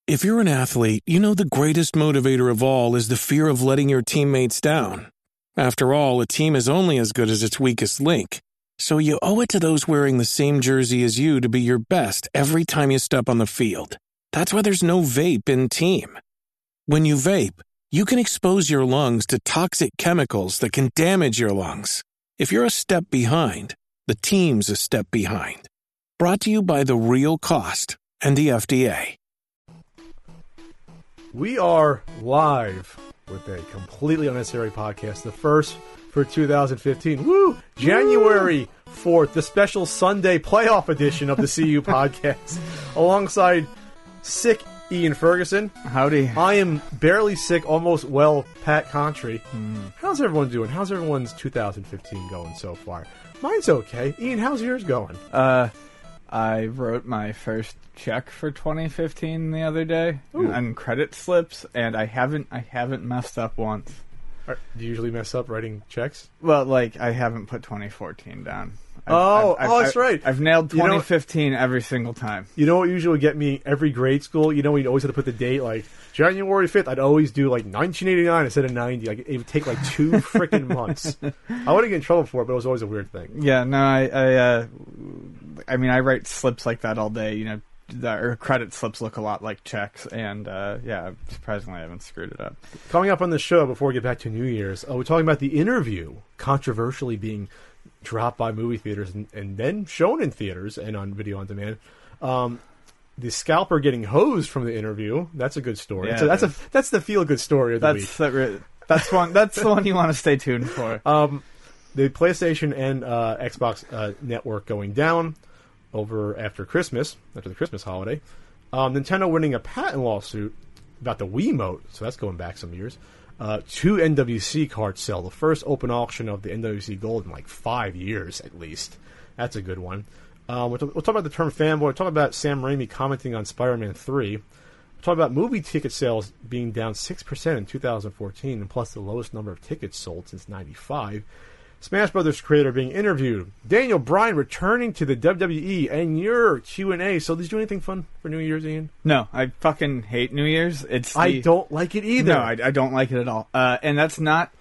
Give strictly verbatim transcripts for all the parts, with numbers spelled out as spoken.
If you're an athlete, you know the greatest motivator of all is the fear of letting your teammates down. After all, a team is only as good as its weakest link. So you owe it to those wearing the same jersey as you to be your best every time you step on the field. That's why there's no vape in team. When you vape, you can expose your lungs to toxic chemicals that can damage your lungs. If you're a step behind, the team's a step behind. Brought to you by The Real Cost and the F D A. We are live with a completely unnecessary podcast, the first for two thousand fifteen. Woo! January fourth, the special Sunday playoff edition of the C U podcast, alongside sick Ian Ferguson. Howdy. I am barely sick, almost well, Pat Contry. Mm. How's everyone doing? How's everyone's two thousand fifteen going so far? Mine's okay. Ian, how's yours going? Uh, I wrote my first check for twenty fifteen the other day on credit slips, and I haven't I haven't messed up once. Are, do you usually mess up writing checks? Well, like, I haven't put twenty fourteen down. I've, oh, I've, oh, I've, that's right. I've nailed twenty fifteen you know, every single time. You know what usually would get me every grade school? You know, we'd always have to put the date, like, January fifth. I'd always do, like, nineteen eighty-nine instead of ninety. Like, it would take, like, two freaking months. I wouldn't get in trouble for it, but it was always a weird thing. Yeah, no, I, I, uh, I mean, I write slips like that all day, you know. The, or credit slips look a lot like checks, and uh, yeah, surprisingly, I haven't screwed it up. Coming up on the show, before we get back to New Year's, uh, we're talking about The Interview, controversially being dropped by movie theaters and, and then shown in theaters and on video on demand. Um, the scalper getting hosed from The Interview. That's a good story. Yeah, so that's a that's the feel good story of the that's week. The, that's one. That's the one you want to stay tuned for. Um, the PlayStation and uh, Xbox uh, network going down over after Christmas, after the Christmas holiday. Um, Nintendo winning a patent lawsuit about the Wiimote, so that's going back some years. Uh, two N W C cards sell, the first open auction of the N W C Gold in like five years at least. That's a good one. Um, we'll, talk, we'll talk about the term fanboy. We'll talk about Sam Raimi commenting on Spider-Man three. We'll talk about movie ticket sales being down six percent in two thousand fourteen, and plus the lowest number of tickets sold since ninety-five. Smash Brothers creator being interviewed. Daniel Bryan returning to the W W E, and your Q and A. So did you do anything fun for New Year's, Ian? No, I fucking hate New Year's. It's the, I don't like it either. No, I, I don't like it at all. Uh, and that's not...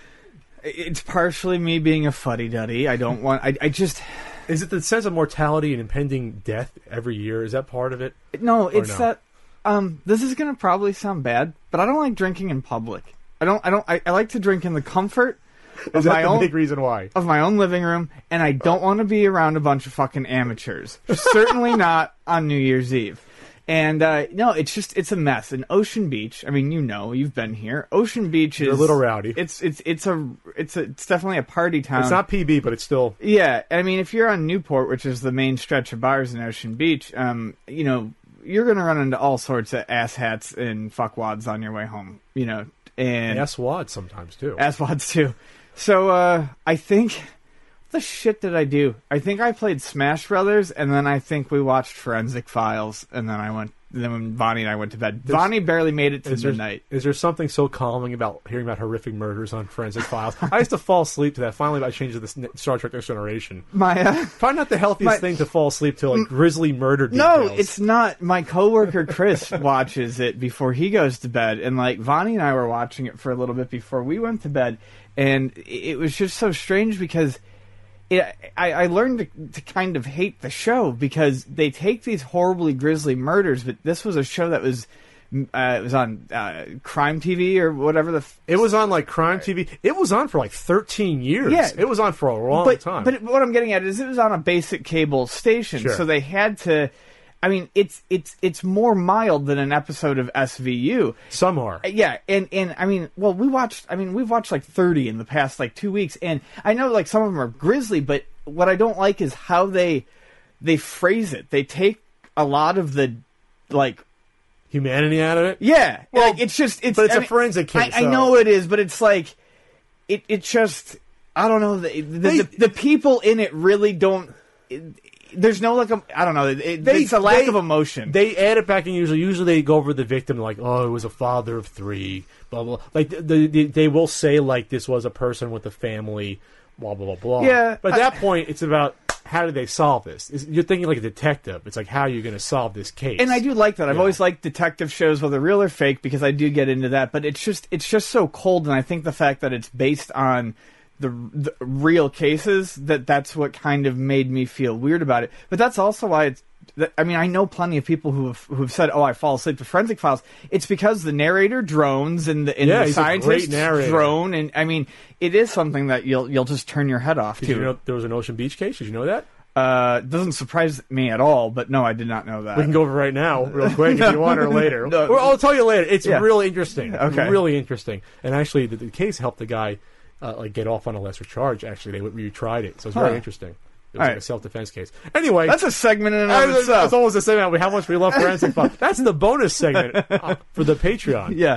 It's partially me being a fuddy-duddy. I don't want... I, I just... Is it the sense of mortality and impending death every year? Is that part of it? No, it's no? that... Um, this is going to probably sound bad, but I don't like drinking in public. I don't... I don't... I, I like to drink in the comfort... Is that the own, big reason why? Of my own living room, and I don't want to be around a bunch of fucking amateurs. Certainly not on New Year's Eve. And, uh, no, it's just, it's a mess. And Ocean Beach, I mean, you know, you've been here. Ocean Beach is... You're a little rowdy. It's, it's, it's a, it's a, it's definitely a party town. It's not P B, but it's still... Yeah, I mean, if you're on Newport, which is the main stretch of bars in Ocean Beach, um, you know, you're gonna run into all sorts of asshats and fuckwads on your way home, you know, and... Asswads sometimes, too. Asswads, too. So, uh, I think, what the shit did I do? I think I played Smash Brothers, and then I think we watched Forensic Files, and then I went, then when Bonnie and I went to bed. There's, Bonnie barely made it to is midnight. There, is there something so calming about hearing about horrific murders on Forensic Files? I used to fall asleep to that. Finally, I changed to this Star Trek Next Generation. My, uh, Probably not the healthiest my, thing to fall asleep to, like, grisly murder details. No, it's not. My coworker Chris watches it before he goes to bed, and, like, Bonnie and I were watching it for a little bit before we went to bed. And it was just so strange because it, I, I learned to, to kind of hate the show because they take these horribly grisly murders, but this was a show that was uh, it was on uh, Crime T V or whatever the. F- it was on like Crime T V. It was on for like thirteen years. Yeah, it was on for a long but, time. But what I'm getting at is it was on a basic cable station, sure. So they had to. I mean, it's it's it's more mild than an episode of S V U. Some are. Yeah, and, and I mean, well, we watched, I mean, we've watched like thirty in the past like two weeks, and I know like some of them are grisly, but what I don't like is how they they phrase it. They take a lot of the, like... humanity out of it? Yeah. Well, like, it's just... It's, but it's I a mean, forensic case. I, so. I know it is, but it's like, it, it just... I don't know, the, the, they, the, the people in it really don't... It, there's no, like, a, I don't know, it, they, it's a lack they, of emotion. They add it back in usually. Usually they go over the victim like, oh, it was a father of three, blah, blah, blah. Like, the, the, they will say, like, this was a person with a family, blah, blah, blah, blah. Yeah. But at that point, it's about, how do they solve this? It's, you're thinking like a detective. It's like, how are you going to solve this case? And I do like that. I've Yeah. always liked detective shows, whether real or fake, because I do get into that. But it's just it's just so cold, and I think the fact that it's based on the, the real cases, that that's what kind of made me feel weird about it. But that's also why it's. I mean, I know plenty of people who have who've said, "Oh, I fall asleep to Forensic Files." It's because the narrator drones and the, and Yeah, the he's a great scientist narrator. drone, and I mean, it is something that you'll you'll just turn your head off Did to. you know there was an Ocean Beach case? Did you know that? Uh, doesn't surprise me at all. But no, I did not know that. We can go over right now, real quick, if you want, or later. No. Or I'll tell you later. It's Yeah. really interesting. Okay. Really interesting. And actually, the, the case helped the guy uh, like get off on a lesser charge. Actually, they retried it, so it's very Huh. interesting. It was All like right. a self-defense case. Anyway, That's a segment in and of I- itself. it's almost the same amount. How much we love forensic file. That's the bonus segment uh, for the Patreon. Yeah.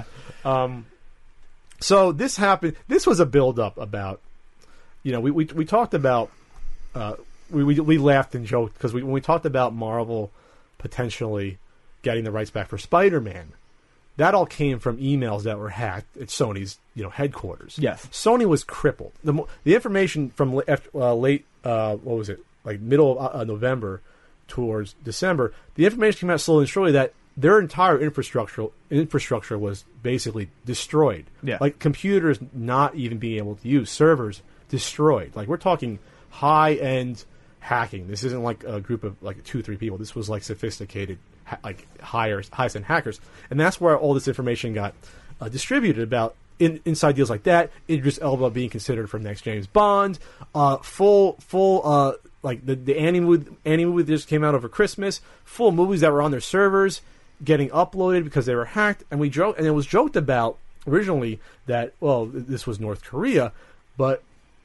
So this happened. This was a build-up about, you know, we we, we talked about, uh, we, we we laughed and joked because we, when we talked about Marvel potentially getting the rights back for Spider-Man, that all came from emails that were hacked at Sony's, you know, headquarters. Yes. Sony was crippled. The mo- the information from la- after, uh, late, uh, what was it, like middle of uh, November towards December, the information came out slowly and surely that their entire infrastructure infrastructure was basically destroyed. Yeah. Like computers not even being able to use, servers destroyed. Like we're talking high end hacking. This isn't like a group of like two, three people. This was like sophisticated, ha- like higher, highest end hackers, and that's where all this information got uh, distributed about in, inside deals like that. Idris Elba being considered for next James Bond, uh, full, full, uh, like the the Annie movie, Annie movie that just came out over Christmas, full movies that were on their servers getting uploaded because they were hacked, and we joked, and it was joked about originally that well, this was North Korea, but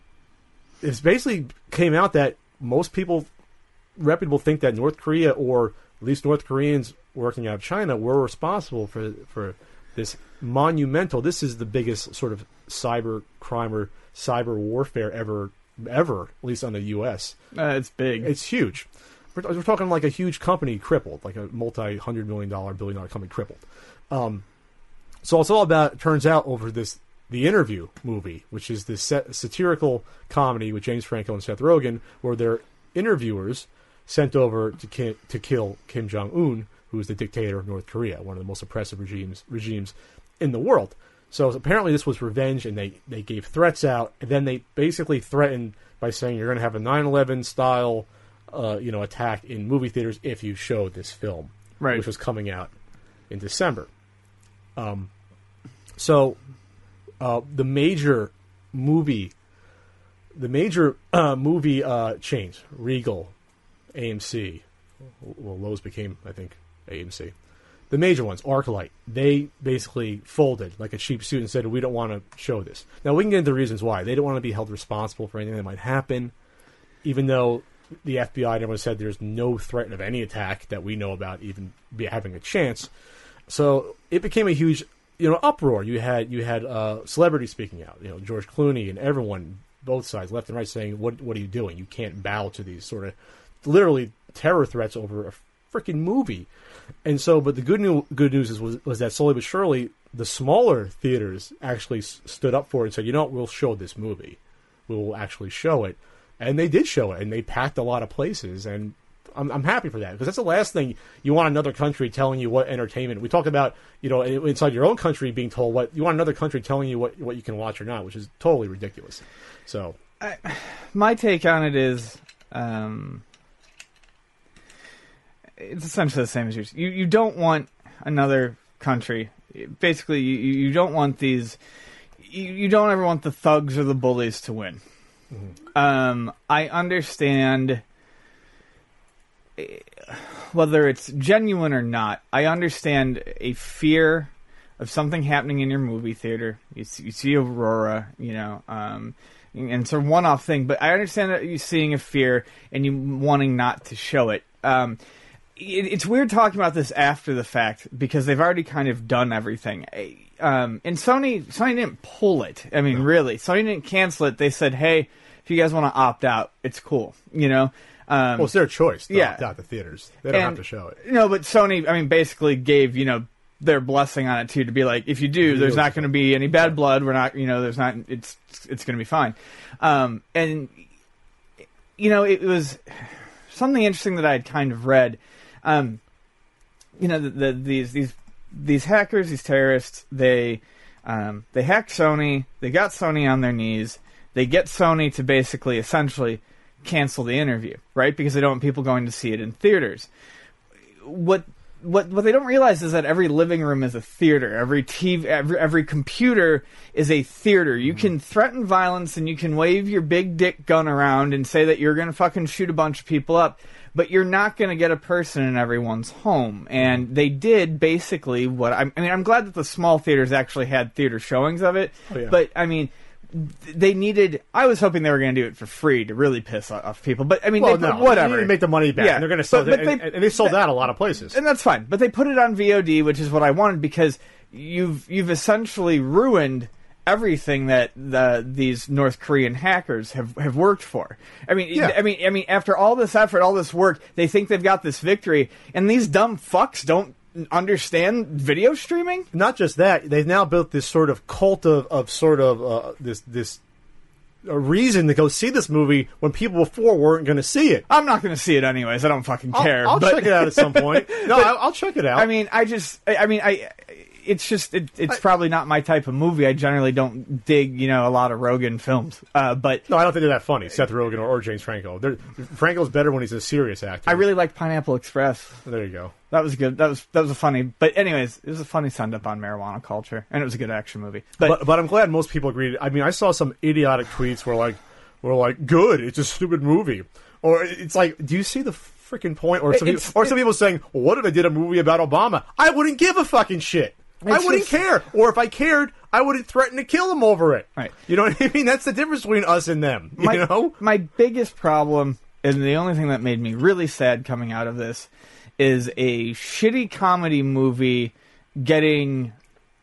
it basically came out that most people, reputable, think that North Korea, or at least North Koreans working out of China, were responsible for for this monumental. This is the biggest sort of cyber crime or cyber warfare ever, ever, at least on the U S. Uh, it's big. It's huge. We're, we're talking like a huge company crippled, like a multi-hundred million dollar, billion dollar company crippled. Um, so it's all about, it turns out, over this The Interview movie, which is this sat- satirical comedy with James Franco and Seth Rogen, where they're interviewers sent over to ki- to kill Kim Jong Un, who is the dictator of North Korea, one of the most oppressive regimes regimes in the world. So apparently this was revenge, and they, they gave threats out, and then they basically threatened by saying you're going to have a nine eleven style, uh, you know, attack in movie theaters if you showed this film, Right. which was coming out in December. Um, so uh, the major movie, the major uh, movie uh, chains, Regal, A M C, well, Lowe's became, I think, A M C. The major ones, ArcLight, they basically folded like a cheap suit and said, we don't want to show this. Now, we can get into the reasons why. They don't want to be held responsible for anything that might happen, even though the F B I and everyone said there's no threat of any attack that we know about even be having a chance. So it became a huge, you know, uproar. You had you had uh, celebrities speaking out, you know, George Clooney and everyone, both sides, left and right, saying, what what are you doing? You can't bow to these sort of literally terror threats over a freaking movie. And so, but the good news, good news is, was, was that slowly but surely, the smaller theaters actually s- stood up for it and said, you know what, we'll show this movie. We will actually show it. And they did show it, and they packed a lot of places, and I'm, I'm happy for that, because that's the last thing you want another country telling you what entertainment. We talk about, you know, inside your own country being told what, you want another country telling you what, what you can watch or not, which is totally ridiculous. So, I, my take on it is, um, it's essentially the same as yours. You you don't want another country. Basically, you you don't want these. You, you don't ever want the thugs or the bullies to win. Mm-hmm. Um, I understand whether it's genuine or not. I understand a fear of something happening in your movie theater. You see, you see Aurora, you know, um, and it's a one-off thing. But I understand that you seeing a fear and you wanting not to show it. Um, it. It's weird talking about this after the fact because they've already kind of done everything. Um, and Sony, Sony didn't pull it. I mean, really, Sony didn't cancel it. They said, "Hey, if you guys want to opt out, it's cool." You know. Um, well, it's their choice to yeah. opt out the theaters. They don't and, have to show it. No, but Sony, I mean, basically gave, you know, their blessing on it too, to be like, if you do, there's not going to be any bad blood. We're not, you know, there's not, it's, it's going to be fine. Um, and, you know, it was something interesting that I had kind of read. Um, you know, the, the, these these these hackers, these terrorists, they um, they hacked Sony. They got Sony on their knees. They get Sony to basically, essentially, cancel the interview, right? Because they don't want people going to see it in theaters. What what what they don't realize is that every living room is a theater. Every T V, every every computer is a theater. You mm-hmm. can threaten violence and you can wave your big dick gun around and say that you're going to fucking shoot a bunch of people up, but you're not going to get a person in everyone's home. And they did basically what I, I mean. I'm glad that the small theaters actually had theater showings of it, oh, yeah. but I mean. They needed. I was hoping they were going to do it for free to really piss off people, but I mean, well, they, no, whatever. They need to make the money back. Yeah, and they're going to sell but, it, but and, they, and they sold that, out a lot of places, and that's fine. But they put it on V O D, which is what I wanted because you've you've essentially ruined everything that the these North Korean hackers have, have worked for. I mean, yeah. I mean, I mean, after all this effort, all this work, they think they've got this victory, and these dumb fucks don't understand video streaming. Not just that, they've now built this sort of cult of, of sort of uh, this this. a reason to go see this movie when people before weren't going to see it. I'm not going to see it anyways. I don't fucking care. I'll, I'll but, check it out at some point. No, but, I'll, I'll check it out. I mean, I just, I, I mean, I, it's just, it, it's I, probably not my type of movie. I generally don't dig, you know, a lot of Rogen films. Uh, but no, I don't think they're that funny. Seth Rogen or, or James Franco. They're, Franco's better when he's a serious actor. I really like Pineapple Express. There you go. That was good. That was that was a funny. But anyways, it was a funny send up on marijuana culture, and it was a good action movie. But but, but I'm glad most people agreed. I mean, I saw some idiotic tweets where like. We're like, good, it's a stupid movie. Or it's like, do you see the freaking point? Or some, people, or some people saying, well, what if I did a movie about Obama? I wouldn't give a fucking shit. I wouldn't just, care. Or if I cared, I wouldn't threaten to kill him over it. Right. You know what I mean? That's the difference between us and them. You my, know? My biggest problem, and the only thing that made me really sad coming out of this, is a shitty comedy movie getting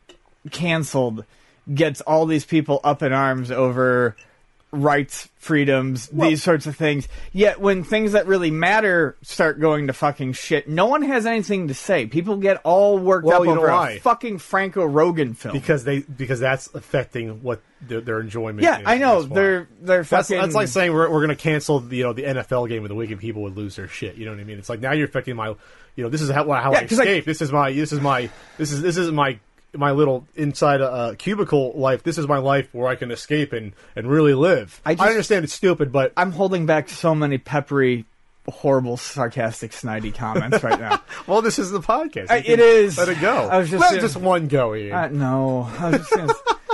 canceled gets all these people up in arms over rights, freedoms, well, these sorts of things. Yet when things that really matter start going to fucking shit, no one has anything to say. People get all worked well, up you over know a why? fucking Franco Rogen film because they because that's affecting what their, their enjoyment. Yeah, is. I know they're they're that's, fucking. That's like saying we're we're going to cancel the, you know the N F L game of the week and people would lose their shit. You know what I mean? It's like now you're affecting my. You know, this is how, how yeah, I escape. Like, this is my. This is my. This is this is my. my little inside a uh, cubicle life. This is my life where I can escape and, and really live. I, just, I understand it's stupid, but I'm holding back so many peppery, horrible, sarcastic, snidey comments right now. Well, this is the podcast. I, it is. Let it go. I was just let gonna, just one go, Ian. Uh, no, I was just gonna,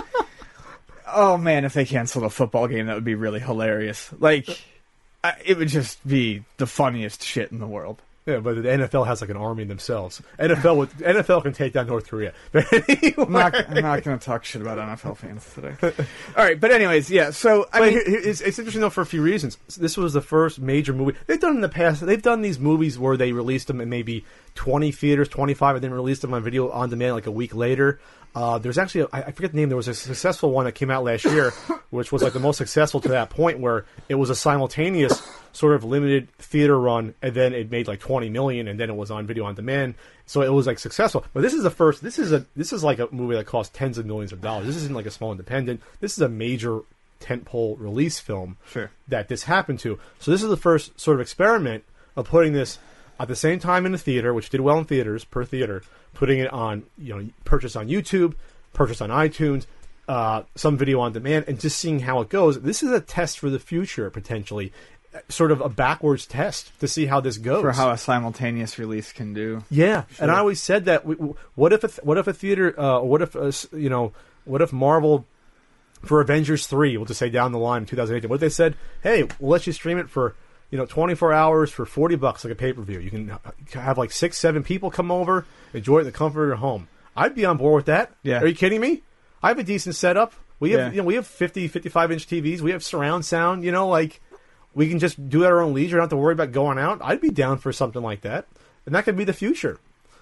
oh man, if they canceled a football game, that would be really hilarious. Like, I, it would just be the funniest shit in the world. Yeah, but the N F L has like an army themselves. N F L would, N F L can take down North Korea. But anyway. I'm not, I'm not going to talk shit about N F L fans today. All right, but anyways, yeah. So I but mean, it's, it's interesting though for a few reasons. This was the first major movie they've done in the past. They've done these movies where they released them in maybe twenty theaters, twenty-five, and then released them on video on demand like a week later. Uh, there's actually, a, I forget the name, there was a successful one that came out last year, which was like the most successful to that point, where it was a simultaneous sort of limited theater run, and then it made like twenty million, and then it was on video on demand. So it was like successful. But this is the first, this is a this is like a movie that cost tens of millions of dollars. This isn't like a small independent. This is a major tentpole release film sure. that this happened to. So this is the first sort of experiment of putting this at the same time in the theater, which did well in theaters per theater, putting it on, you know, purchase on YouTube, purchase on iTunes, uh, some video on demand, and just seeing how it goes. This is a test for the future, potentially, sort of a backwards test to see how this goes. For how a simultaneous release can do. Yeah, sure. And I always said that. We, what if a, what if a theater, uh, what if a, you know, what if Marvel for Avengers three, we'll just say down the line in two thousand eighteen, what if they said, hey, we'll let you stream it for, you know, twenty-four hours for forty bucks, like a pay-per-view. You can have like six, seven people come over, enjoy it in the comfort of your home. I'd be on board with that. Yeah. Are you kidding me? I have a decent setup. We have, yeah. you know, we have fifty, fifty-five inch T Vs. We have surround sound, you know, like we can just do it at our own leisure. Don't have to worry about going out. I'd be down for something like that. And that could be the future.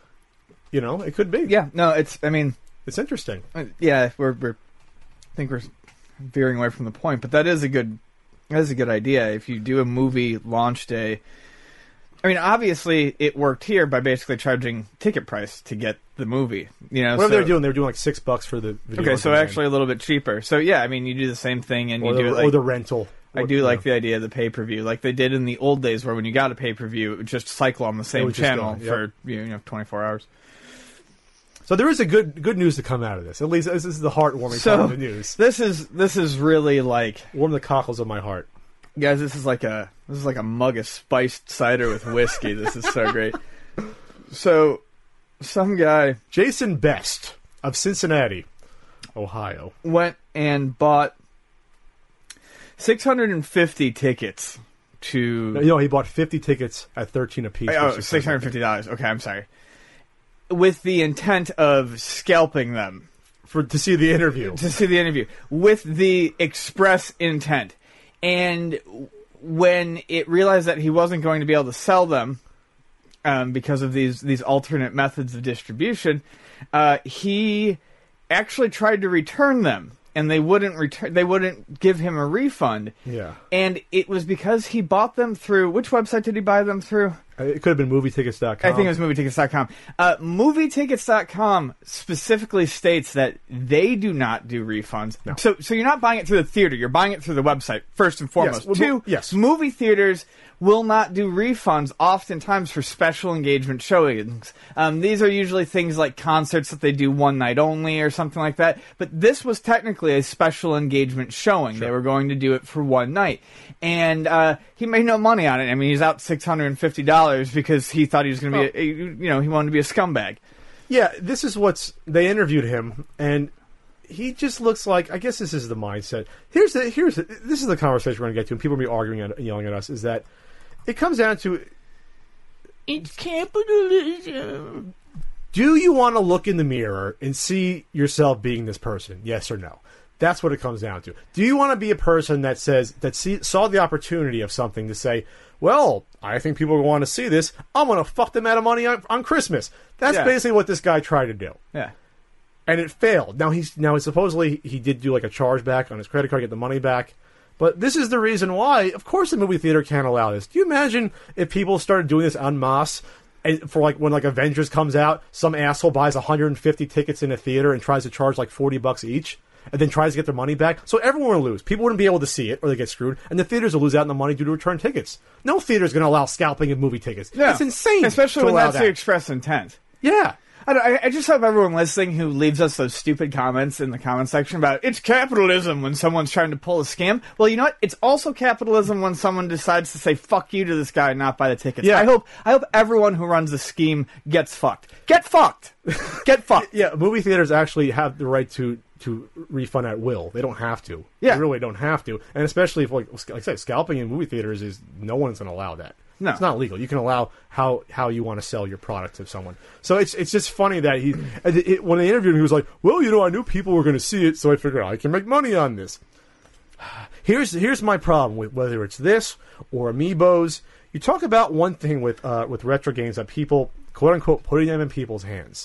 You know, it could be. Yeah. No, it's, I mean, it's interesting. Yeah. We're, we're, I think we're veering away from the point, but that is a good, that is a good idea. If you do a movie launch day, I mean, obviously it worked here by basically charging ticket price to get the movie. You know, what so, they're doing, they're doing like six bucks for the video. Okay, so actually a little bit cheaper. So yeah, I mean, you do the same thing and or you the, do it like, or the rental. I do like the idea of the pay-per-view, like they did in the old days, where when you got a pay-per-view, it would just cycle on the same channel go, yep. for you know twenty-four hours. So there is a good good news to come out of this. At least this is the heartwarming so, part of the news. This is this is really like warm the cockles of my heart, guys. This is like a this is like a mug of spiced cider with whiskey. This is so great. So, some guy, Jason Best of Cincinnati, Ohio, went and bought six hundred fifty tickets to... You know, he bought fifty tickets at thirteen apiece. Oh, six hundred fifty dollars. Okay, I'm sorry. With the intent of scalping them. For to see the interview. To see the interview. With the express intent. And when it realized that he wasn't going to be able to sell them, um, because of these, these alternate methods of distribution, uh, he actually tried to return them. And they wouldn't return. They wouldn't give him a refund. Yeah. And it was because he bought them through... Which website did he buy them through? It could have been movie tickets dot com. I think it was movie tickets dot com. Uh, movie tickets dot com specifically states that they do not do refunds. No. So so you're not buying it through the theater. You're buying it through the website, first and foremost. Yes. Well, Two, yes. movie theaters will not do refunds, oftentimes for special engagement showings. Um, these are usually things like concerts that they do one night only or something like that. But this was technically a special engagement showing. Sure. They were going to do it for one night. And uh, he made no money on it. I mean, he's out six hundred fifty dollars because he thought he was going to be, Oh. a, a, you know, he wanted to be a scumbag. Yeah, this is what's... They interviewed him, and he just looks like... I guess this is the mindset. Here's the... Here's the, This is the conversation we're going to get to, and people will be arguing and yelling at us, is that it comes down to... It's capitalism. Do you want to look in the mirror and see yourself being this person? Yes or no? That's what it comes down to. Do you want to be a person that says... That see, saw the opportunity of something to say... Well, I think people want to see this. I'm going to fuck them out of money on, on Christmas. That's Yeah. basically what this guy tried to do. Yeah. And it failed. Now, he's now supposedly he did do like a chargeback on his credit card, get the money back. But this is the reason why, of course, the movie theater can't allow this. Do you imagine if people started doing this en masse? And for like when like Avengers comes out, some asshole buys one hundred fifty tickets in a theater and tries to charge like forty bucks each, and then tries to get their money back. So everyone will lose. People wouldn't be able to see it, or they get screwed, and the theaters will lose out on the money due to return tickets. No theater is going to allow scalping of movie tickets. Yeah. It's insane. Especially to when allow that's that. the express intent. Yeah. I, don't, I, I just hope everyone listening who leaves us those stupid comments in the comment section about it's capitalism when someone's trying to pull a scam. Well, you know what? It's also capitalism when someone decides to say fuck you to this guy and not buy the tickets. Yeah. I hope I hope everyone who runs the scheme gets fucked. Get fucked. Get fucked. Yeah, movie theaters actually have the right to to refund at will. They don't have to. Yeah. They really don't have to. And especially if, like, like I said, scalping in movie theaters is no one's going to allow that. No. It's not legal. You can allow how, how you want to sell your product to someone. So it's it's just funny that he, it, it, when they interviewed him, he was like, well, you know, I knew people were going to see it, so I figured I can make money on this. Here's here's my problem with whether it's this or Amiibos. You talk about one thing with uh, with retro games that people, quote unquote, putting them in people's hands.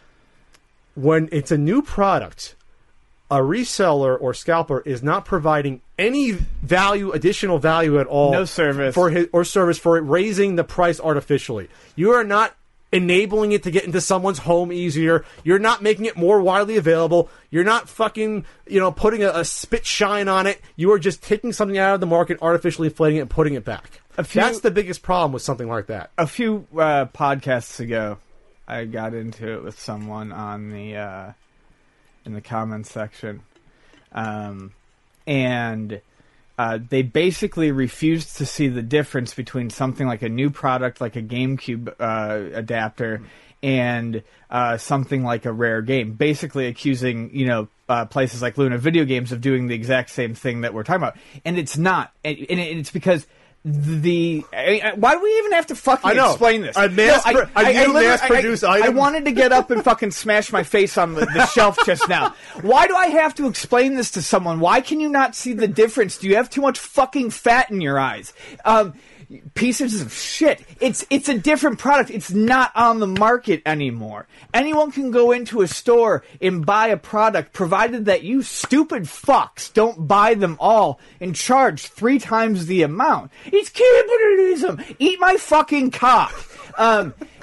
When it's a new product, a reseller or scalper is not providing any value, additional value at all. No service. For his, or service for raising the price artificially. You are not enabling it to get into someone's home easier. You're not making it more widely available. You're not fucking, you know, putting a, a spit shine on it. You are just taking something out of the market, artificially inflating it, and putting it back. A few- That's the biggest problem with something like that. A few uh, podcasts ago, I got into it with someone on the uh, in the comments section, um, and uh, they basically refused to see the difference between something like a new product, like a GameCube uh, adapter, and uh, something like a rare game. Basically, accusing you know uh, places like Luna Video Games of doing the exact same thing that we're talking about, and it's not, and, and it's because. The I, why do we even have to fucking I know. explain this? A mass No, pro- a new literally- mass-produced I, I, item. I wanted to get up and fucking smash my face on the, the shelf just now. Why do I have to explain this to someone? Why can you not see the difference? Do you have too much fucking fat in your eyes? Um, pieces of shit. It's it's a different product. It's not on the market anymore. Anyone can go into a store and buy a product, provided that you stupid fucks don't buy them all and charge three times the amount. It's capitalism. Eat my fucking cock. Um,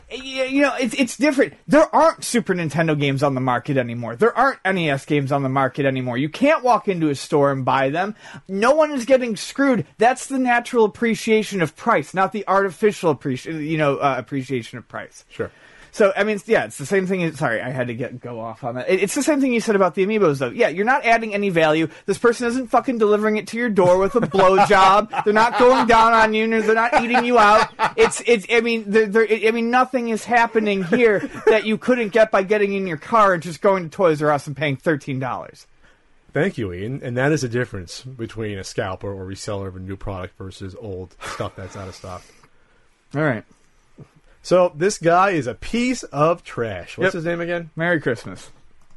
you know, it's it's different. There aren't Super Nintendo games on the market anymore. There aren't N E S games on the market anymore. You can't walk into a store and buy them. No one is getting screwed. That's the natural appreciation of price, not the artificial appreciation, you know, uh, appreciation of price. Sure. So, I mean, yeah, it's the same thing. Sorry, I had to get go off on that. It's the same thing you said about the amiibos, though. Yeah, you're not adding any value. This person isn't fucking delivering it to your door with a blowjob. They're not going down on you, and they're not eating you out. It's, it's. I mean, they're, they're, I mean, nothing is happening here that you couldn't get by getting in your car and just going to Toys R Us and paying thirteen dollars. Thank you, Ian. And that is the difference between a scalper or reseller of a new product versus old stuff that's out of stock. All right. So this guy is a piece of trash. What's Yep. his name again? Merry Christmas.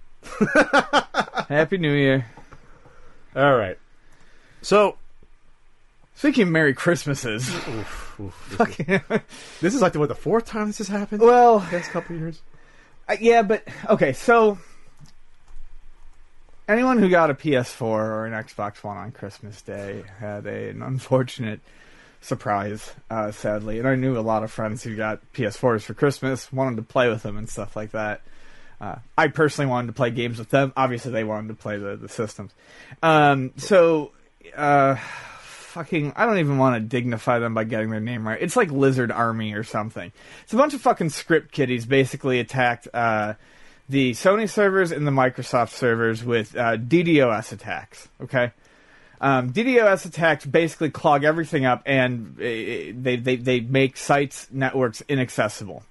Happy New Year. All right. So, Speaking of Merry Christmases. oof, oof, this, is, this is like the, what, the fourth time this has happened? Well, the past couple of years. Uh, yeah, but okay, so anyone who got a P S four or an Xbox One on Christmas Day had a, an unfortunate surprise, uh, sadly. And I knew a lot of friends who got P S fours for Christmas, wanted to play with them and stuff like that. Uh, I personally wanted to play games with them. Obviously, they wanted to play the, the systems. Um, so, uh, fucking, I don't even want to dignify them by getting their name right. It's like Lizard Army or something. It's a bunch of fucking script kiddies basically attacked uh, the Sony servers and the Microsoft servers with uh, D DoS attacks, okay? Um, D DoS attacks basically clog everything up, and uh, they, they, they make sites, networks inaccessible.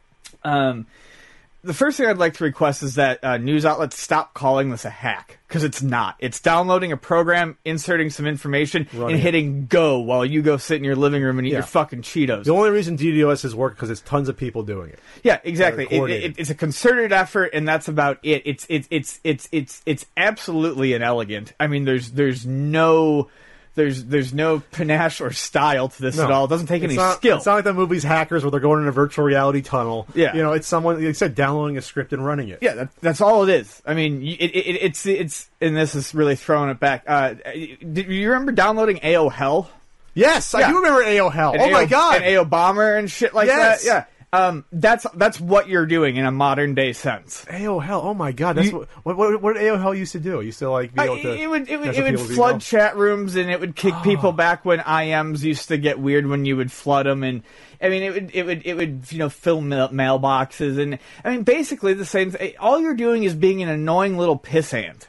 Um... The first thing I'd like to request is that uh, news outlets stop calling this a hack, because it's not. It's downloading a program, inserting some information, Right. and hitting go while you go sit in your living room and eat Yeah. your fucking Cheetos. The only reason D DoS is working because there's tons of people doing it. Yeah, exactly. They're It, coordinated. it, it's a concerted effort, and that's about it. It's it's it's it's it's it's absolutely inelegant. I mean, there's there's no there's there's no panache or style to this No. at all. It doesn't take It's any not, skill. It's not like the movie's Hackers where they're going in a virtual reality tunnel. Yeah. You know, it's someone, like I said, downloading a script and running it. Yeah, that, that's all it is. I mean, y- it, it, it's it's and this is really throwing it back. Uh, do you remember downloading A O Hell? Yes, I Yeah. do remember A O Hell. And Oh my A O god. and A O Bomber and shit like Yes. that. Yeah, um, that's that's what you're doing in a modern day sense. A O Hell. Oh my god. That's You- what, what what did A O Hell used to do? It used to like be I, able to it would it would mess it with would people's flood email. chat rooms, and it would kick people back when I Ms used to get weird when you would flood them, and I mean it would it would it would you know fill mail- mailboxes, and I mean basically the same thing. All you're doing is being an annoying little pissant.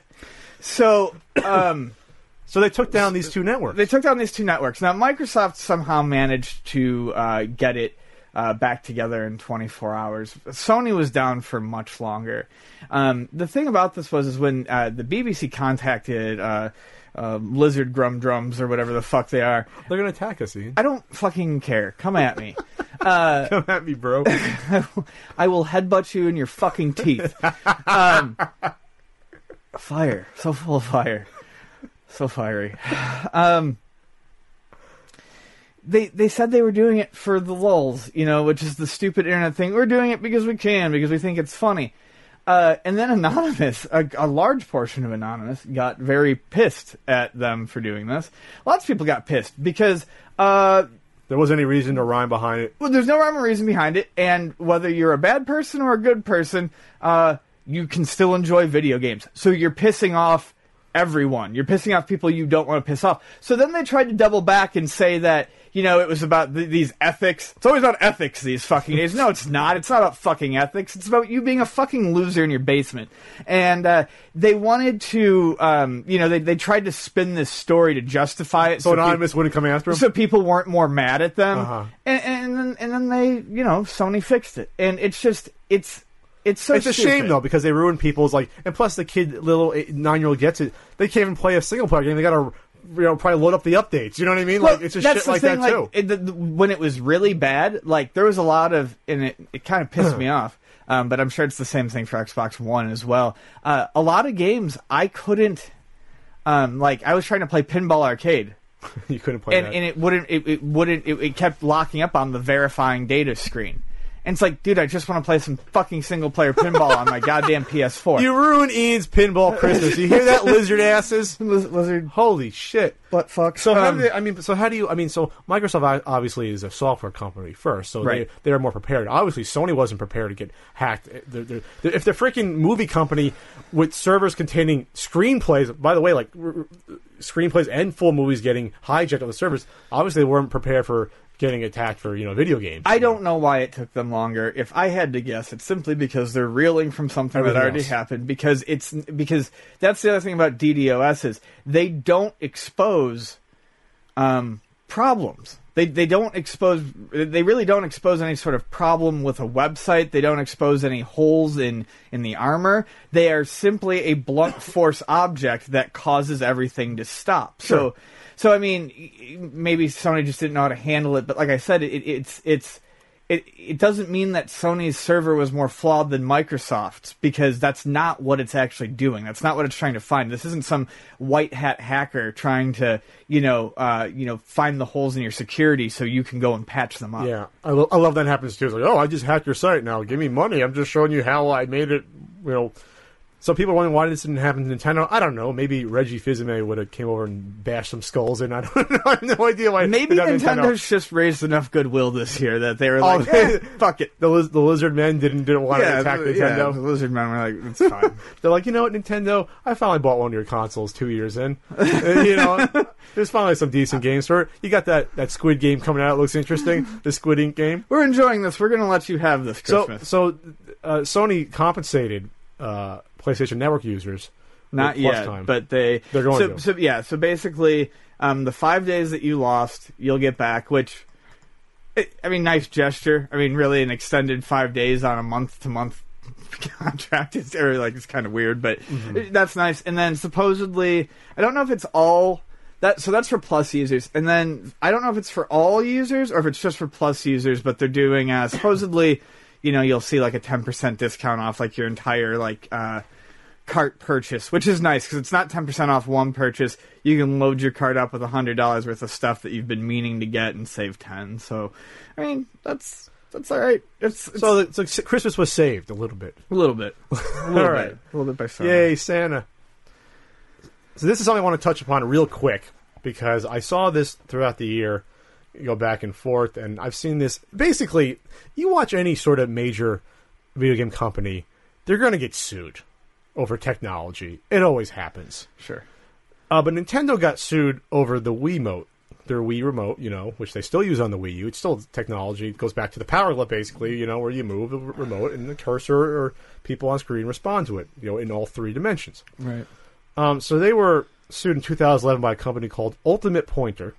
So. Um, So they took down these two networks. They took down these two networks. Now, Microsoft somehow managed to uh, get it uh, back together in twenty-four hours. Sony was down for much longer. Um, the thing about this was is when uh, the B B C contacted uh, uh, Lizard Grum Drums or whatever the fuck they are. They're gonna attack us, Ian. I don't fucking care. Come at me. Uh, Come at me, bro. I will headbutt you in your fucking teeth. Um, fire. So full of fire. So fiery. Um, they they said they were doing it for the lulz, you know, which is the stupid internet thing. We're doing it because we can, because we think it's funny. Uh, and then Anonymous, a, a large portion of Anonymous, got very pissed at them for doing this. Lots of people got pissed because... Uh, There wasn't any reason to rhyme behind it. well, there's no rhyme or reason behind it, and whether you're a bad person or a good person, uh, you can still enjoy video games. So you're pissing off everyone. You're pissing off people you don't want to piss off. So then they tried to double back and say that, you know, it was about th- these ethics. It's always about ethics these fucking days. No, it's not. It's not about fucking ethics. It's about you being a fucking loser in your basement. And uh, they wanted to, um, you know, they, they tried to spin this story to justify it. So, peop- Anonymous wouldn't come after him? so people weren't more mad at them, Uh-huh. and, and then and then they, you know, Sony fixed it, and it's just it's it's so. It's a stupid. shame though because they ruin people's like, and plus the kid, little eight, nine-year-old gets it. They can't even play a single player game. They gotta, you know, probably load up the updates. You know what I mean? Well, like it's just that's shit the like thing, that too. It, the, the, when it was really bad, like there was a lot of, and it it kind of pissed me off. Um, but I'm sure it's the same thing for Xbox One as well. Uh, a lot of games I couldn't, um, like I was trying to play Pinball Arcade. You couldn't play and, that. and it wouldn't it, it wouldn't it, it kept locking up on the verifying data screen, And it's like, dude, I just want to play some fucking single-player pinball on my goddamn P S four. You ruined Ian's pinball Christmas. You hear that, lizard asses? Lizard. Holy shit. Butt fuck. So how Um, do they, I mean, so how do you? I mean, so Microsoft obviously is a software company first, so Right. they they are more prepared. Obviously, Sony wasn't prepared to get hacked. They're, they're, they're, if the freaking movie company with servers containing screenplays, by the way, like r- r- screenplays and full movies getting hijacked on the servers, obviously they weren't prepared for getting attacked for you know video games. I don't know why it took them longer. If I had to guess, it's simply because they're reeling from something Everything that already else. happened. Because it's because that's the other thing about DDoS is they don't expose um, problems. They they don't expose. They really don't expose any sort of problem with a website. They don't expose any holes in in the armor. They are simply a blunt force object that causes everything to stop. Sure. So. So I mean, maybe Sony just didn't know how to handle it, but like I said, it, it's it's it it doesn't mean that Sony's server was more flawed than Microsoft's, because that's not what it's actually doing. That's not what it's trying to find. This isn't some white hat hacker trying to you know uh, you know find the holes in your security so you can go and patch them up. Yeah, I, lo- I love that happens too. It's like, oh, I just hacked your site now. Give me money. I'm just showing you how I made it. You know. So people are wondering why this didn't happen to Nintendo. I don't know. Maybe Reggie Fils-Aimé would have came over and bashed some skulls in. I don't know. I have no idea why. Maybe not Nintendo's Nintendo. just raised enough goodwill this year that they were Oh, like, eh, fuck it. The, liz- the lizard men didn't didn't want to attack the- Nintendo. Yeah, the lizard men were like, it's fine. They're like, you know what, Nintendo? I finally bought one of your consoles two years in. And, you know, there's finally some decent games for it. You got that, that Squid game coming out. It looks interesting. The Squid Ink game. We're enjoying this. We're going to let you have this Christmas. So, so uh, Sony compensated uh, PlayStation Network users. Not with plus yet, time. but they They're going so, to. so yeah. So basically, um, the five days that you lost, you'll get back. Which, it, I mean, nice gesture. I mean, really, an extended five days on a month to month contract is or like it's kind of weird, but Mm-hmm. it- that's nice. And then supposedly, I don't know if it's all that. So that's for Plus users, and then I don't know if it's for all users or if it's just for Plus users. But they're doing uh, supposedly, you know, you'll see like a ten percent discount off like your entire like. Uh, cart purchase, which is nice because it's not ten percent off one purchase. You can load your cart up with one hundred dollars worth of stuff that you've been meaning to get and save ten. So, I mean, that's that's all right. It's, it's So, the, so Christmas was saved a little bit. a little bit. A little All bit. right. A little bit by Sony. Yay, Santa. So this is something I want to touch upon real quick because I saw this throughout the year, go back and forth, and I've seen this. Basically, you watch any sort of major video game company, they're going to get sued over technology. It always happens. Sure. Uh, but Nintendo got sued over the Wiimote, their Wii remote, you know, which they still use on the Wii U. It's still technology. It goes back to the power glove, basically, you know, where you move the r- remote and the cursor or people on screen respond to it, you know, in all three dimensions. Right. Um, so they were sued in two thousand eleven by a company called Ultimate Pointer.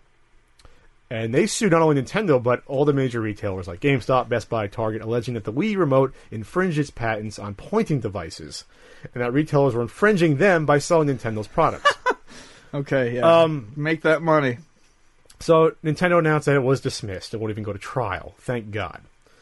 And they sued not only Nintendo, but all the major retailers like GameStop, Best Buy, Target, alleging that the Wii remote infringed its patents on pointing devices, and that retailers were infringing them by selling Nintendo's products. Okay, yeah. Um, Make that money. So Nintendo announced that it was dismissed. It won't even go to trial. Thank God.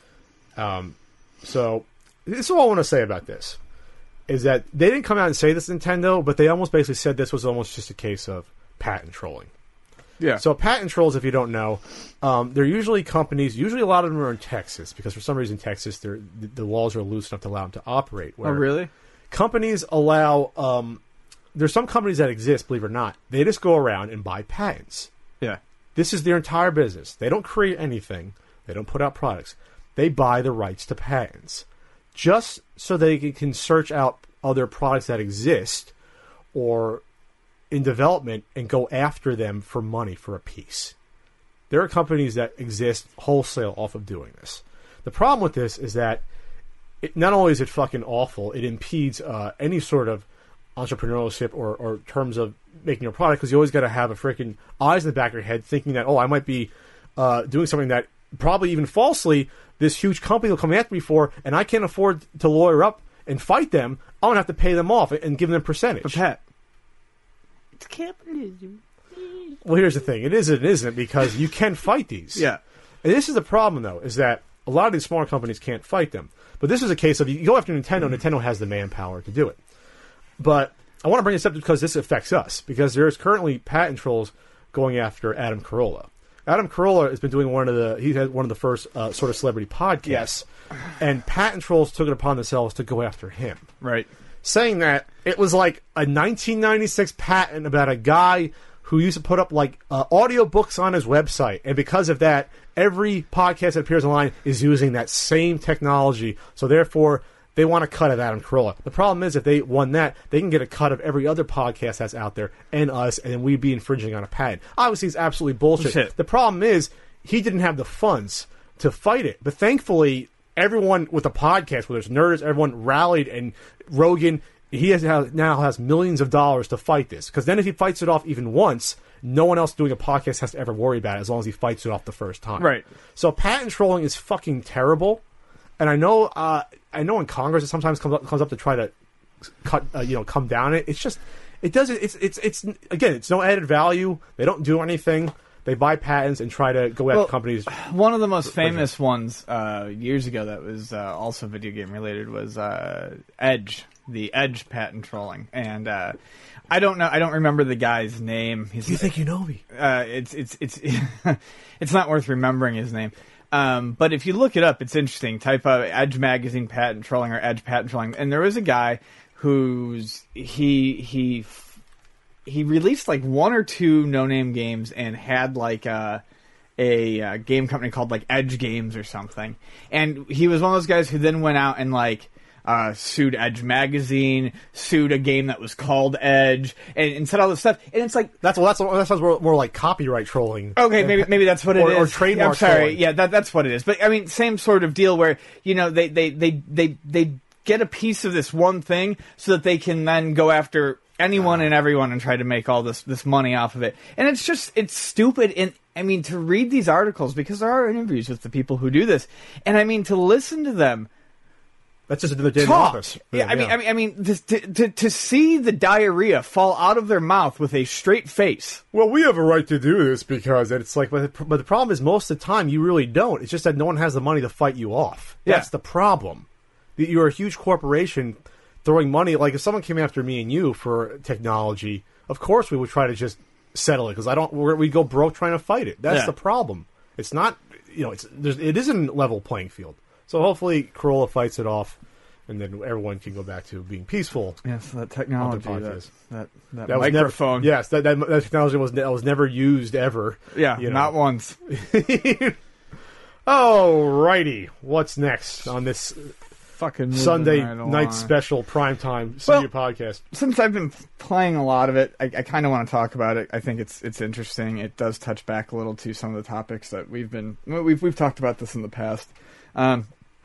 Um, so this is all I want to say about this, is that they didn't come out and say this to Nintendo, but they almost basically said this was almost just a case of patent trolling. Yeah. So patent trolls, if you don't know, um, they're usually companies. Usually, a lot of them are in Texas because for some reason, Texas, they're, the, the laws are loose enough to allow them to operate. oh, Where really? companies allow. Um, there's some companies that exist, believe it or not. They just go around and buy patents. Yeah. This is their entire business. They don't create anything. They don't put out products. They buy the rights to patents, just so they can search out other products that exist or in development and go after them for money for a piece. There are companies that exist wholesale off of doing this. The problem with this is that it, not only is it fucking awful, it impedes uh, any sort of entrepreneurship or, or terms of making a product, because you always got to have a freaking eyes in the back of your head thinking that, oh, I might be uh, doing something that probably even falsely this huge company will come after me for, and I can't afford to lawyer up and fight them. I'm going to have to pay them off and give them a percentage. But Pat, It's capitalism. Well, here's the thing. It is and it isn't, because you can fight these. yeah. And this is the problem, though, is that a lot of these smaller companies can't fight them. But this is a case of you go after Nintendo, Nintendo has the manpower to do it. But I want to bring this up because this affects us, because there is currently patent trolls going after Adam Carolla. Adam Carolla has been doing one of the he had one of the first uh, sort of celebrity podcasts, Yes. and patent trolls took it upon themselves to go after him, Right. saying that it was like a nineteen ninety-six patent about a guy who used to put up like uh, audiobooks on his website, and because of that, every podcast that appears online is using that same technology. So therefore, they want a cut of Adam Carolla. The problem is, if they won that, they can get a cut of every other podcast that's out there and us, and then we'd be infringing on a patent. Obviously, it's absolutely bullshit. Shit. The problem is, he didn't have the funds to fight it. But thankfully, everyone with the podcast, whether it's Nerdist, everyone rallied, and Rogan, he has now has millions of dollars to fight this. Because then if he fights it off even once, no one else doing a podcast has to ever worry about it as long as he fights it off the first time. Right. So patent trolling is fucking terrible. And I know, uh, I know in Congress it sometimes comes up, comes up to try to cut, uh, you know, come down it. It's just, it doesn't. It's, it's, it's again, it's no added value. They don't do anything. They buy patents and try to go after Well, companies. One of the most famous ones uh, years ago that was uh, also video game related was uh, Edge, the Edge patent trolling, and uh, I don't know, I don't remember the guy's name. He's, You think you know me? Uh, it's it's it's it's not worth remembering his name. Um, but if you look it up, it's interesting. Type of Edge Magazine patent trolling or Edge patent trolling, and there was a guy who's he he he released like one or two no-name games and had like a a uh, game company called like Edge Games or something. And he was one of those guys who then went out and like uh, sued Edge Magazine, sued a game that was called Edge, and, and said all this stuff. And it's like, That's well, that's that sounds more, more like copyright trolling. okay, maybe maybe that's what it Or- is. or trademark I'm sorry. trolling. Yeah, that that's what it is. But I mean, same sort of deal where you know they they they they they get a piece of this one thing so that they can then go after anyone and everyone and try to make all this this money off of it. And it's just it's stupid. And I mean, to read these articles, because there are interviews with the people who do this, and I mean to listen to them That's just another day in the talk. office. Yeah, I mean, I mean, I mean, to, to to see the diarrhea fall out of their mouth with a straight face. Well, we have a right to do this because it's like, but the, but the problem is most of the time you really don't. It's just that no one has the money to fight you off. That's Yeah. the problem. You're a huge corporation throwing money. Like if someone came after me and you for technology, of course we would try to just settle it because I don't. We're, we go broke trying to fight it. That's Yeah. the problem. It's not. You know, it's there's, it isn't a level playing field. So hopefully Corolla fights it off, and then everyone can go back to being peaceful. Yes, that technology, On the that podcast. that, that, That was microphone. Never, yes, that, that that technology was that was never used ever. yeah, you know. not once. Alrighty, what's next on this Fucking Sunday moving right night along. special primetime Well- senior podcast? Since I've been playing a lot of it, I, I kind of want to talk about it. I think it's it's interesting. It does touch back a little to some of the topics that we've been we've we've talked about this in the past. Um,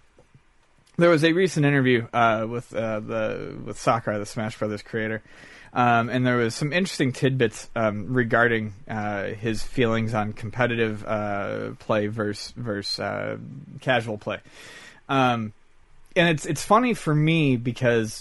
there was a recent interview uh, with uh, the with Sakurai, the Smash Brothers creator, um, and there was some interesting tidbits um, regarding uh, his feelings on competitive uh, play versus versus uh, casual play. Um, and it's it's funny for me because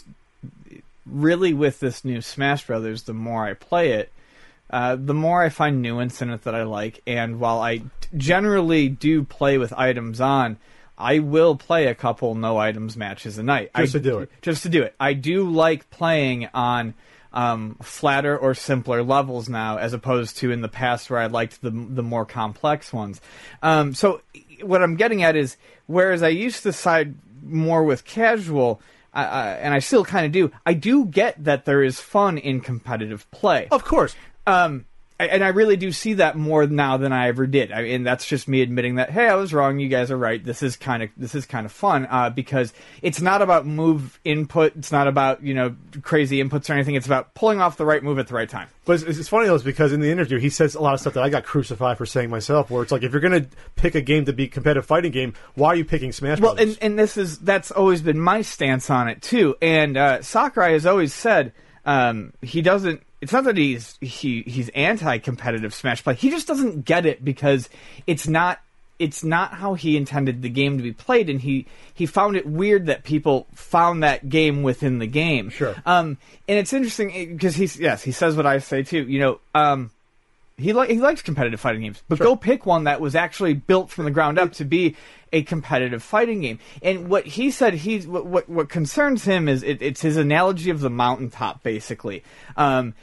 really with this new Smash Brothers, the more I play it, uh, the more I find nuance in it that I like. And while I generally do play with items on, I will play a couple no items matches a night. Just I, to do it. Just to do it. I do like playing on um, flatter or simpler levels now, as opposed to in the past where I liked the the more complex ones. Um, so what I'm getting at is, whereas I used to side more with casual, uh, uh, and I still kind of do, I do get that there is fun in competitive play. Of course. Um, and I really do see that more now than I ever did. I mean, that's just me admitting that, hey, I was wrong. You guys are right. This is kind of this is kind of fun uh, because it's not about move input. It's not about you know crazy inputs or anything. It's about pulling off the right move at the right time. But it's, it's funny though, is because in the interview he says a lot of stuff that I got crucified for saying myself. Where it's like, if you're going to pick a game to be a competitive fighting game, why are you picking Smash Well, Brothers? and, and this is that's always been my stance on it too. And uh, Sakurai has always said um, he doesn't. It's not that he's he he's anti-competitive Smash play. He just doesn't get it because it's not it's not how he intended the game to be played, and he he found it weird that people found that game within the game. Sure. Um, and it's interesting because he's yes he says what I say too. You know. Um, He li- he likes competitive fighting games, but Sure. go pick one that was actually built from the ground up to be a competitive fighting game. And what he said, he's what what, what concerns him is it, it's his analogy of the mountaintop, basically. Um,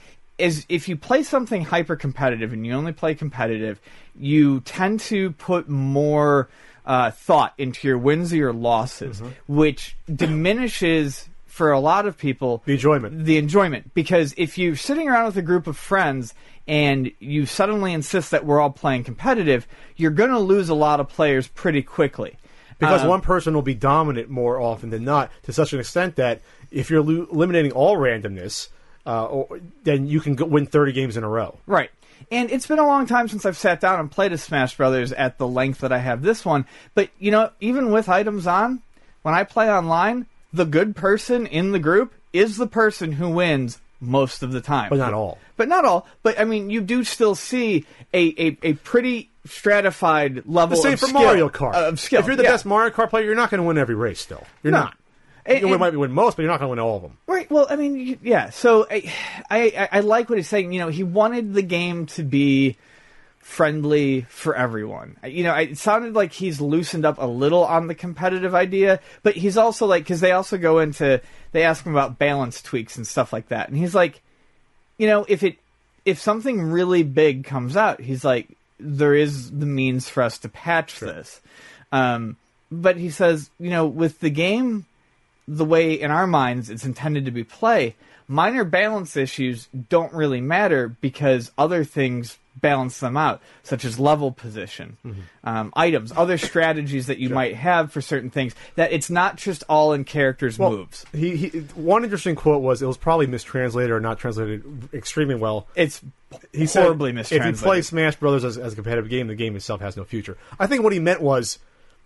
is if you play something hyper competitive and you only play competitive, you tend to put more uh, thought into your wins or your losses, mm-hmm. which diminishes for a lot of people the enjoyment. The enjoyment, because if you're sitting around with a group of friends and you suddenly insist that we're all playing competitive, you're going to lose a lot of players pretty quickly. Because um, one person will be dominant more often than not, to such an extent that if you're lo- eliminating all randomness, uh, or, then you can go win thirty games in a row. Right. And it's been a long time since I've sat down and played a Smash Brothers at the length that I have this one. But, you know, even with items on, when I play online, the good person in the group is the person who wins most of the time. But not all. But not all. But, I mean, you do still see a, a, a pretty stratified level the same of for skill. Mario Kart. Uh, of skill. If you're the yeah. best Mario Kart player, you're not going to win every race still. You're No. not. And, you and, might win most, but you're not going to win all of them. Right. Well, I mean, you- yeah. So I, I, I like what he's saying. You know, he wanted the game to be friendly for everyone. You know, it sounded like he's loosened up a little on the competitive idea, but he's also like, because they also go into, they ask him about balance tweaks and stuff like that, and he's like, you know, if it, if something really big comes out, he's like, there is the means for us to patch Sure. this. Um, but he says, you know, with the game, the way in our minds it's intended to be play, minor balance issues don't really matter because other things balance them out, such as level position, mm-hmm. um, items, other strategies that you Sure. might have for certain things, that it's not just all in characters' well, moves. He, he one interesting quote was, it was probably mistranslated or not translated extremely well. It's He horribly said, mistranslated. if you play Smash Brothers as, as a competitive game, the game itself has no future. I think what he meant was,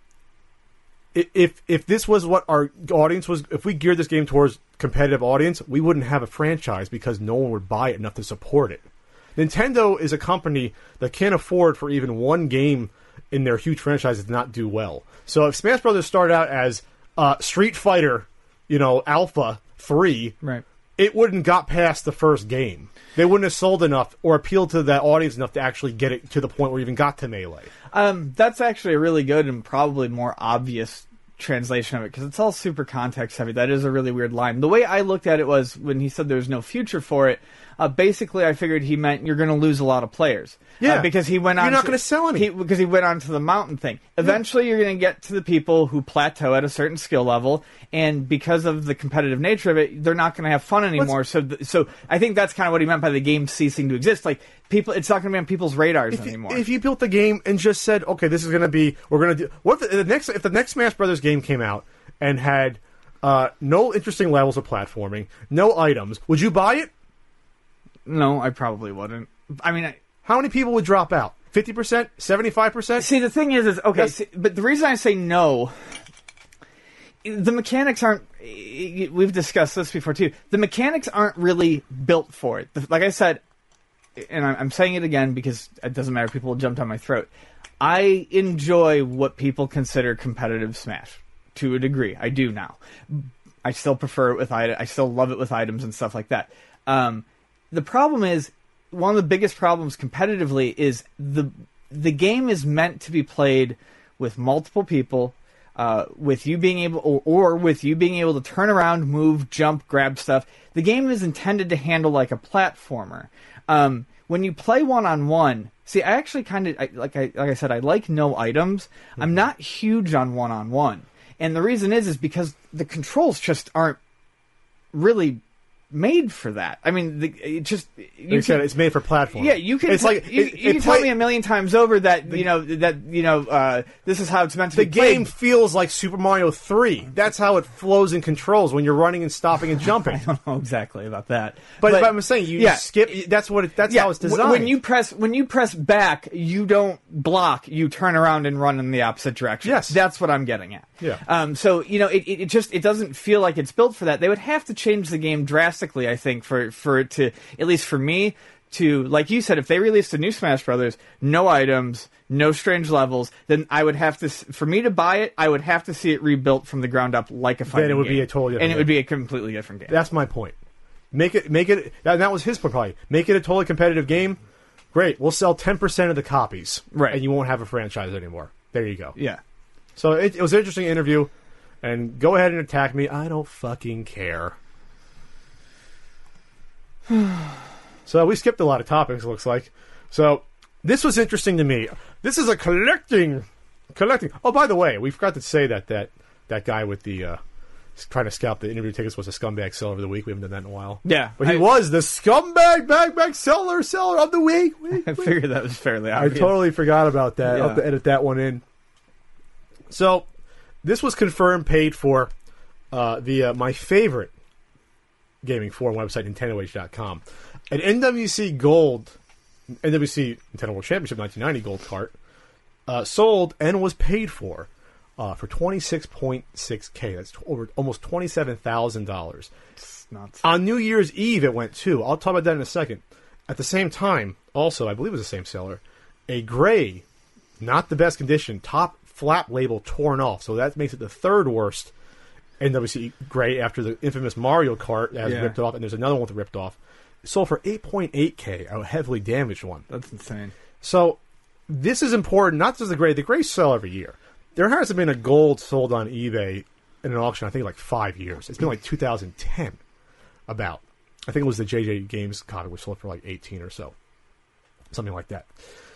i- if if this was what our audience was, if we geared this game towards competitive audience, we wouldn't have a franchise because no one would buy it enough to support it. Nintendo is a company that can't afford for even one game in their huge franchises to not do well. So if Smash Brothers started out as uh, Street Fighter, you know, Alpha three, right. it wouldn't got past the first game. They wouldn't have sold enough or appealed to that audience enough to actually get it to the point where it even got to Melee. Um, that's actually a really good and probably more obvious translation of it, because it's all super context heavy. That is a really weird line. The way I looked at it was, when he said there was no future for it, uh, basically I figured he meant you're going to lose a lot of players. Yeah. Uh, because he went on You're not to- gonna sell any. he- because he went on to the mountain thing. Eventually you're going to get to the people who plateau at a certain skill level, and because of the competitive nature of it, they're not going to have fun anymore. So th- so I think that's kind of what he meant by the game ceasing to exist. Like, people, it's not going to be on people's radars If you, anymore. if you built the game and just said, okay, this is going to be, we're going to do, what if the, the next, if the next Smash Brothers game came out and had uh, no interesting levels of platforming, no items, would you buy it? No, I probably wouldn't. I mean, I, How many people would drop out? fifty percent? seventy-five percent? see, the thing is, is okay, That's- see, but the reason I say no, the mechanics aren't. We've discussed this before too. The mechanics aren't really built for it. The- Like I said, and I'm I'm saying it again because it doesn't matter. People will jump down my throat. I enjoy what people consider competitive Smash to a degree. I do now. I still prefer it with items. I still love it with items and stuff like that. Um, the problem is, one of the biggest problems competitively is the the game is meant to be played with multiple people, uh, with you being able, or, or with you being able to turn around, move, jump, grab stuff. The game is intended to handle like a platformer. Um, when you play one on one, see, I actually kind of like I like I said, I like no items. Mm-hmm. I'm not huge on one on one, and the reason is is because the controls just aren't really made for that. I mean, the, it just you You said can- it's made for platform. yeah, you can. It's t- like you, it, you it can play- tell me a million times over that you know that you know uh, this is how it's meant to the be played. game feels like Super Mario three. That's how it flows and controls when you're running and stopping and jumping. I don't know exactly about that, But, but I'm saying you yeah. skip. That's what. It, that's yeah, how it's w- designed. when you press when you press back, you don't block. You turn around and run in the opposite direction. Yes. that's what I'm getting at. Yeah. Um. So you know, it, it, it just it doesn't feel like it's built for that. They would have to change the game drastically, I think, for for it to, at least for me, to, like you said, if they released a new Smash Brothers, no items, no strange levels, then I would have to, s- for me to buy it, I would have to see it rebuilt from the ground up like a fighting it would game. be a totally different and it game. would be a completely different game. That's my point. Make it. Make it. That, that was his point. Probably make it a totally competitive game. Great. We'll sell ten percent of the copies. Right. And you won't have a franchise anymore. There you go. Yeah. So it, it was an interesting interview. And go ahead and attack me. I don't fucking care. So we skipped a lot of topics, it looks like. So this was interesting to me. This is a collecting, collecting. Oh, by the way, we forgot to say that that, that guy with the uh, trying to scalp the interview tickets was a scumbag seller of the week. We haven't done that in a while. Yeah. But he I, was the scumbag bag bag seller seller of the week. week, I week. figured that was fairly I obvious. totally forgot about that. Yeah. I'll have to edit that one in. So this was confirmed, paid for uh, via my favorite gaming forum website, Nintendo Age dot com. An N W C Gold, N W C Nintendo World Championship nineteen ninety Gold cart uh, sold and was paid for uh, for twenty-six point six K. That's t- over almost twenty-seven thousand dollars. It's nuts. On New Year's Eve, it went too. I'll talk about that in a second. At the same time, also, I believe it was the same seller, a gray, not the best condition, top flap label torn off. So that makes it the third worst N W C gray after the infamous Mario Kart that has Yeah. ripped off, and there's another one with ripped off. It sold for eight point eight K, a heavily damaged one. That's insane. So this is important, not just the gray. The grays sell every year. There hasn't been a gold sold on eBay in an auction, I think, like five years. It's been like two thousand ten, about. I think it was the J J Games copy, which sold for like eighteen or so. Something like that.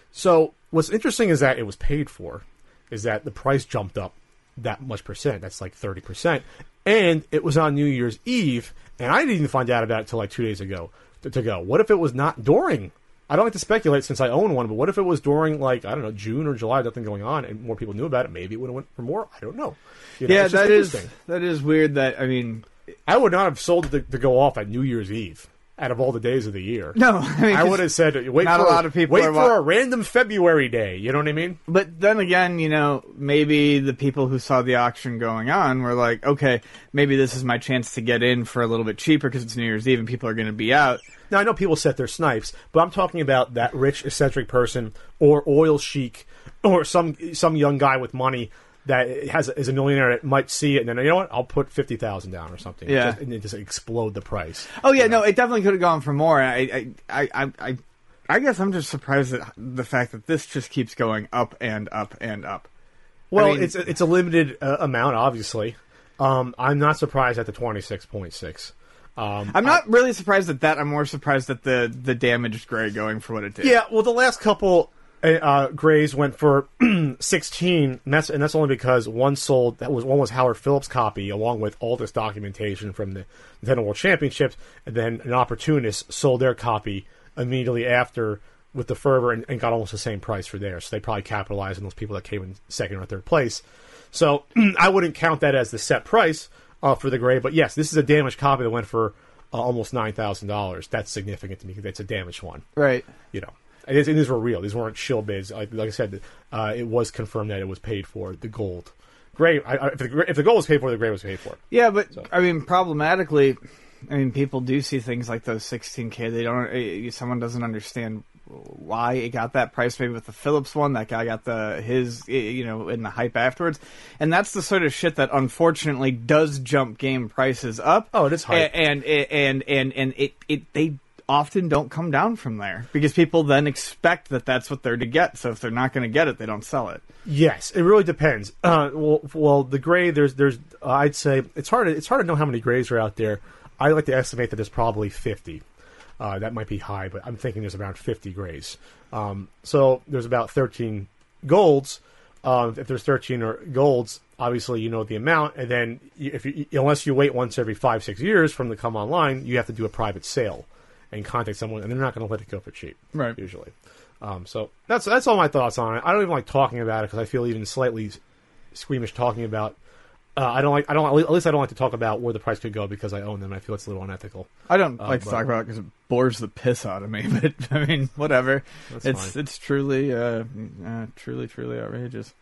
So what's interesting is that it was paid for, is that the price jumped up that much percent. That's like thirty percent. And it was on New Year's Eve, and I didn't even find out about it until like two days ago. To, to go, what if it was not during? I don't like to speculate since I own one, but what if it was during, like, I don't know, June or July, nothing going on, and more people knew about it? Maybe it would have went for more. I don't know. You know, Yeah, it's just that is interesting. that is weird. That I mean, I would not have sold it to, to go off at New Year's Eve out of all the days of the year. no, I, mean, I would have said, wait not for a lot of people wait are for wa- a random February day. You know what I mean? But then again, you know, maybe the people who saw the auction going on were like, okay, maybe this is my chance to get in for a little bit cheaper because it's New Year's Eve and people are going to be out. Now, I know people set their snipes, but I'm talking about that rich, eccentric person or oil chic or some some young guy with money that has is a millionaire that might see it and then, you know what, I'll put fifty thousand dollars down or something. Yeah. Just, and it just explode the price. Oh yeah, no, it definitely could have gone for more. I, I, I, I, I, I guess I'm just surprised at the fact that this just keeps going up and up and up. Well, I mean- it's, a, it's a limited uh, amount, obviously. Um, I'm not surprised at the twenty-six point six. Um, I'm not really surprised at that. I'm more surprised at the the damaged gray going for what it did. Yeah, well, the last couple uh, grays went for sixteen, and that's and that's only because one sold. That was one was Howard Phillips' copy, along with all this documentation from the Nintendo World Championships, and then an opportunist sold their copy immediately after with the fervor and, and got almost the same price for theirs. So they probably capitalized on those people that came in second or third place. So I wouldn't count that as the set price uh, for the gray, but yes, this is a damaged copy that went for uh, almost nine thousand dollars. That's significant to me because it's a damaged one. Right. You know, and, these- and these were real. These weren't shill bids. Like, like I said, uh, it was confirmed that it was paid for. The gold, gray. I, I, if, the, gray- if the gold was paid for, the gray was paid for. Yeah, but So. I mean, problematically, I mean, people do see things like those sixteen K. They don't. eh, Someone doesn't understand why it got that price. Maybe with the Phillips one, that guy got the his, eh, you know, in the hype afterwards, and that's the sort of shit that unfortunately does jump game prices up. Oh, it is hype. and and and and, and it it they often don't come down from there because people then expect that that's what they're to get. So if they're not going to get it, they don't sell it. Yes, it really depends. Uh, well, well, the gray. There's, there's. Uh, I'd say it's hard. To, it's hard to know how many grays are out there. I like to estimate that there's probably fifty. Uh, that might be high, but I'm thinking there's around fifty grays. Um, so there's about thirteen golds. Um, if there's thirteen or golds, obviously you know the amount, and then you- if you, unless you wait once every five six years from the come online, you have to do a private sale and contact someone, and they're not going to let it go for cheap, Right. usually. Um, so that's that's all my thoughts on it. I don't even like talking about it because I feel even slightly squeamish talking about. Uh, I don't like. I don't. At least I don't like to talk about where the price could go because I own them. I feel it's a little unethical. I don't Uh, like to but- talk about it because it bores the piss out of me. But I mean, whatever. That's it's fine. it's truly, uh, uh, truly, truly outrageous.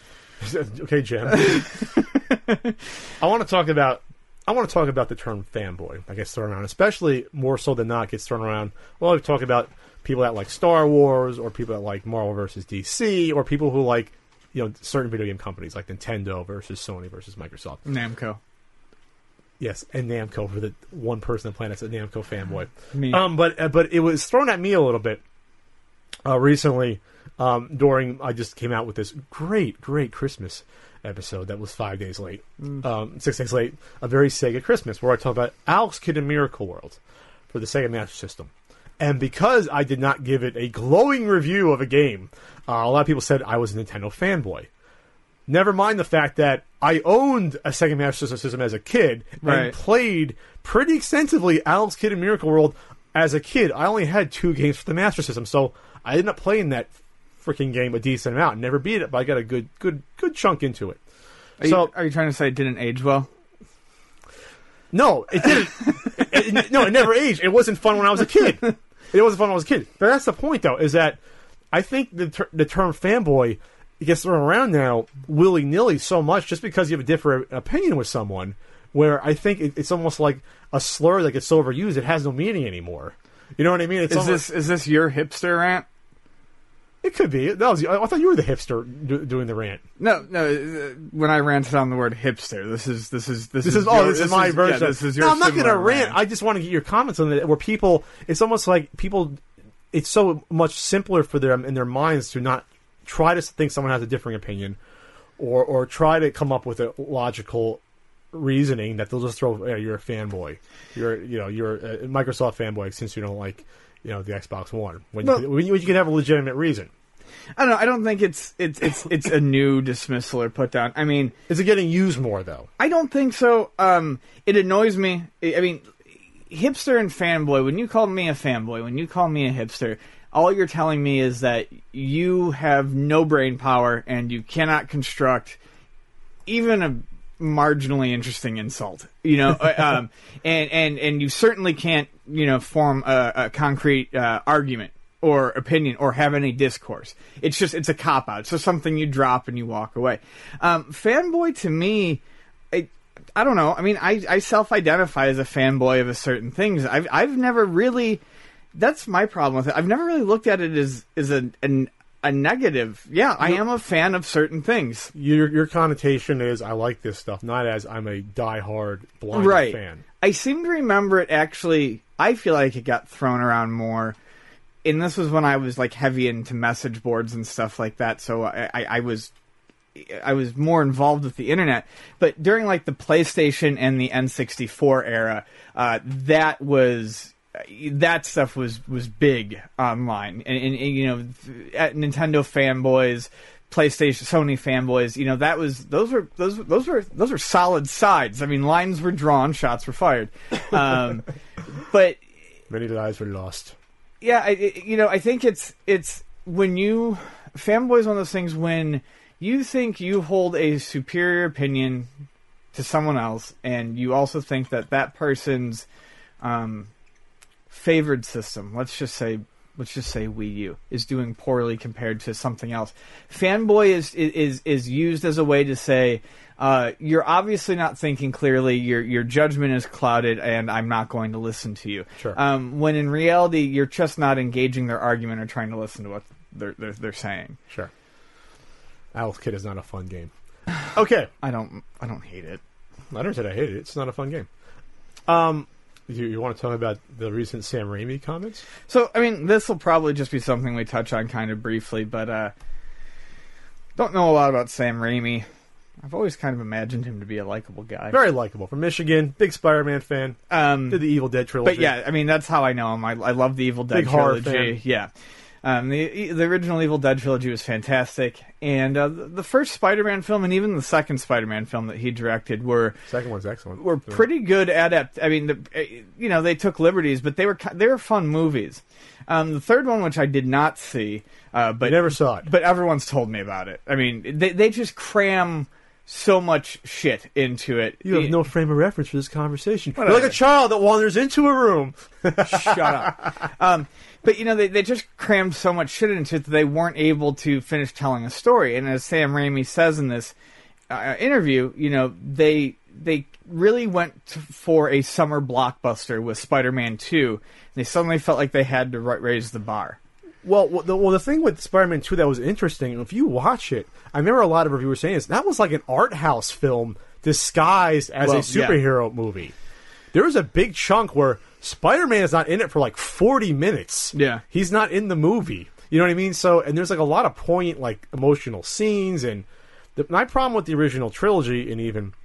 Okay, Jim. I want to talk about. I want to talk about the term fanboy that gets thrown around, especially more so than not gets thrown around. Well, we talk about people that like Star Wars, or people that like Marvel versus D C, or people who like, you know, certain video game companies like Nintendo versus Sony versus Microsoft. Namco. Yes, and Namco for the one person on the planet that's a Namco fanboy. Me. Um, but uh, but it was thrown at me a little bit uh, recently. Um, during I just came out with this great great Christmas episode that was five days late, um, six days late. A very Sega Christmas where I talk about Alex Kidd in Miracle World for the Sega Master System. And because I did not give it a glowing review of a game, uh, a lot of people said I was a Nintendo fanboy. Never mind the fact that I owned a Sega Master System as a kid Right. and played pretty extensively Alex Kidd in Miracle World as a kid. I only had two games for the Master System, so I ended up playing that freaking game a decent amount. Never beat it, but I got a good, good, good chunk into it. Are, so, you, are you trying to say it didn't age well? no, it didn't. it, it, no, it never aged. It wasn't fun when I was a kid. It wasn't fun when I was a kid. But that's the point, though, is that I think the ter- the term fanboy gets thrown around now willy nilly so much just because you have a different opinion with someone. Where I think it, it's almost like a slur that gets so overused, it has no meaning anymore. You know what I mean? It's Is almost, this is this your hipster rant? It could be. That was. I thought you were the hipster do, doing the rant. No, no. uh, When I ranted on the word hipster, this is this is this, This is is oh, your- this is my version. Yeah, this is your. No, I'm not going to similar rant. I just want to get your comments on it. Where people, it's almost like people. It's so much simpler for them in their minds to not try to think someone has a differing opinion, or or try to come up with a logical reasoning that they'll just throw. Yeah, you're a fanboy. You're you know you're a Microsoft fanboy since you don't like you know the Xbox One when Well- you, when you, when you can have a legitimate reason. I don't know. I don't think it's it's it's it's a new dismissal or put down. I mean, Is it getting used more though? I don't think so. Um, it annoys me. I I mean, hipster and fanboy. When you call me a fanboy, when you call me a hipster, all you're telling me is that you have no brain power and you cannot construct even a marginally interesting insult. You know, uh, um, and and and you certainly can't you know form a, a concrete uh, argument or opinion or have any discourse. It's just it's a cop out. It's just something you drop and you walk away. Um, fanboy to me. I, I don't know. I mean, I, I self-identify as a fanboy of a certain things. I've I've never really. That's my problem with it. I've never really looked at it as as a an, a negative. Yeah, I am a fan of certain things. Your your connotation is I like this stuff, not as I'm a diehard blind Right. fan. I seem to remember it actually. I feel like it got thrown around more. And this was when I was like heavy into message boards and stuff like that. So I, I, I was. I was more involved with the internet, but during like the PlayStation and the N sixty-four era, uh, that was that stuff was was big online, and, and, and you know, at Nintendo fanboys, PlayStation, Sony fanboys, you know, that was those were those those were those were solid sides. I mean, lines were drawn, shots were fired, um, but Many lives were lost. yeah, I, it- you know, I think it's it's when you fanboys one of those things when you think you hold a superior opinion to someone else, and you also think that that person's um, favored system, let's just say, let's just say Wii U, is doing poorly compared to something else. Fanboy is is is used as a way to say uh, you're obviously not thinking clearly. Your your judgment is clouded, and I'm not going to listen to you. Sure. Um, when in reality, you're just not engaging their argument or trying to listen to what they're they're, they're saying. Sure. Alex Kidd is not a fun game. Okay. I don't I don't hate it. I never said I hated it. It's not a fun game. Um, you, you want to talk about the recent Sam Raimi comments? So, I mean, this will probably just be something we touch on kind of briefly, but uh, don't know a lot about Sam Raimi. I've always kind of imagined him to be a likable guy. Very likable. From Michigan. Big Spider-Man fan. Um, Did the Evil Dead trilogy. but yeah, I mean, that's how I know him. I, I love the Evil Dead Big horror trilogy. fan. Yeah. Um, the the original Evil Dead trilogy was fantastic, and uh, the, the first Spider-Man film and even the second Spider-Man film that he directed were Second one's excellent. were pretty good adapt. I mean, the, you know, they took liberties, but they were ki- they were fun movies. Um, the third one, which I did not see, uh, but I never saw it. but everyone's told me about it. I mean, they they just cram so much shit into it. You have no frame of reference for this conversation. Whatever. You're like a child that wanders into a room. Shut up. Um, but, you know, they, they just crammed so much shit into it that they weren't able to finish telling a story. And as Sam Raimi says in this uh, interview, you know, they they really went to, for a summer blockbuster with Spider-Man two. They suddenly felt like they had to ra- raise the bar. Well, well the, well, the thing with Spider-Man two that was interesting, if you watch it, I remember a lot of reviewers saying this, that was like an art house film disguised as Well, a superhero movie. There was a big chunk where Spider-Man is not in it for like forty minutes. Yeah. He's not in the movie. You know what I mean? So, and there's like a lot of poignant, like, emotional scenes, and the, my problem with the original trilogy, and even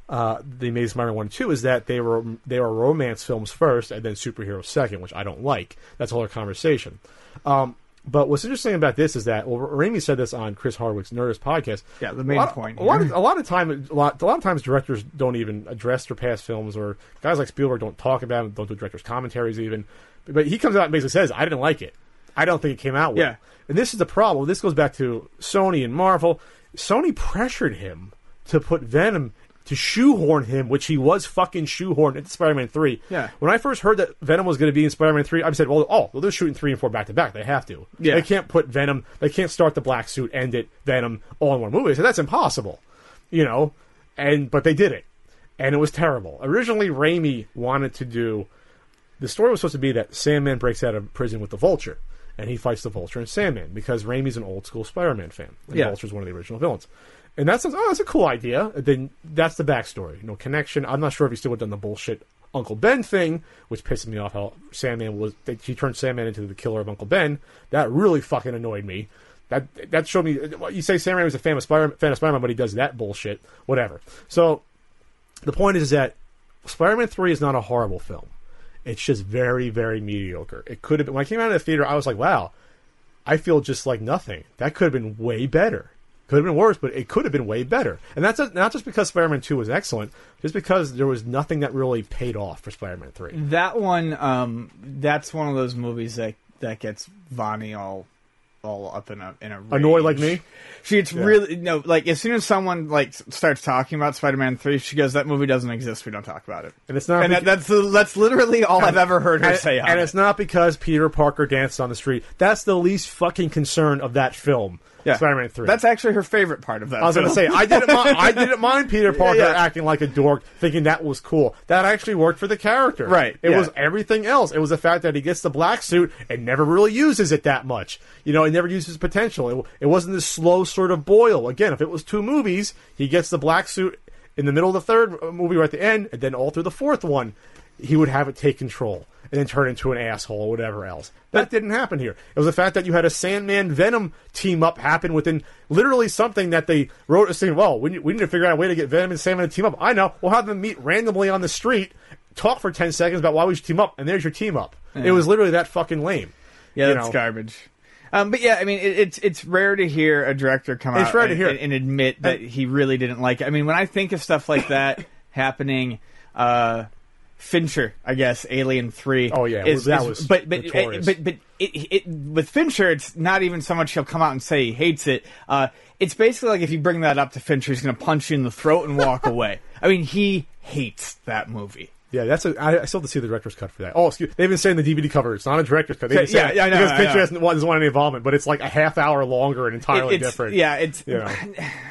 uh, the Amazing Spider-Man one and two is that they were they were romance films first and then superheroes second, which I don't like. That's a whole other conversation. Um, but what's interesting about this is that, well, Raimi said this on Chris Hardwick's Nerdist podcast. Yeah, the main a lot, point. A lot, of, a lot of time, a lot, a lot of times, directors don't even address their past films, or guys like Spielberg don't talk about them, don't do directors' commentaries even. But he comes out and basically says, "I didn't like it. I don't think it came out well." Yeah. And this is the problem. This goes back to Sony and Marvel. Sony pressured him to put Venom, to shoehorn him, which he was fucking shoehorned into Spider-Man three. Yeah. When I first heard that Venom was going to be in Spider-Man three, I said, well, oh, well, they're shooting three and four back to back. They have to. Yeah. They can't put Venom, they can't start the black suit, end it, Venom, all in one movie. So that's impossible. You know? And, but they did it. And it was terrible. Originally, Raimi wanted to do, the story was supposed to be that Sandman breaks out of prison with the Vulture. And he fights the Vulture and Sandman, because Raimi's an old school Spider-Man fan. And Yeah. Vulture's one of the original villains. And that sounds, oh, that's a cool idea. And then that's the backstory. No connection. I'm not sure if he still would have done the bullshit Uncle Ben thing, which pisses me off how Sandman was, they, he turned Sandman into the killer of Uncle Ben. That really fucking annoyed me. That that showed me, you say Sam Raimi was a fan of, Spider, fan of Spider-Man, but he does that bullshit. Whatever. So, the point is that Spider-Man three is not a horrible film. It's just very, very mediocre. It could have been, when I came out of the theater, I was like, wow, I feel just like nothing. That could have been way better. Could have been worse, but it could have been way better. And that's not just because Spider-Man two was excellent, just because there was nothing that really paid off for Spider-Man three. That one, um, that's one of those movies that, that gets Vonnie all all up in a in a rage. Annoyed like me? She gets Yeah. really no like as soon as someone like s- starts talking about Spider-Man three, she goes, "That movie doesn't exist. We don't talk about it." And it's not And beca- that, that's the, that's literally all I've ever heard her and, say. On and it. it's not because Peter Parker danced on the street. That's the least fucking concern of that film. Yeah. Spider-Man three. That's actually her favorite part of that. I was going to film. say, I didn't, mind, I didn't mind Peter Parker Yeah, yeah. acting like a dork, thinking that was cool. That actually worked for the character. Right, It yeah. was everything else. It was the fact that he gets the black suit and never really uses it that much. You know, he never uses potential. It, it wasn't this slow sort of boil. Again, if it was two movies, he gets the black suit in the middle of the third movie or at the end, and then all through the fourth one, he would have it take control and then turn into an asshole or whatever else. That didn't happen here. It was the fact that you had a Sandman Venom team up happen within literally something that they wrote saying, well, we need, we need to figure out a way to get Venom and Sandman to team up. I know. We'll have them meet randomly on the street, talk for ten seconds about why we should team up, and there's your team up. Yeah. It was literally that fucking lame. Yeah, you that's know? garbage. Um, but yeah, I mean, it, it's it's rare to hear a director come It's out rare to and, hear. and, and admit that he really didn't like it. I mean, when I think of stuff like that happening, uh, Fincher, I guess, Alien three. Oh, yeah, is, that is- was but but notorious. but but it, it, with Fincher, it's not even so much he'll come out and say he hates it. Uh, it's basically like if you bring that up to Fincher, he's going to punch you in the throat and walk away. I mean, he hates that movie. Yeah, that's a, I, I still have to see the director's cut for that. Oh, excuse, they've been saying the D V D cover. It's not a director's cut. They've been Yeah, saying yeah, I know, because I Picture know. doesn't want, doesn't want any involvement, but it's like a half hour longer and entirely It- it's, different. Yeah, it's. You know.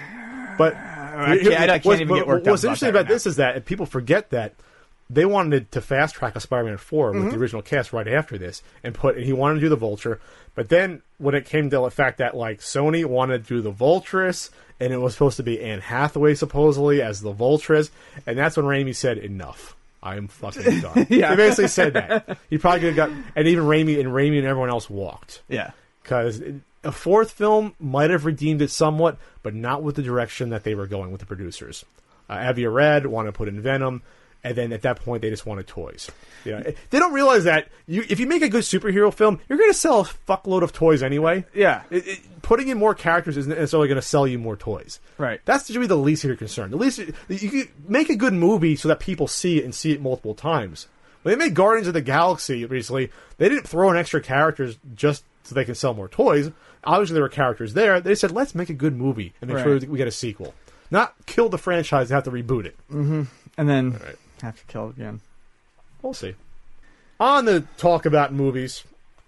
But I can't- I can't what's, even get worked what's up about interesting that about right now. this is that people forget that they wanted to fast track a Spider-Man four with Mm-hmm. the original cast right after this, and put and he wanted to do the Vulture, but then when it came to the fact that like Sony wanted to do the Vulturess, and it was supposed to be Anne Hathaway supposedly as the Vulturess, and that's when Raimi said enough. I'm fucking done. Yeah. He basically said that. He probably could have got, and even Raimi and Raimi and everyone else walked. Yeah. Because a fourth film might have redeemed it somewhat, but not with the direction that they were going with the producers. Uh, Avi Arad wanted to put in Venom, and then at that point they just wanted toys. You know, they don't realize that you, if you make a good superhero film, you're going to sell a fuckload of toys anyway. Yeah. It, it, putting in more characters isn't necessarily going to sell you more toys. Right. That's should be the least of your concern. The least you could make a good movie so that people see it and see it multiple times. When they made Guardians of the Galaxy recently, they didn't throw in extra characters just so they can sell more toys. Obviously, there were characters there. They said, let's make a good movie and make Right. sure we get a sequel. Not kill the franchise and have to reboot it. And then Right. have to kill it again. We'll see. On the talk about movies,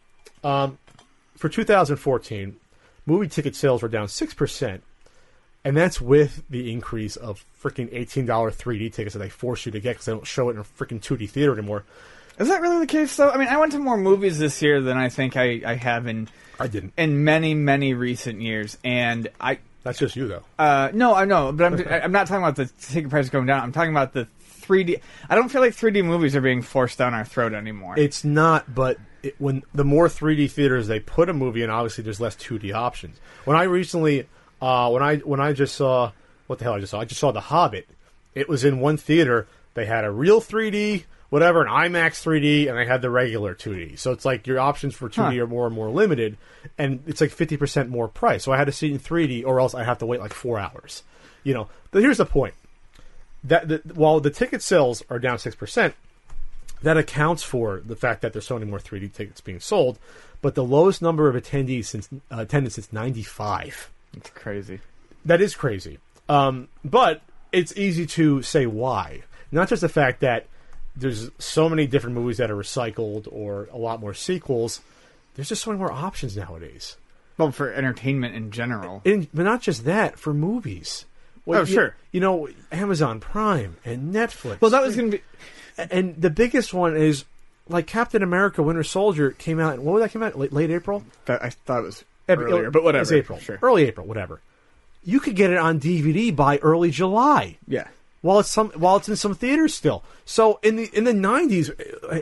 um, for two thousand fourteen, movie ticket sales were down six percent. And that's with the increase of freaking eighteen dollars three D tickets that they force you to get because they don't show it in a freaking two D theater anymore. Is that really the case, though? I mean, I went to more movies this year than I think I, I have in I didn't. in many, many recent years. And I, That's just you, though. uh, no, I know, but I'm, I'm not talking about the ticket price going down. I'm talking about the three D. I don't feel like three D movies are being forced down our throat anymore. It's not, but it, when the more three D theaters they put a movie in, obviously there's less two D options. When I recently, uh, when I when I just saw what the hell I just saw, I just saw The Hobbit it was in one theater. They had a real three D, whatever, an IMAX three D, and they had the regular two D. So it's like your options for two D huh. are more and more limited, and it's like fifty percent more price. So I had to see it in three D, or else I have to wait like four hours. You know, but here's the point. That the, while the ticket sales are down six percent, that accounts for the fact that there's so many more three D tickets being sold, but the lowest number of attendees since uh, attendance since ninety-five. That's crazy. That is crazy. Um, but it's easy to say why. Not just the fact that there's so many different movies that are recycled or a lot more sequels. There's just so many more options nowadays. Well, for entertainment in general. In, but not just that, for movies. Well, oh, you, sure. You know, Amazon Prime and Netflix. Well, that was going to be... And the biggest one is, like, Captain America Winter Soldier came out... What would that come out? Late, late April? I thought it was earlier, but whatever. It's April. Sure. Early April, whatever. You could get it on D V D by early July. Yeah. While it's some, while it's in some theaters still. So in the in the nineties,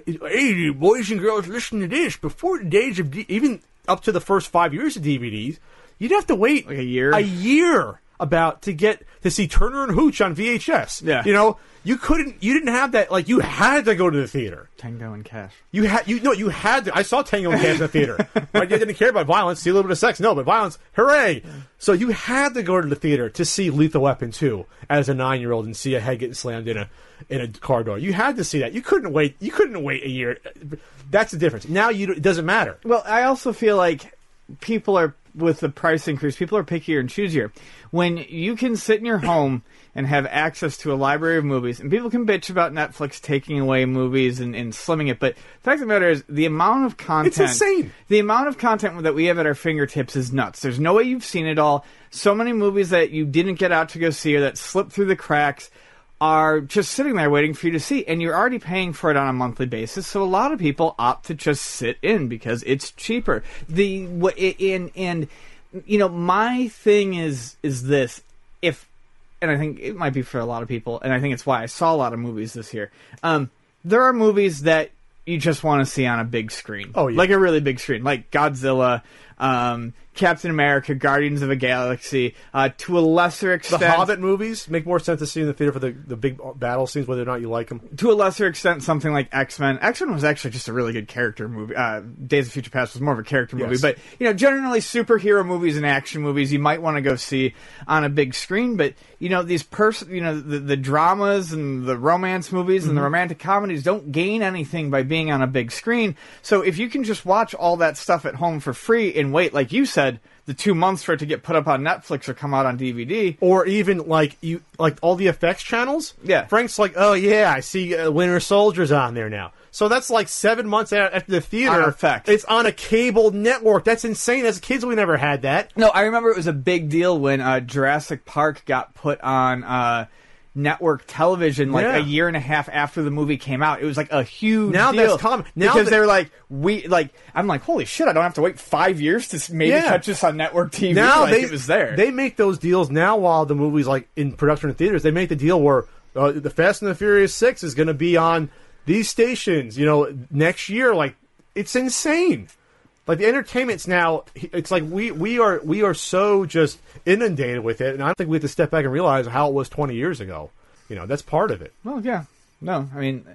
hey, boys and girls, listen to this. Before the days of D, even up to the first five years of D V Ds, you'd have to wait like a year, a year about to get to see Turner and Hooch on V H S. Yeah, you know, you couldn't, you didn't have that. Like, you had to go to the theater. Tango and Cash. You had, you know, you had to. I saw Tango and Cash in the theater. I didn't care about violence. See a little bit of sex, no, but violence, hooray! So you had to go to the theater to see Lethal Weapon two as a nine-year-old and see a head getting slammed in a in a car door. You had to see that. You couldn't wait. You couldn't wait a year. That's the difference. Now you, it doesn't matter. Well, I also feel like people are, with the price increase, people are pickier and choosier. When you can sit in your home and have access to a library of movies, and people can bitch about Netflix taking away movies and, and slimming it, but the fact of the matter is, the amount of content... It's insane! The amount of content that we have at our fingertips is nuts. There's no way you've seen it all. So many movies that you didn't get out to go see or that slipped through the cracks are just sitting there waiting for you to see, and you're already paying for it on a monthly basis, so a lot of people opt to just sit in because it's cheaper. The in and you know, my thing is is this, if, and I think it might be for a lot of people, and I think it's why I saw a lot of movies this year. Um, there are movies that you just want to see on a big screen. Oh, yeah. Like a really big screen, like Godzilla, um, Captain America, Guardians of the Galaxy, uh, to a lesser extent... The Hobbit movies make more sense to see in the theater for the, the big battle scenes, whether or not you like them. To a lesser extent, something like X-Men. X-Men was actually just a really good character movie. Uh, Days of Future Past was more of a character movie. Yes. But, you know, generally superhero movies and action movies you might want to go see on a big screen. But, you know, these pers- you know, the, the dramas and the romance movies mm-hmm. and the romantic comedies don't gain anything by being on a big screen. So if you can just watch all that stuff at home for free and wait, like you said, the two months for it to get put up on Netflix or come out on D V D, or even like you like all the effects channels. Yeah, Frank's like, oh yeah, I see uh, Winter Soldier's on there now. So that's like seven months after the theater. On effect. It's on a cable network. That's insane. As kids, we never had that. No, I remember it was a big deal when uh, Jurassic Park got put on uh, network television like yeah. a year and a half after the movie came out. It was like a huge now deal. That's common. Now because that, they're like, we like, I'm like, holy shit, I don't have to wait five years to maybe yeah. catch this on network T V. Now like they, it was there. They make those deals now while the movie's like in production in theaters. They make the deal where uh, the Fast and the Furious six is going to be on these stations, you know, next year. Like, it's insane. Like, the entertainment's now, it's like we, we are we are so just inundated with it, and I don't think we have to step back and realize how it was twenty years ago. You know, that's part of it. Well, yeah. No, I mean,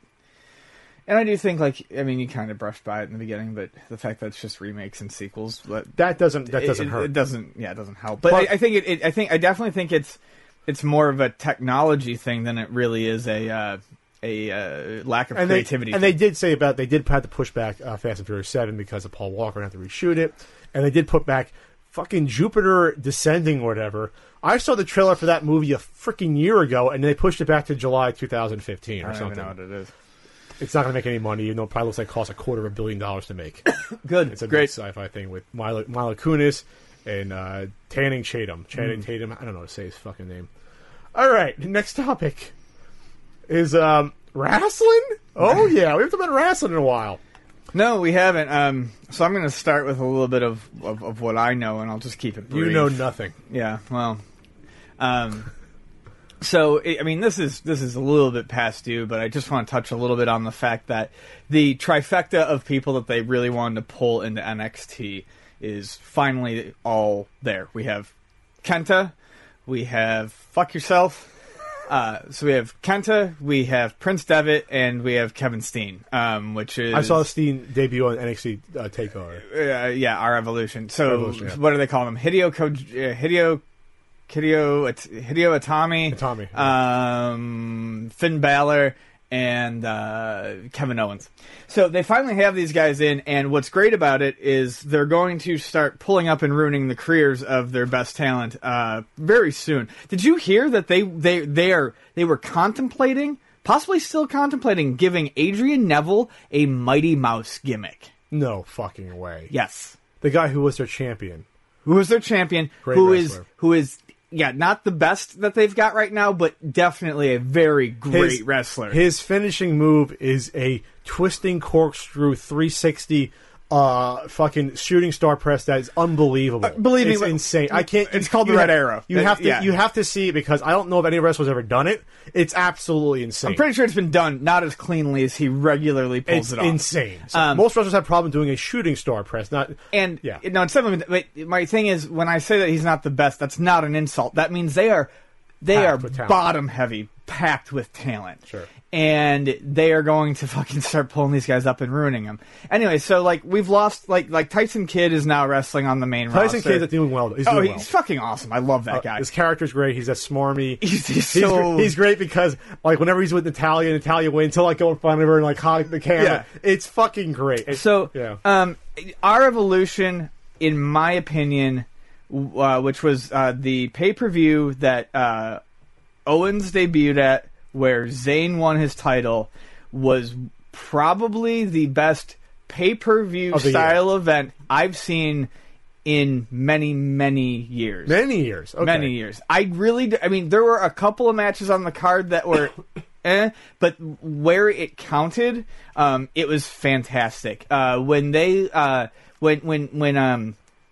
and I do think, like, I mean, you kind of brushed by it in the beginning, but the fact that it's just remakes and sequels, that, that doesn't that doesn't it, hurt. It doesn't, yeah, it doesn't help. But, but I, I think it, it, I think I definitely think it's it's more of a technology thing than it really is a uh, a uh, lack of and creativity. They, and they did say about they did have to push back uh, Fast and Furious seven because of Paul Walker and have to reshoot it, and they did put back fucking Jupiter Descending or whatever. I saw the trailer for that movie a freaking year ago, and they pushed it back to July twenty fifteen or I don't something. even know what it is. It's not going to make any money, even though it probably looks like it costs a quarter of a billion dollars to make. Good, it's a great big sci-fi thing with Mila, Mila Kunis and uh, Channing Tatum. Channing mm. Tatum. I don't know how to say his fucking name. All right, next topic is um, wrestling. Oh yeah, we haven't talked about wrestling in a while. No, we haven't. Um, so I'm going to start with a little bit of, of, of what I know, and I'll just keep it brief. You know nothing. Yeah, well, um, so I mean, this is this is a little bit past due, but I just want to touch a little bit on the fact that the trifecta of people that they really wanted to pull into N X T is finally all there. We have Kenta, we have Fuck Yourself, Uh, so we have Kenta, we have Prince Devitt, and we have Kevin Steen, um, which is... I saw Steen debut on N X T uh, TakeOver. Uh, yeah, our Evolution. So, Evolution, yeah. what do they call them? Hideo Ko- uh, Hideo... Hideo, Hideo Itami, Itami, um, Finn Balor, and uh, Kevin Owens. So they finally have these guys in, and what's great about it is they're going to start pulling up and ruining the careers of their best talent uh, very soon. Did you hear that they they they are they were contemplating, possibly still contemplating, giving Adrian Neville a Mighty Mouse gimmick? No fucking way. Yes, the guy who was their champion, who was their champion, Great who wrestler. is who is. Yeah, not the best that they've got right now, but definitely a very great his, wrestler. His finishing move is a twisting corkscrew three sixty uh, fucking shooting star press that is unbelievable. Uh, believe me, it's what- insane. I can't. It's called the you Red have- Arrow. You Uh, have to. yeah. You have to see it because I don't know if any wrestler's ever done it. It's absolutely insane. I'm pretty sure it's been done not as cleanly as he regularly pulls it's it off. insane. So Um, most wrestlers have problem doing a shooting star press. Not And yeah. no, it's something. But my thing is, when I say that he's not the best, that's not an insult. That means they are they Packed are with talent. bottom heavy, packed with talent. Sure. And they are going to fucking start pulling these guys up and ruining them. Anyway, so like we've lost like like Tyson Kidd is now wrestling on the main Tyson roster. Kidd's doing well. He's Oh, doing he's well. fucking awesome. I love that Uh, guy. His character's great. He's a smarmy. He's, he's He's, so gr- he's great because like whenever he's with Natalia, Natalia wins. He'll like go in front of her and like hog the camera. Yeah. It's fucking great. It's- So, yeah. um, our Evolution, in my opinion, w- uh, which was uh, the pay per view that uh, Owens debuted at, where Zayn won his title, was probably the best pay per view Of the style event I've seen in many, many years. Many years. Okay. Many years. I really, d- I mean, there were a couple of matches on the card that were, eh, but where it counted, um, it was fantastic. Uh, when they, uh, when, when, when, um,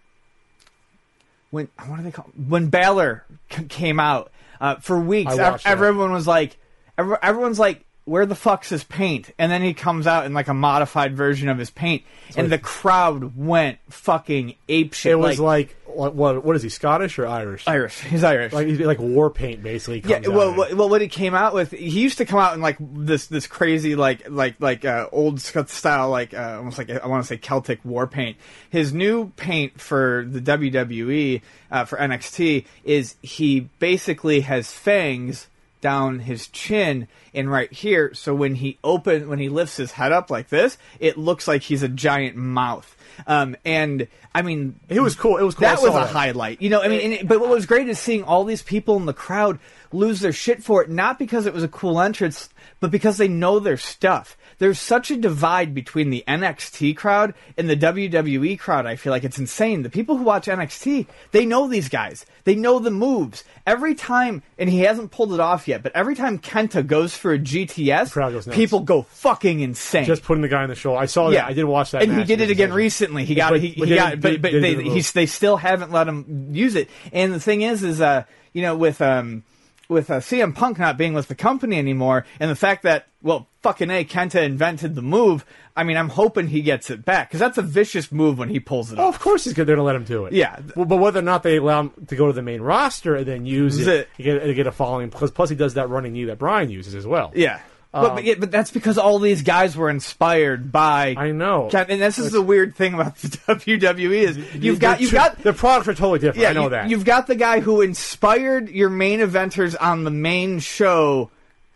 when, what do they call? When Balor c- came out uh, for weeks, I ev- watched that. everyone was like, every- everyone's like, where the fuck's his paint? And then he comes out in like a modified version of his paint, and like- the crowd went fucking apeshit. It was like, what, what? What is he? Scottish or Irish? Irish. He's Irish. Like he's like war paint basically. Yeah, Comes out well, in. well, well, what he came out with, he used to come out in like this, this crazy, like, like, like uh, old Scots style, like uh, almost like I want to say Celtic war paint. His new paint for the W W E uh, for N X T is he basically has fangs down his chin and right here, so when he open when he lifts his head up like this, it looks like he's a giant mouth. Um, and I mean, It was cool. It was cool. that I was saw a that. highlight. You know, I mean, and it, but what was great is seeing all these people in the crowd lose their shit for it, not because it was a cool entrance, but because they know their stuff. There's such a divide between the N X T crowd and the W W E crowd. I feel like it's insane. The people who watch N X T, they know these guys. They know the moves. Every time, and he hasn't pulled it off yet, but every time Kenta goes for a G T S, crowd goes nuts. people go fucking insane. Just putting the guy on the shoulder. I saw that. I did watch that. and he match. did it again was- recently. He got But- he, but he they got, didn't- but they but didn't they do the he's, move. they still haven't let him use it. And the thing is, is uh, you know, with um, with uh, C M Punk not being with the company anymore, and the fact that well, fucking a Kenta invented the move. I mean, I'm hoping he gets it back because that's a vicious move when he pulls it Oh, off. of course he's good. They're going to let him do it. Yeah. Well, but whether or not they allow him to go to the main roster and then use Is it, it- to get, to get a following, because plus he does that running knee that Brian uses as well. Yeah. but, but, yeah, but that's because all these guys were inspired by. I know. Ken- and this is the weird thing about the W W E is you've got you've got the products are totally different. yeah I know you, that. you've got the guy who inspired your main eventers on the main show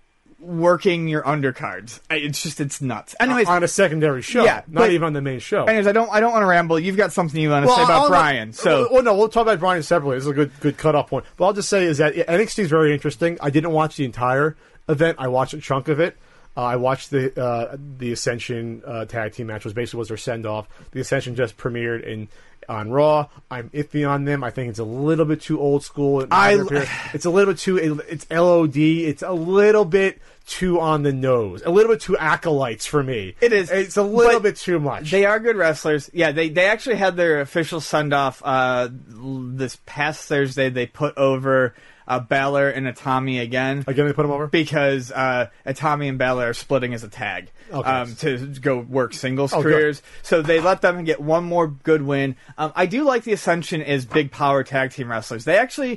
working your undercards. I- It's just it's nuts. Anyways, on a secondary show, Yeah, not but- even on the main show. anyways, I don't I don't want to ramble. You've got something you want to Well, say about I'll- Brian. So well, no, we'll talk about Brian separately. This is a good good cutoff point. But I'll just say is that N X T is very interesting. I didn't watch the entire event. I watched a chunk of it. Uh, I watched the uh, the Ascension uh, tag team match. Was basically was their send off. The Ascension just premiered in on Raw. I'm iffy on them. I think it's a little bit too old school. I- It's a little bit too. It's L O D. It's a little bit too on the nose. A little bit too acolytes for me. It is. It's a little But bit too much. they are good wrestlers. Yeah, they they actually had their official send off uh, this past Thursday. They put over uh, Balor and Itami again. Again, they put him over. Because uh, Itami and Balor are splitting as a tag Okay. um, to go work singles Oh, good. careers. So they let them get one more good win. Um, I do like the Ascension as big power tag team wrestlers. They actually,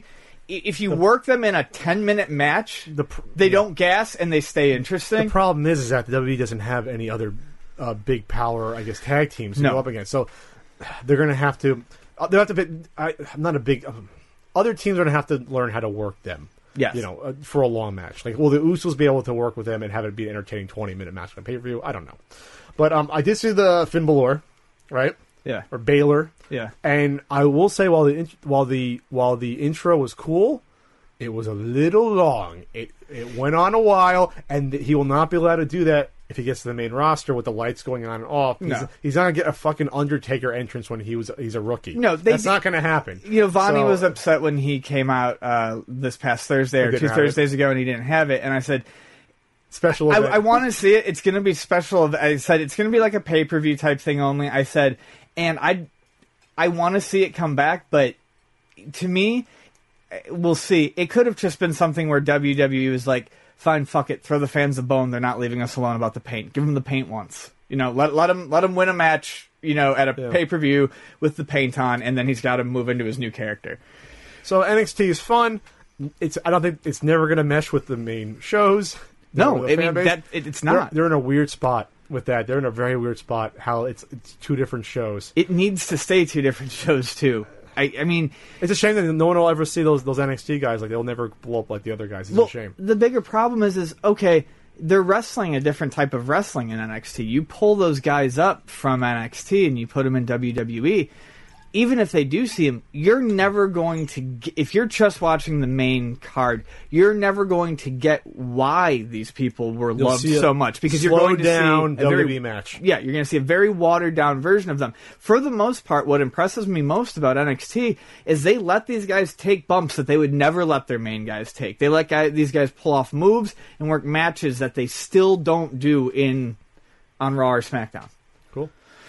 if you work them in a ten minute match, The pr- they yeah. don't gas and they stay interesting. The problem is, is that the W W E doesn't have any other uh, big power, I guess, tag teams to No. go up against. So they're going to have to. Uh, they have to. Be, I, I'm not a big. Um, other teams are going to have to learn how to work them. Yes. You know, uh, for a long match. Like, will the Usos be able to work with them and have it be an entertaining twenty minute match on pay per view? I don't know. But um, I did see the Finn Balor, right? Yeah. Or Baylor. Yeah. And I will say, while the in- while the while the intro was cool, it was a little long. It it went on a while, and he will not be allowed to do that if he gets to the main roster with the lights going on and off. He's, No. he's not gonna get a fucking Undertaker entrance when he was he's a rookie. No, they that's did- not gonna happen. You know, Vonnie So- was upset when he came out uh, this past Thursday or didn't two have it. Thursdays ago, and he didn't have it. And I said, Special I, event. I want to see it. It's going to be special. I said it's going to be like a pay per view type thing only. I said, and I, I want to see it come back, but to me, we'll see. It could have just been something where W W E was like, fine, fuck it, throw the fans a bone. They're not leaving us alone about the paint. Give them the paint once. You know, let let him let him win a match. You know, at a Yeah. pay per view with the paint on, and then he's got to move into his new character. So N X T is fun. It's I don't think it's never gonna mesh with the main shows. No, With the I fan mean base. that it, it's They're, not. they're in a weird spot with that. They're in a very weird spot. How it's it's two different shows. It needs to stay two different shows too. I, I mean, It's a shame that no one will ever see those those N X T guys. Like they'll never blow up like the other guys. It's well, a shame. the bigger problem is, is okay, they're wrestling a different type of wrestling in N X T. You pull those guys up from N X T and you put them in W W E. Even if they do see him, you're never going to get, if you're just watching the main card, you're never going to get why these people were You'll loved see a so much because you're slowed going to down see a W W E very, match. Yeah, you're going to see a very watered down version of them. For the most part, what impresses me most about N X T is they let these guys take bumps that they would never let their main guys take. They let guy, these guys pull off moves and work matches that they still don't do in on Raw or SmackDown. Cool.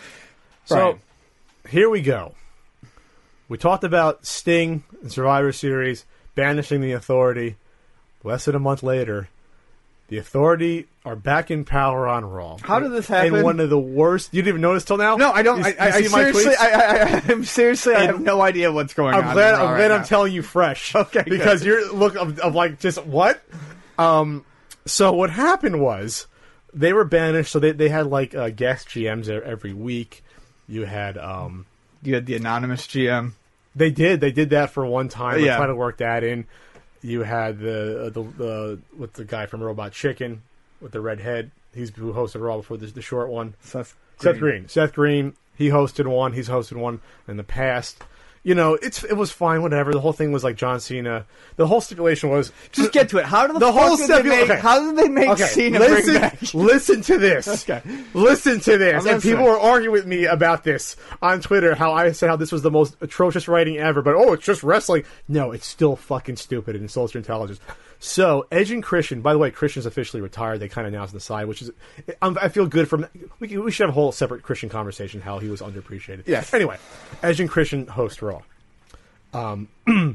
So Brian. here we go. We talked about Sting and Survivor Series banishing the Authority. Less than a month later, the Authority are back in power on Raw. How did this happen? And one of the worst. You didn't even notice till now? No, I don't. You, I, you I, I see my seriously, tweets? I, I, I'm seriously, I have no idea what's going I'm on. glad. in Raw I'm glad right I'm now. telling you fresh. Okay, good. because you're look of, of like just what. Um. So what happened was they were banished. So they they had like uh, guest G Ms every week. You had um. You had the anonymous G M. They did. They did that for one time. They Yeah. tried to work that in. You had the uh, the the with the guy from Robot Chicken with the red head. He's who hosted Raw before the, the short one. Seth Seth Green. Seth Green. He hosted one. He's hosted one in the past. You know, it's it was fine. Whatever. The whole thing was like John Cena. The whole stipulation was Just get to it. How did the, The fuck whole did they stipula- make? okay. How did they make okay. Cena listen, bring back? listen to this. Okay. Listen to this. I'm And people listening. were arguing with me about this on Twitter. How I said how this was the most atrocious writing ever. But oh, it's just wrestling. No, it's still fucking stupid and insults your intelligence. So Edge and Christian. By the way, Christian's officially retired. They kind of announced on the side, which is I'm, I feel good from. We, can- we should have a whole separate Christian conversation. How he was underappreciated. Yes. Anyway, Edge and Christian host Raw. Um,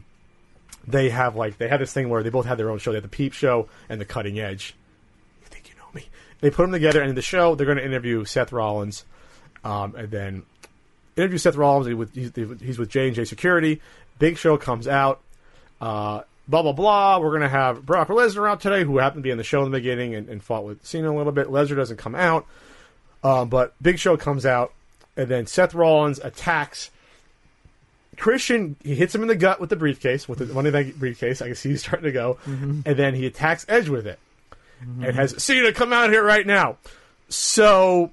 they have like they have this thing where they both have their own show. They have the Peep Show and the Cutting Edge. You think you know me? They put them together, and in the show, they're going to interview Seth Rollins, um, and then interview Seth Rollins. He's with, he's, he's with J and J Security. Big Show comes out. Uh, blah blah blah. We're going to have Brock Lesnar out today, who happened to be in the show in the beginning and, and fought with Cena a little bit. Lesnar doesn't come out, um, but Big Show comes out, and then Seth Rollins attacks. Christian, he hits him in the gut with the briefcase, with the money bag briefcase. I can see he's starting to go. Mm-hmm. And then he attacks Edge with it. Mm-hmm. And has Cena come out here right now. So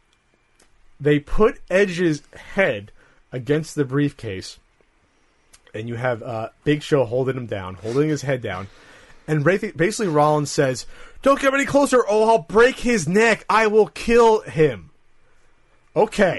they put Edge's head against the briefcase. And you have uh, Big Show holding him down, holding his head down. And basically Rollins says, "Don't get any closer or I'll break his neck. I will kill him." Okay.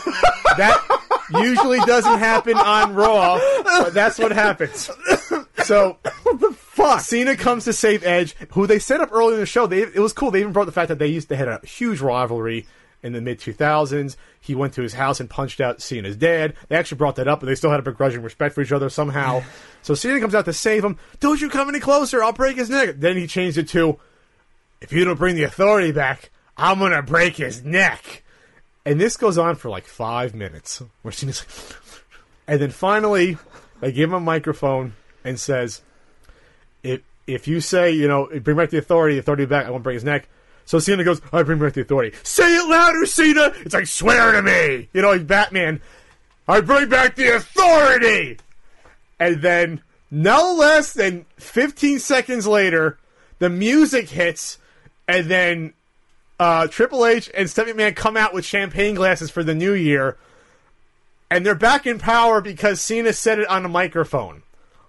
That usually doesn't happen on Raw, but that's what happens. So, what the fuck? Cena comes to save Edge, who they set up early in the show. They, it was cool. They even brought the fact that they used to had a huge rivalry in the mid two thousands. He went to his house and punched out Cena's dad. They actually brought that up, but they still had a begrudging respect for each other somehow. So Cena comes out to save him. "Don't you come any closer, I'll break his neck." Then he changed it to, "If you don't bring the Authority back, I'm going to break his neck." And this goes on for like five minutes. Where Cena's like, and then finally, they give him a microphone, and says, if if you say, you know, bring back the authority, the authority back, I won't break his neck. So Cena goes, I bring back the authority. Say it louder, Cena! It's like, swear to me! You know, like Batman, I bring back the authority! And then, no less than fifteen seconds later, the music hits, and then uh, Triple H and Stephanie McMahon come out with champagne glasses for the new year, and they're back in power because Cena said it on a microphone.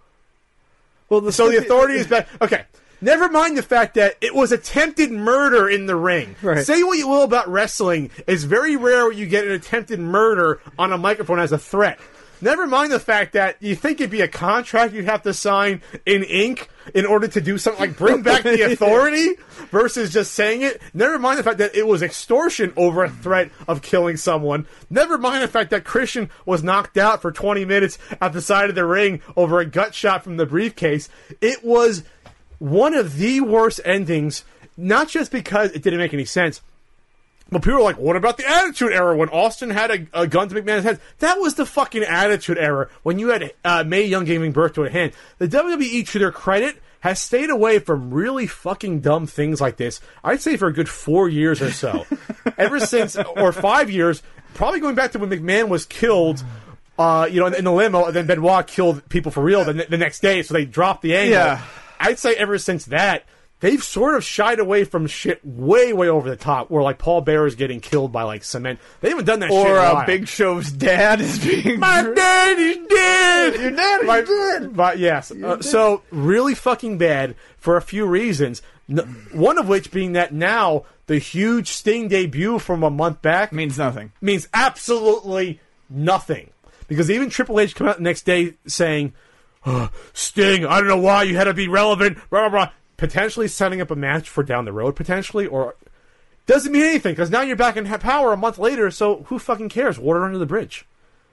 Well, the so the authority is back. Okay. Never mind the fact that it was attempted murder in the ring. Right. Say what you will about wrestling. It's very rare when you get an attempted murder on a microphone as a threat. Never mind the fact that you think it'd be a contract you'd have to sign in ink in order to do something like bring back the authority versus just saying it. Never mind the fact that it was extortion over a threat of killing someone. Never mind the fact that Christian was knocked out for twenty minutes at the side of the ring over a gut shot from the briefcase. It was one of the worst endings, not just because it didn't make any sense, but people were like, what about the Attitude Era when Austin had a, a gun to McMahon's head? That was the fucking Attitude Era when you had uh, Mae Young giving birth to a hand. The W W E, to their credit, has stayed away from really fucking dumb things like this, I'd say for a good four years or so. Ever since, or five years, probably going back to when McMahon was killed, uh, you know, in, in the limo, and then Benoit killed people for real the, the next day, so they dropped the angle. Yeah. I'd say ever since that, they've sort of shied away from shit way, way over the top, where like Paul Bearer is getting killed by like cement. They haven't done that or, shit in a uh, while. Big Show's dad is being... My daddy's dead! Your daddy's My, dead! But yes, uh, so really fucking bad for a few reasons. N- one of which being that now the huge Sting debut from a month back Means nothing. means absolutely nothing. Because even Triple H came out the next day saying, oh, Sting, I don't know why you had to be relevant, blah, blah, blah. Potentially setting up a match for down the road, potentially, or doesn't mean anything, because now you're back in power a month later, so who fucking cares? Water under the bridge.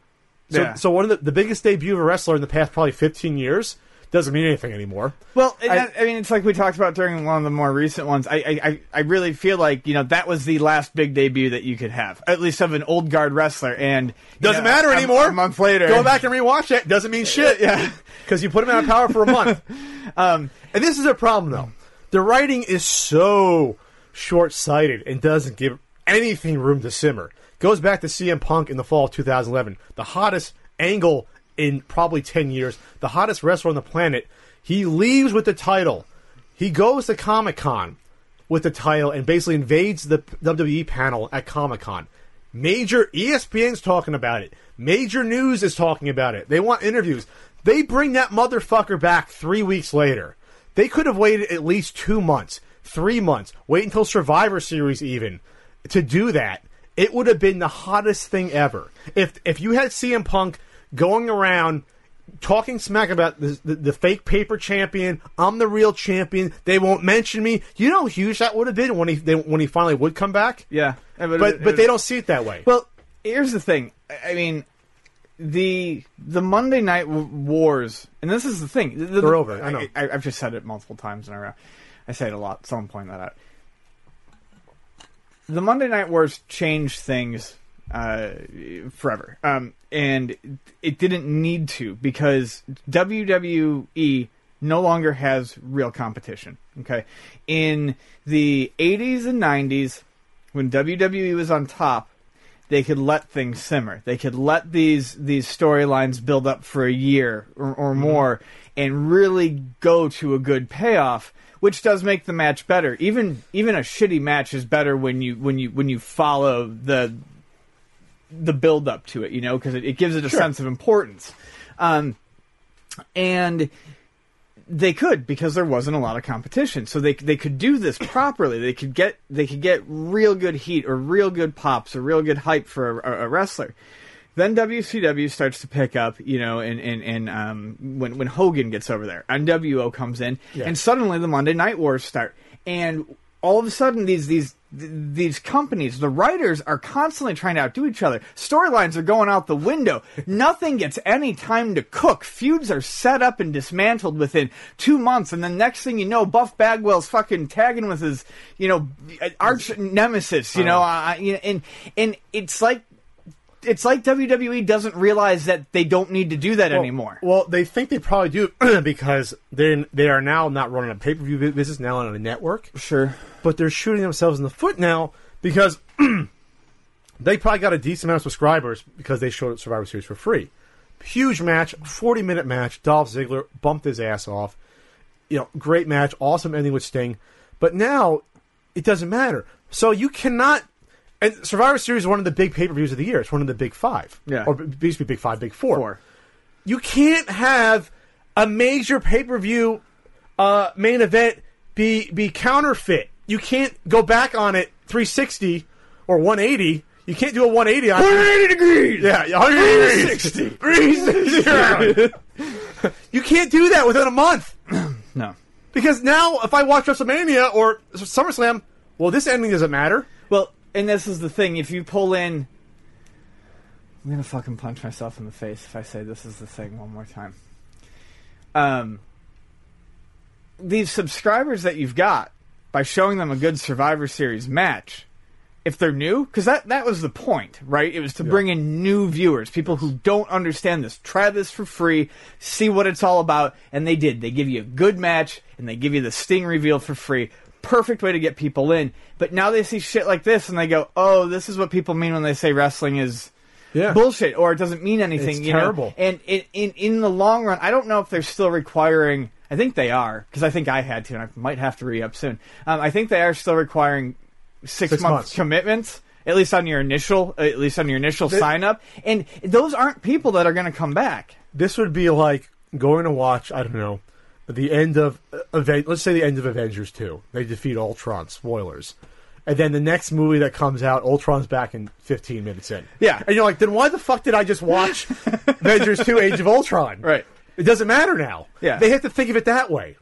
So, Yeah. so one of the, the biggest debut of a wrestler in the past probably fifteen years doesn't mean anything anymore. Well, and I- that- I mean, it's like we talked about during one of the more recent ones. I, I, I- I really feel like, you know, that was the last big debut that you could have, at least of an old guard wrestler. And you Doesn't know, matter a- anymore. A month later, Go back and rewatch it. Doesn't mean shit. Yeah. Because you put him out of power for a month. Um, And this is a problem, though. The writing is so short-sighted and doesn't give anything room to simmer. Goes back to C M Punk in the fall of two thousand eleven. The hottest angle in probably ten years. The hottest wrestler on the planet. He leaves with the title. He goes to Comic-Con with the title and basically invades the W W E panel at Comic-Con. Major E S P N's talking about it. Major News is talking about it. They want interviews. They bring that motherfucker back three weeks later. They could have waited at least two months, three months, wait until Survivor Series even to do that. It would have been the hottest thing ever. If if you had C M Punk going around talking smack about the, the, the fake paper champion, I'm the real champion, they won't mention me. You know how huge that would have been when he they, when he finally would come back? yeah. But but they don't see it that way. Well, here's the thing. I I mean, the the Monday Night w- Wars, and this is the thing. The, the, They're over, I know. I, I've just said it multiple times in a row. I say it a lot. Someone point that out. The Monday Night Wars changed things uh, forever, um, and it didn't need to, because W W E no longer has real competition. Okay, in the eighties and nineties, when W W E was on top, they could let things simmer. They could let these these storylines build up for a year or, or more and really go to a good payoff, which does make the match better. Even even a shitty match is better when you when you when you follow the the build up to it, you know, because it, it gives it a Sure. sense of importance. Um, and they could, because there wasn't a lot of competition, so they they could do this properly. They could get they could get real good heat or real good pops or real good hype for a, a wrestler. Then W C W starts to pick up, you know, and and, and um, when when Hogan gets over there, N W O comes in, Yeah. and suddenly the Monday Night Wars start, and all of a sudden these these these companies, the writers are constantly trying to outdo each other. Storylines are going out the window. Nothing gets any time to cook. Feuds are set up and dismantled within two months, and the next thing you know, Buff Bagwell's fucking tagging with his, you know, arch nemesis. You know, uh, you know, and and it's like it's like W W E doesn't realize that they don't need to do that well, anymore. Well, they think they probably do because they they are now not running a pay per view business now on a network. Sure, but they're shooting themselves in the foot now because they probably got a decent amount of subscribers because they showed Survivor Series for free. Huge match, forty minute match. Dolph Ziggler bumped his ass off. You know, great match, awesome ending with Sting. But now it doesn't matter. So you cannot. And Survivor Series is one of the big pay per views of the year. It's one of the big five. Yeah. Or it used to be big five, big four. Four. You can't have a major pay per view uh, main event be be counterfeit. You can't go back on it three sixty or one eighty. You can't do a one eighty on one eighty degrees. Yeah, one sixty. three sixty. You can't do that within a month. No. Because now, if I watch WrestleMania or SummerSlam, well, this ending doesn't matter. Well, and this is the thing. If you pull in... I'm going to fucking punch myself in the face if I say this is the thing one more time. Um, these subscribers that you've got, by showing them a good Survivor Series match, if they're new, because that, that was the point, right? It was to Yeah. bring in new viewers, people who don't understand this. Try this for free, see what it's all about, and they did. They give you a good match, and they give you the Sting reveal for free. Perfect way to get people in. But now they see shit like this, and they go, oh, this is what people mean when they say wrestling is Yeah. bullshit, or it doesn't mean anything. It's you terrible. know? And in, in, in the long run, I don't know if they're still requiring... I think they are, because I think I had to, and I might have to re-up soon. Um, I think they are still requiring six, Six month months. commitments, at least on your initial, at least on your initial The- sign up. And those aren't people that are going to come back. This would be like going to watch, I don't know, the end of uh, event. Let's say the end of Avengers two. They defeat Ultron. Spoilers. And then the next movie that comes out, Ultron's back in fifteen minutes in. Yeah. And you're like, then why the fuck did I just watch Avengers two Age of Ultron? Right. It doesn't matter now. Yeah. They have to think of it that way.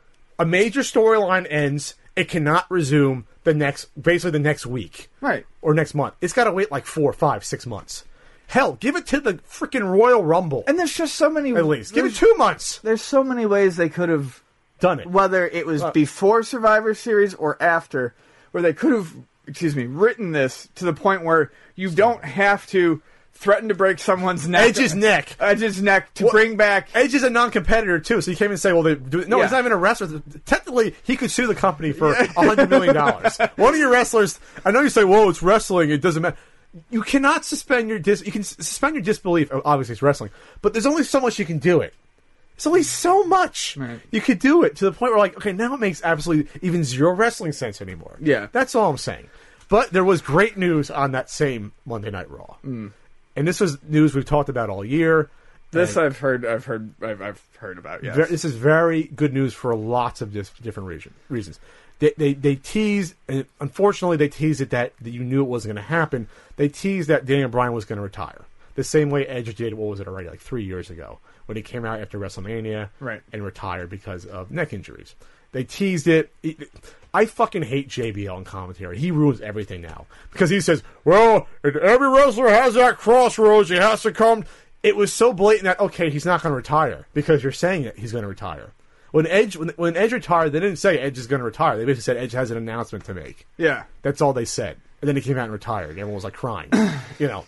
A major storyline ends, it cannot resume the next, basically the next week. Right. Or next month. It's got to wait like four, five, six months. Hell, give it to the freaking Royal Rumble. And there's just so many... At least. Give it there's- two months. There's so many ways they could have... Done it. Whether it was Uh, before Survivor Series or after, where they could have, excuse me, written this to the point where you don't have to threaten to break someone's neck. Edge's neck. Edge's neck to Well, bring back... Edge is a non-competitor too, so you can't even say, "Well, they do." No, Yeah. he's not even a wrestler. Technically, he could sue the company for a hundred million dollars. One of your wrestlers. I know you say, "Whoa, it's wrestling. It doesn't matter." You cannot suspend your dis. You can s- suspend your disbelief. Obviously, it's wrestling, but there's only so much you can do it. There's only so much Right. you could do it to the point where, like, okay, now it makes absolutely even zero wrestling sense anymore. Yeah. That's all I'm saying. But there was great news on that same Monday Night Raw, mm. and this was news we've talked about all year. This And I've heard, I've heard, I've, I've heard about. Yes. ve- this is very good news for lots of dis- different reason, reasons. They, they they teased, and unfortunately, they teased it that, that you knew it wasn't going to happen. They teased that Daniel Bryan was going to retire, the same way Edge did. What was it already? Like three years ago, when he came out after WrestleMania, Right. and retired because of neck injuries. They teased it. It- I fucking hate J B L in commentary. He ruins everything now because he says, "Well, if every wrestler has that crossroads. He has to come." It was so blatant that okay, he's not going to retire because you're saying it. He's going to retire. When Edge when, when Edge retired, they didn't say Edge is going to retire. They basically said Edge has an announcement to make. Yeah. That's all they said. And then he came out and retired. Everyone was like crying, you know.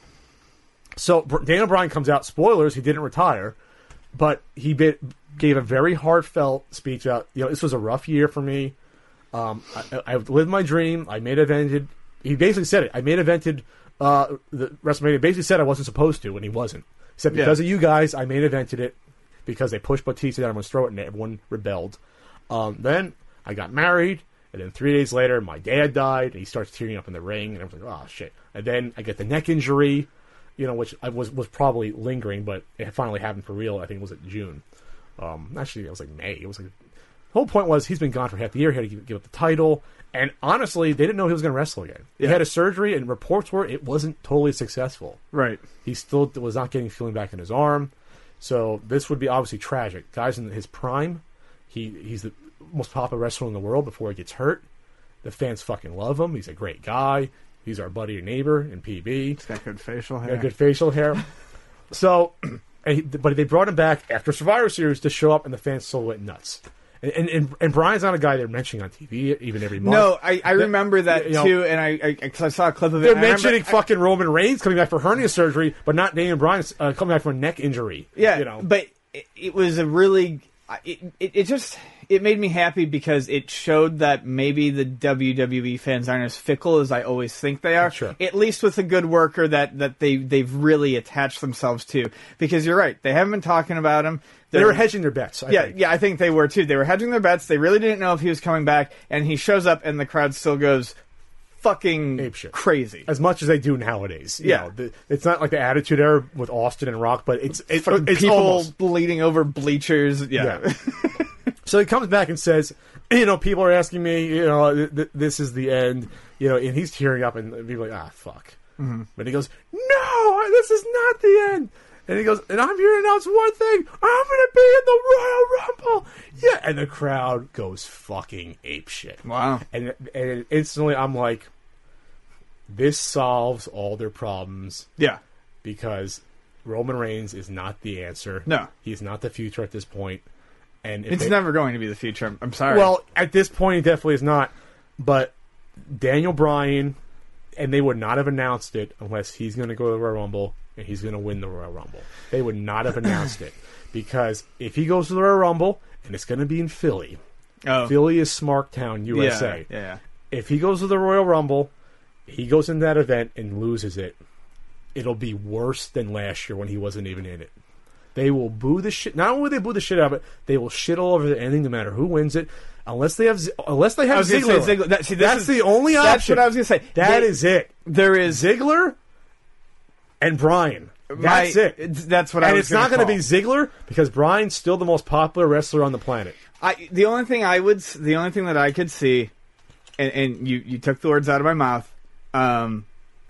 So Br- Daniel Bryan comes out. Spoilers: he didn't retire, but he bit, gave a very heartfelt speech out. You know, this was a rough year for me. Um, I, I've lived my dream. I made evented. He basically said it. I made evented uh, the WrestleMania. Basically said I wasn't supposed to, and he wasn't. He said because Yeah. of you guys, I made evented it because they pushed Batista down everyone's throat, and everyone rebelled. Um, then I got married, and then three days later, my dad died, and he starts tearing up in the ring, and I was like, oh shit. And then I get the neck injury, you know, which I was was probably lingering, but it finally happened for real. I think it was in June. Um, actually, it was like May. It was like. The whole point was he's been gone for half the year. He had to give, give up the title, and honestly, they didn't know he was going to wrestle again. He Yeah. had a surgery, and reports were it wasn't totally successful. Right. He still was not getting feeling back in his arm, so this would be obviously tragic. Guys in his prime, he he's the most popular wrestler in the world before he gets hurt. The fans fucking love him. He's a great guy. He's our buddy and neighbor in P B. He's got good facial hair. Got good facial hair. So, and he, but they brought him back after Survivor Series to show up, and the fans still went nuts. And, and and Brian's not a guy they're mentioning on T V even every month. No, I, I remember that you know, too, and I, I, cause I saw a clip of it. They're and I mentioning remember, fucking Roman Reigns coming back for hernia surgery, but not Daniel Bryan uh, coming back from a neck injury. Yeah, you know. but it, it was a really it, it it just it made me happy because it showed that maybe the W W E fans aren't as fickle as I always think they are. Sure. At least with a good worker that, that they they've really attached themselves to. Because you're right, they haven't been talking about him. They They're, were hedging their bets. I yeah, think. yeah, I think they were too. They were hedging their bets. They really didn't know if he was coming back, and he shows up, and the crowd still goes fucking Apeshit. crazy. As much as they do nowadays. You Yeah. know, the, it's not like the Attitude Era with Austin and Rock, but it's it's, Fucking it's people almost. bleeding over bleachers. Yeah. Yeah. So he comes back and says, you know, people are asking me, you know, th- th- this is the end, you know, and he's tearing up, and people are like, ah, fuck. Mm-hmm. But he goes, no, this is not the end. And he goes, and I'm here to announce one thing. I'm going to be in the Royal Rumble. Yeah. And the crowd goes fucking apeshit. Wow. And, and instantly I'm like, this solves all their problems Yeah. because Roman Reigns is not the answer. No. He's not the future at this point. And if It's they, never going to be the future. I'm, I'm sorry. well, at this point, it definitely is not. But Daniel Bryan, and they would not have announced it unless he's going to go to the Royal Rumble and he's going to win the Royal Rumble. They would not have announced it because if he goes to the Royal Rumble and it's going to be in Philly, oh. Philly is Smarktown, U S A. Yeah, yeah. If he goes to the Royal Rumble, he goes in that event and loses it, it'll be worse than last year when he wasn't even in it. They will boo the shit. Not only will they boo the shit out of it, they will shit all over the ending, no matter who wins it, unless they have unless they have I was gonna Ziggler. say Ziggler. That, see, this That's is, the only option. That's what I was going to say. That They- is it. There is Ziggler and Bryan. That's my- it. That's what I and was it's not going to be Ziggler because Bryan's still the most popular wrestler on the planet. I the only thing I would s- the only thing that I could see, and, and you you took the words out of my mouth. Um,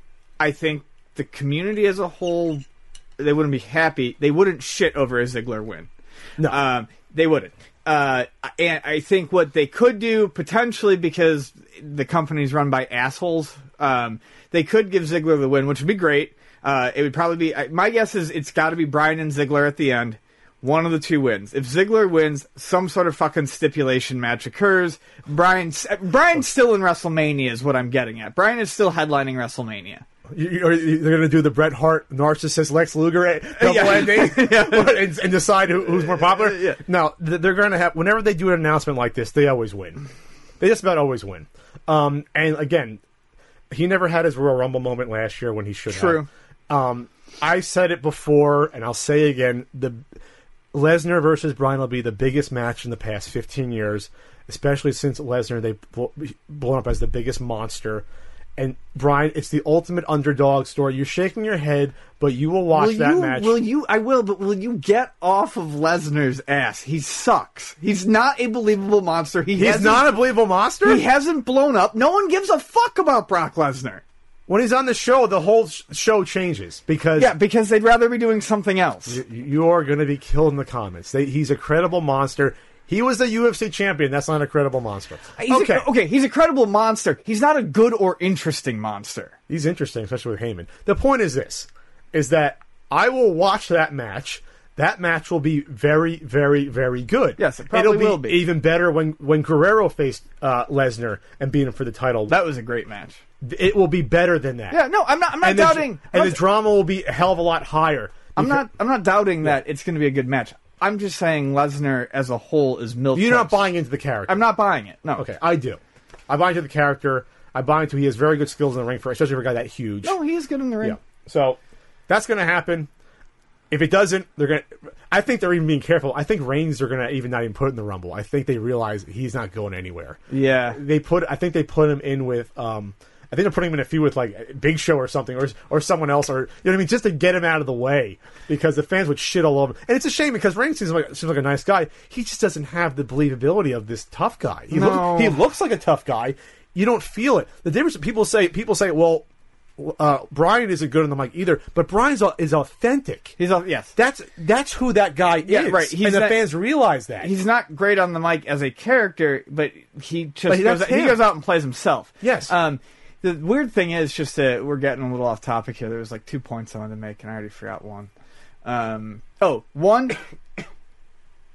I think the community as a whole, they wouldn't be happy. They wouldn't shit over a Ziggler win. No. Um, they wouldn't. Uh, and I think what they could do potentially, because the company's run by assholes, um, they could give Ziggler the win, which would be great. Uh, it would probably be. My guess is it's got to be Bryan and Ziggler at the end. One of the two wins. If Ziggler wins, some sort of fucking stipulation match occurs. Bryan's Bryan's still in WrestleMania, is what I'm getting at. Bryan is still headlining WrestleMania. You, you, or they're going to do the Bret Hart narcissist Lex Luger double Yeah. ending and, and decide who, who's more popular. Yeah. No, th- they're going to have whenever they do an announcement like this, they always win. They just about always win. Um, and again, he never had his Royal Rumble moment last year when he should True. have. Um, I said it before, and I'll say again: the Lesnar versus Bryan will be the biggest match in the past fifteen years, especially since Lesnar they blown up as the biggest monster. And Bryan, it's the ultimate underdog story. You're shaking your head, but you will watch will that you, match. Will you? I will, but will you get off of Lesnar's ass? He sucks. He's not a believable monster. He He's hasn't- not a believable monster? He hasn't blown up. No one gives a fuck about Brock Lesnar. When he's on the show, the whole sh- show changes because Yeah, because they'd rather be doing something else. you, you're going to be killed in the comments. They, he's a credible monster. He was the U F C champion. That's not a credible monster. He's okay. A, okay, he's a credible monster. He's not a good or interesting monster. He's interesting, especially with Heyman. The point is this, is that I will watch that match. That match will be very, very, very good. Yes, it probably It'll be will be. even better when, when Guerrero faced uh, Lesnar and beat him for the title. That was a great match. It will be better than that. Yeah, no, I'm not. I'm not and the, doubting. and I'm the not, drama will be a hell of a lot higher. I'm Because- not. I'm not doubting that it's going to be a good match. I'm just saying Lesnar as a whole is milk. You're not toast. buying into the character. I'm not buying it. No. Okay, I do. I buy into the character. I buy into he has very good skills in the ring, for especially for a guy that huge. No, he is good in the ring. Yeah. So that's going to happen. If it doesn't, they're going to... I think they're even being careful. I think Reigns are going to even not even put in the Rumble. I think they realize he's not going anywhere. Yeah. They put... I think they put him in with... Um, I think they're putting him in a feud with like Big Show or something, or or someone else, or you know what I mean, just to get him out of the way because the fans would shit all over. And it's a shame because Reigns seems like seems like a nice guy. He just doesn't have the believability of this tough guy. He No. looks he looks like a tough guy. You don't feel it. The difference people say people say, well, uh, Bryan isn't good on the mic either, but Bryan is authentic. He's a, yes. That's that's who that guy Yeah, is. right. He's and the not- fans realize that. He's not great on the mic as a character, but he just But he- goes, that's he him. goes out and plays himself. Yes. Um, the weird thing is just that we're getting a little off topic here. There was like two points I wanted to make, and I already forgot one. Um, oh, one.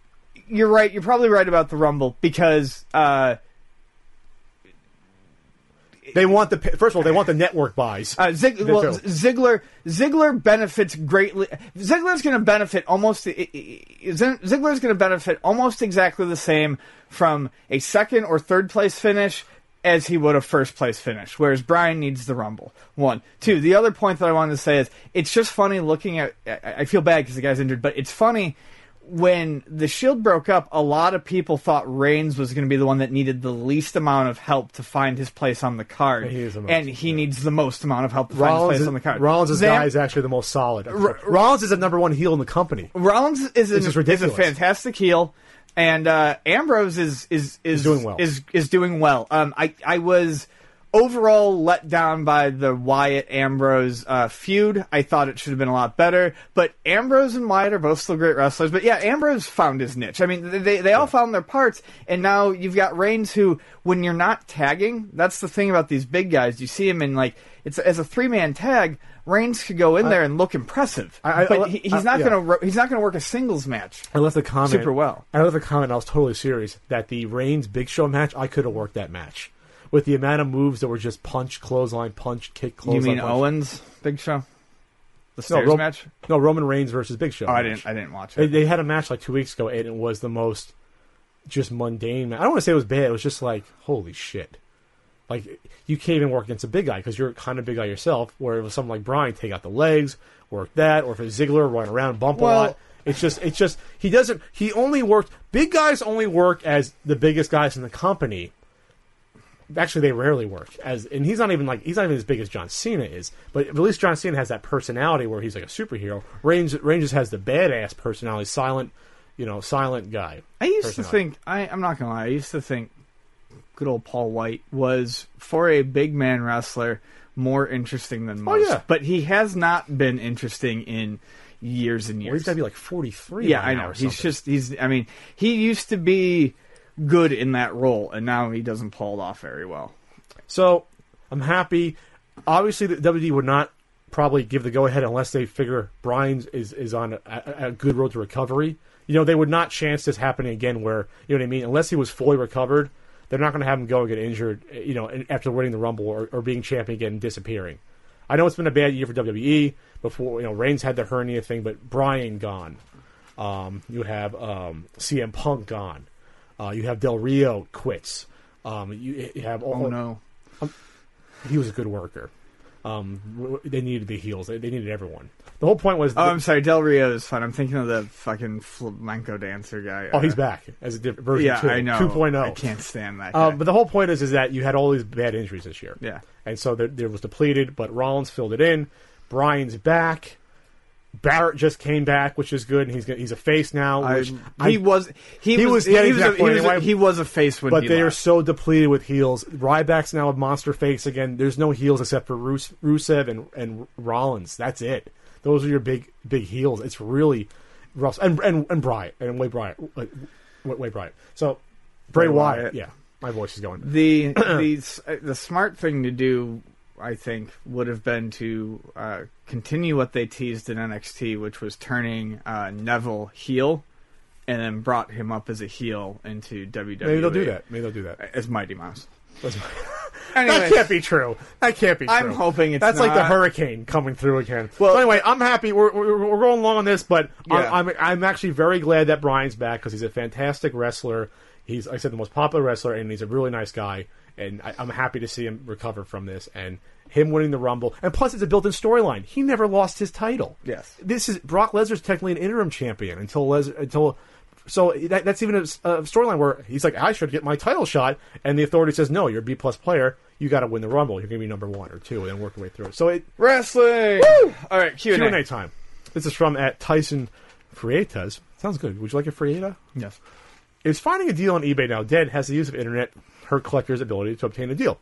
you're right. You're probably right about the Rumble because uh, They want the first of all, they want the network buys. uh, Zig, well, too. Ziggler Ziggler benefits greatly. Ziggler's going to benefit almost. Ziggler's going to benefit almost exactly the same from a second or third place finish as he would a first place finish, whereas Bryan needs the Rumble. One. Two, the other point that I wanted to say is, it's just funny looking at, I feel bad because the guy's injured, but it's funny, when the Shield broke up, a lot of people thought Reigns was going to be the one that needed the least amount of help to find his place on the card, And he is the most, and he yeah. needs the most amount of help to Rollins, find his place is, on the card. Rollins' Zam- guy is actually the most solid. R- Rollins is the number one heel in the company. Rollins is, an, This is is a ridiculous. fantastic heel, and uh, Ambrose is is is He's doing well. Is is doing well. Um, I I was overall let down by the Wyatt Ambrose uh, feud. I thought it should have been a lot better. But Ambrose and Wyatt are both still great wrestlers. But yeah, Ambrose found his niche. I mean, they they all found their parts, and now you've got Reigns, who, when you're not tagging, that's the thing about these big guys. You see him in, like, it's as a three man tag. Reigns could go in there and look impressive, I- I- but I- he, he's I- not yeah. going to he's not going to work a singles match. I left the comment Super well. I left the comment. I was totally serious that the Reigns Big Show match, I could have worked that match with the amount of moves that were just punch, clothesline, punch, kick, You clothesline. mean punch. Owens Big Show? The No, stairs Ro- match? No, Roman Reigns versus Big Show. Oh, I match. didn't. I didn't watch They, it. they had a match like two weeks ago, and it was the most just mundane. I don't want to say it was bad. It was just like, holy shit. Like, you can't even work against a big guy because you're kind of big guy yourself. Where it was someone like Bryan, take out the legs, work that, or if it's Ziggler, run around, bump Well- a lot. It's just, it's just, he doesn't, he only worked, big guys only work as the biggest guys in the company. Actually, they rarely work as, and he's not even like, he's not even as big as John Cena is. But at least John Cena has that personality where he's like a superhero. Reigns, Reigns just has the badass personality, silent, you know, silent guy. I used to personality. think. I, I'm not gonna lie. I used to think good old Paul White was, for a big man wrestler, more interesting than most. Oh, yeah. But he has not been interesting in years and Or years. he's got to be like forty-three. yeah, by I now know. or He's something. just. He's. I mean, he used to be good in that role, and now he doesn't pull it off very well. So I'm happy. Obviously, the W W E would not probably give the go ahead unless they figure Bryan is is on a, a, a good road to recovery. You know, they would not chance this happening again. Where, you know what I mean? Unless he was fully recovered, they're not going to have him go and get injured. You know, after winning the Rumble or, or being champion again and disappearing. I know it's been a bad year for W W E. Before, you know, Reigns had the hernia thing, but Bryan gone. Um, you have um, C M Punk gone. Uh, you have Del Rio quits. Um, you, you have all, Oh no. he was a good worker. Um, w- they needed the heels. They, they needed everyone. The whole point was. Oh, I'm sorry. Del Rio is fun. I'm thinking of the fucking flamenco dancer guy. oh, he's back as a different version. Yeah, two, I know. two point oh. I can't stand that guy. Um, but the whole point is, is that you had all these bad injuries this year. yeah. And so there, there was depleted, but Rollins filled it in. Bryan's back. Barrett just came back, which is good, and he's gonna, he's a face now. I, Which he I- was he, he was, was he getting was, to a, that he, point was a, anyway. he was a face when But he they are left. so depleted with heels. Ryback's now a monster face again. There's no heels except for Rus- Rusev and, and Rollins. That's it. Those are your big big heels. It's really rough. And and, and Bryant and Way Bryant, like, Way Bryant. So Bray, Bray Wyatt. Wyatt. Yeah, my voice is going. the the the smart thing to do, I think, would have been to uh, continue what they teased in N X T, which was turning uh, Neville heel, and then brought him up as a heel into W W E. Maybe they'll do that. Maybe they'll do that. as Mighty Mouse. That's- Anyways, that can't be true. That can't be true. I'm hoping it's That's like the not. hurricane coming through again. Well- so anyway, I'm happy. We're, we're, we're going along on this, but Yeah. I'm, I'm I'm actually very glad that Bryan's back because he's a fantastic wrestler. He's, like I said, the most popular wrestler, and he's a really nice guy. And I, I'm happy to see him recover from this and him winning the Rumble. And plus, it's a built-in storyline. He never lost his title. Yes. This is Brock Lesnar's technically an interim champion until Les, until. So that, that's even a, a storyline where he's like, I should get my title shot, and the authority says, no, you're a B plus player. You got to win the Rumble. You're going to be number one or two, and then work your way through it. So it Wrestling. Woo! All right, Q and Q and A. A time. This is from at Tyson Freitas. Sounds good. Would you like a Frieta? Yes. Is finding a deal on eBay now dead? Has the use of internet hurt collectors' ability to obtain a deal?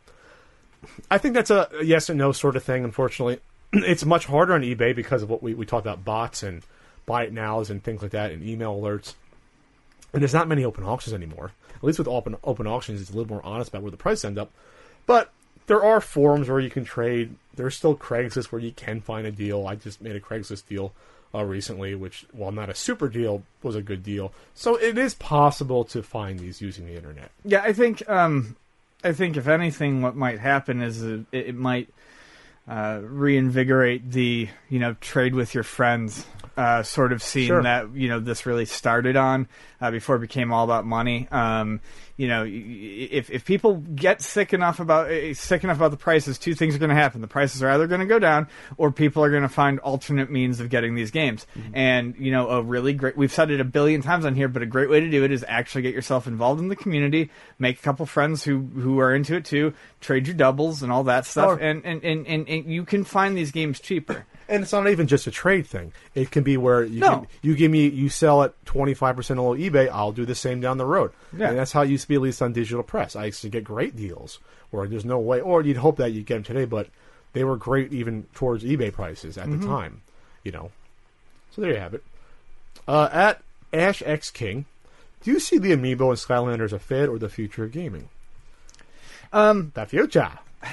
I think that's a yes and no sort of thing, unfortunately. It's much harder on eBay because of what we, we talked about, bots and buy it nows and things like that, and email alerts. And there's not many open auctions anymore. At least with open, open auctions, it's a little more honest about where the price ends up. But there are forums where you can trade. There's still Craigslist where you can find a deal. I just made a Craigslist deal uh, recently, which, while not a super deal, was a good deal. So it is possible to find these using the internet. Yeah, I think um, I think if anything, what might happen is uh, it, it might uh, reinvigorate the you know trade with your friends. Uh, sort of scene Sure. that you know this really started on uh, before it became all about money. Um, you know, if if people get sick enough about uh, sick enough about the prices, two things are going to happen: the prices are either going to go down, or people are going to find alternate means of getting these games. Mm-hmm. And you know, a really great we've said it a billion times on here, but a great way to do it is actually get yourself involved in the community, make a couple friends who who are into it too, trade your doubles and all that stuff, Or- and, and, and, and, and you can find these games cheaper. And it's not even just a trade thing. It can be where you No. give, you give me you sell at twenty-five percent below eBay, I'll do the same down the road. Yeah. And that's how it used to be, at least on digital press. I used to get great deals where there's no way, or you'd hope that you'd get them today, but they were great even towards eBay prices at Mm-hmm. the time. You know. So there you have it. Uh, at Ash X King, do you see the Amiibo and Skylanders a fad or the future of gaming? Um, The future.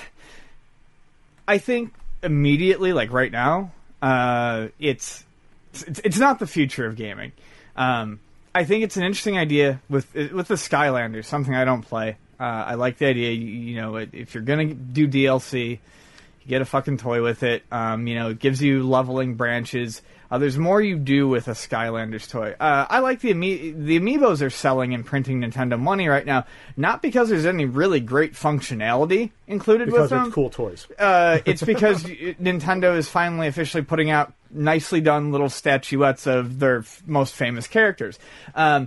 I think immediately, like right now, uh, it's, it's it's not the future of gaming. Um, I think it's an interesting idea with with the Skylanders, something I don't play. Uh, I like the idea. You, you know, if you're gonna do D L C, you get a fucking toy with it. Um, you know, it gives you leveling branches. Uh, there's more you do with a Skylanders toy. Uh, I like the Ami- the Amiibos are selling and printing Nintendo money right now, not because there's any really great functionality included Because with them. it's cool toys. Uh, it's because Nintendo is finally officially putting out nicely done little statuettes of their f- most famous characters. Um,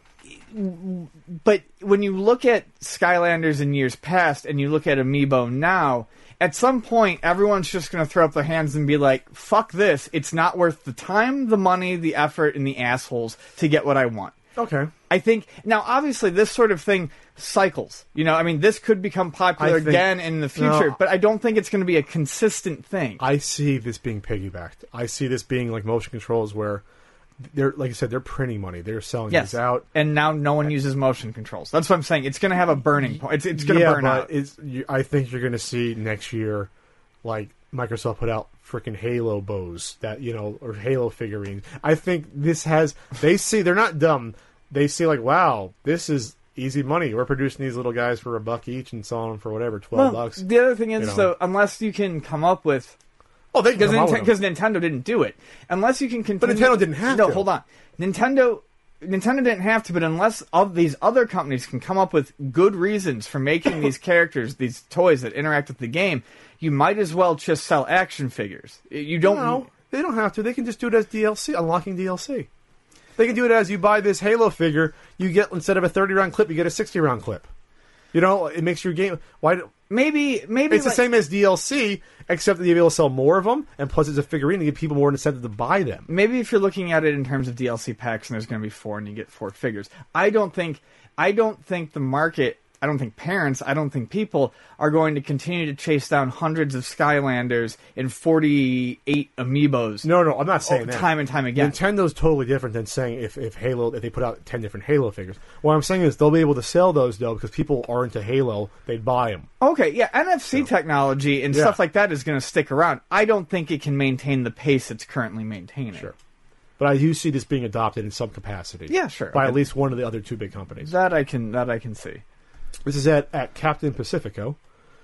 but when you look at Skylanders in years past and you look at Amiibo now, at some point everyone's just going to throw up their hands and be like, fuck this, it's not worth the time, the money, the effort, and the assholes to get what I want. Okay. I think now, obviously, this sort of thing cycles. You know, I mean, this could become popular I think- again in the future, No. but I don't think it's going to be a consistent thing. I see this being piggybacked. I see this being like motion controls where they're, like I said, they're printing money. They're selling Yes, these out. and now no one uses motion controls. That's what I'm saying. It's going to have a burning point. It's, it's going to yeah, burn but out. It's, you, I think you're going to see next year, like Microsoft put out freaking Halo bows that you know, or Halo figurines. I think this has. They see they're not dumb. They see like, wow, this is easy money. We're producing these little guys for a buck each and selling them for whatever, twelve Well, bucks. the other thing is, you know. though, unless you can come up with Oh, they because come out with them. Nintendo didn't do it. Unless you can continue, Nintendo didn't have no, to. hold on. Nintendo, Nintendo didn't have to, but unless all these other companies can come up with good reasons for making these characters, these toys that interact with the game, you might as well just sell action figures. You don't. No, they don't have to. They can just do it as D L C, unlocking D L C. They can do it as you buy this Halo figure, you get, instead of a thirty round clip, you get a sixty round clip. You know, it makes your game. Why? do- Maybe, maybe It's the like- same as D L C, except that you'll be able to sell more of them, and plus it's a figurine to give people more incentive to buy them. Maybe if you're looking at it in terms of D L C packs and there's going to be four and you get four figures. I don't think I don't think the market, I don't think parents, I don't think people are going to continue to chase down hundreds of Skylanders and forty-eight Amiibos. No, no, I'm not saying Oh, that. time and time again. Nintendo's totally different than saying if, if Halo, if they put out ten different Halo figures. What I'm saying is they'll be able to sell those, though, because people are into Halo, they'd buy them. Okay, yeah, N F C technology and Yeah. stuff like that is going to stick around. I don't think it can maintain the pace it's currently maintaining. Sure. But I do see this being adopted in some capacity. Yeah, sure. By Okay. at least one of the other two big companies. That I can that I can see. This is at, at Captain Pacifico.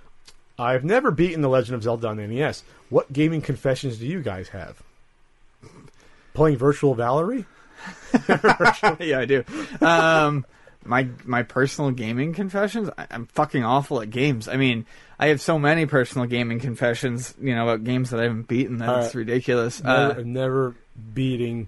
I've never beaten The Legend of Zelda on N E S. What gaming confessions do you guys have? Playing Virtual Valerie? Yeah, I do. Um, my my personal gaming confessions. I, I'm fucking awful at games. I mean, I have so many personal gaming confessions. You know, about games that I haven't beaten. That All it's right. ridiculous. Never, Uh, never beating.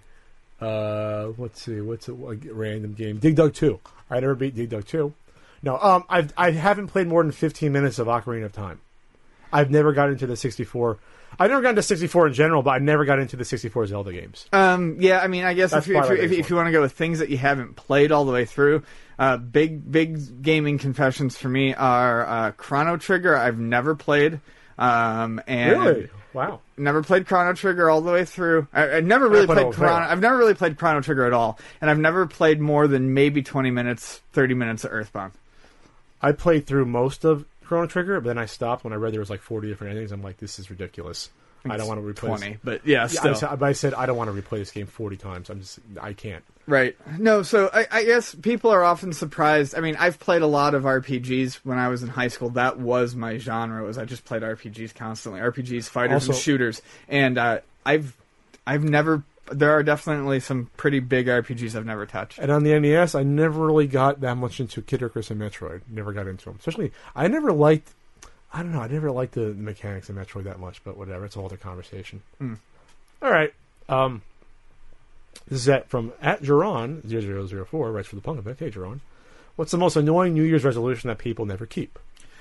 Uh, let's see. What's a, a random game? Dig Dug two. I never beat Dig Dug two. No, um, I've I haven't played more than fifteen minutes of Ocarina of Time. I've never got into the sixty-four. I've never gotten to sixty-four in general, but I never got into the sixty-four Zelda games. Um, yeah, I mean, I guess That's if you, if, part you, of if, it. if you want to go with things that you haven't played all the way through, uh, big big gaming confessions for me are uh, Chrono Trigger. I've never played, um, and Really? Wow. never played Chrono Trigger all the way through. I, I've never really played played all the Chrono. way. I've never really played Chrono Trigger at all, and I've never played more than maybe twenty minutes, thirty minutes of Earthbound. I played through most of Chrono Trigger, but then I stopped when I read there was like forty different endings. I'm like, this is ridiculous. I don't want to replay twenty, but yeah, Yeah, still. I, said, but I said I don't want to replay this game forty times. I'm just I can't. Right. No, so I, I guess people are often surprised. I mean, I've played a lot of R P Gs when I was in high school. That was my genre. Was I just played R P Gs constantly. R P Gs, fighters, Also- and shooters. And uh, I've I've never. There are definitely some pretty big R P Gs I've never touched. And on the N E S, I never really got that much into Kid Icarus and Metroid. Never got into them. Especially, I never liked. I don't know. I never liked the mechanics of Metroid that much. But whatever. It's a whole other conversation. Mm. All right. Um, this is at, from at Geron zero zero zero four. Writes for the Punk Event. Hey, Geron. What's the most annoying New Year's resolution that people never keep?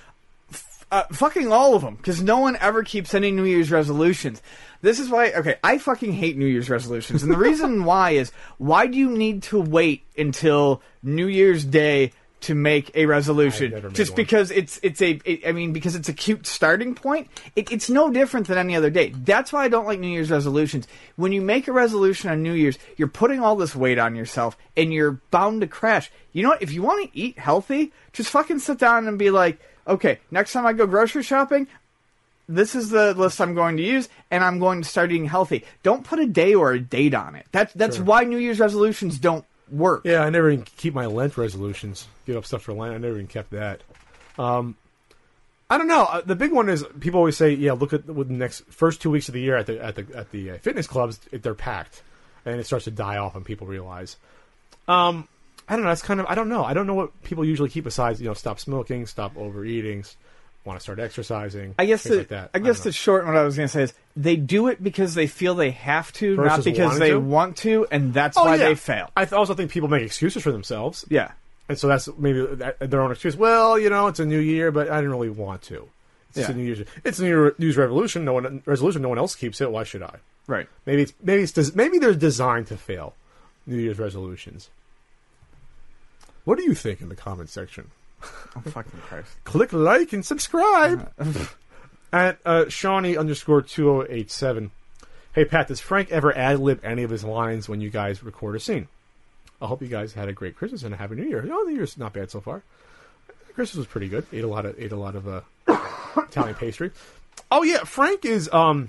Uh, fucking all of them, because no one ever keeps any New Year's resolutions. This is why, okay, I fucking hate New Year's resolutions. And the reason why is, why do you need to wait until New Year's Day to make a I've resolution? never made Just one. because it's it's a, it, I mean, because it's a cute starting point. It, it's no different than any other day. That's why I don't like New Year's resolutions. When you make a resolution on New Year's, you're putting all this weight on yourself, and you're bound to crash. You know what? If you want to eat healthy, just fucking sit down and be like, okay, next time I go grocery shopping, this is the list I'm going to use, and I'm going to start eating healthy. Don't put a day or a date on it. That's that's Sure. why New Year's resolutions don't work. Yeah, I never even keep my Lent resolutions. Get up stuff for Lent. I never even kept that. Um, I don't know. Uh, The big one is people always say, "Yeah, look at with the next first two weeks of the year at the at the at the uh, fitness clubs, it, they're packed, and it starts to die off, and people realize." Um, I don't know. That's kind of I don't know. I don't know what people usually keep besides you know stop smoking, stop overeating, want to start exercising. I guess things the, like that. I don't guess know. the short what I was going to say is they do it because they feel they have to, not Versus because wanting they to? want to, and that's Oh, why yeah. they fail. I th- also think people make excuses for themselves. Yeah. And so that's maybe that- their own excuse. Well, you know, it's a new year, but I didn't really want to. It's Yeah. a New Year's. It's a New Year's revolution. No one resolution. No one else keeps it. Why should I? Right. Maybe it's maybe it's des- maybe they're designed to fail. New Year's resolutions. What do you think in the comment section? Oh, fucking Christ. Click like and subscribe at uh, Shawnee underscore two oh eight seven. Hey Pat, does Frank ever ad lib any of his lines when you guys record a scene? I hope you guys had a great Christmas and a happy New Year. Oh, the year's not bad so far. Christmas was pretty good. Ate a lot of ate a lot of uh, Italian pastry. Oh yeah, Frank is um.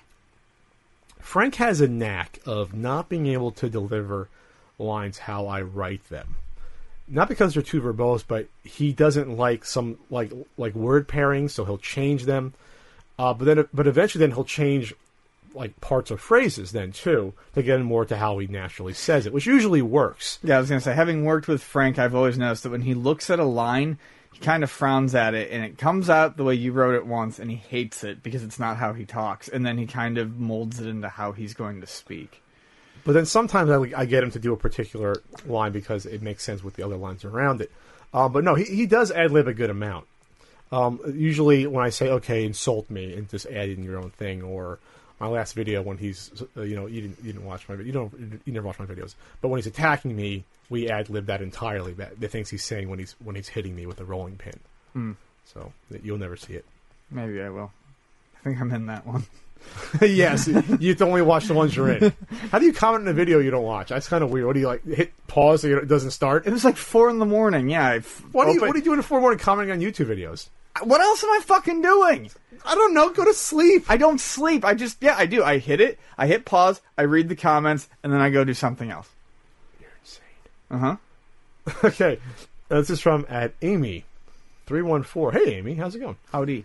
Frank has a knack of not being able to deliver lines how I write them. Not because they're too verbose, but he doesn't like some like like word pairings, so he'll change them. Uh, but then, but eventually, then he'll change like parts of phrases then too to get more to how he naturally says it, which usually works. Yeah, I was going to say, having worked with Frank, I've always noticed that when he looks at a line, he kind of frowns at it, and it comes out the way you wrote it once, and he hates it because it's not how he talks, and then he kind of molds it into how he's going to speak. But then sometimes I, I get him to do a particular line because it makes sense with the other lines around it. Uh, but no, he, he does ad-lib a good amount. Um, usually when I say, okay, insult me, and just add in your own thing, or my last video when he's, uh, you know, you didn't, you didn't watch my video, you don't, you never watch my videos, but when he's attacking me, we ad-lib that entirely, that, the things he's saying when he's when he's hitting me with a rolling pin. Mm. So that you'll never see it. Maybe I will. I think I'm in that one. Yes, you only watch the ones you're in. How do you comment in a video you don't watch? That's kind of weird. What do you like? Hit pause so it doesn't start? It was like four in the morning. Yeah. I f- What are you? opened- What are you doing at four morning commenting on YouTube videos? What else am I fucking doing? I don't know. Go to sleep. I don't sleep. I just, yeah, I do. I hit it. I hit pause. I read the comments, and then I go do something else. You're insane. Uh huh. Okay, uh, this is from at Amy three one four. Hey Amy, how's it going? Howdy.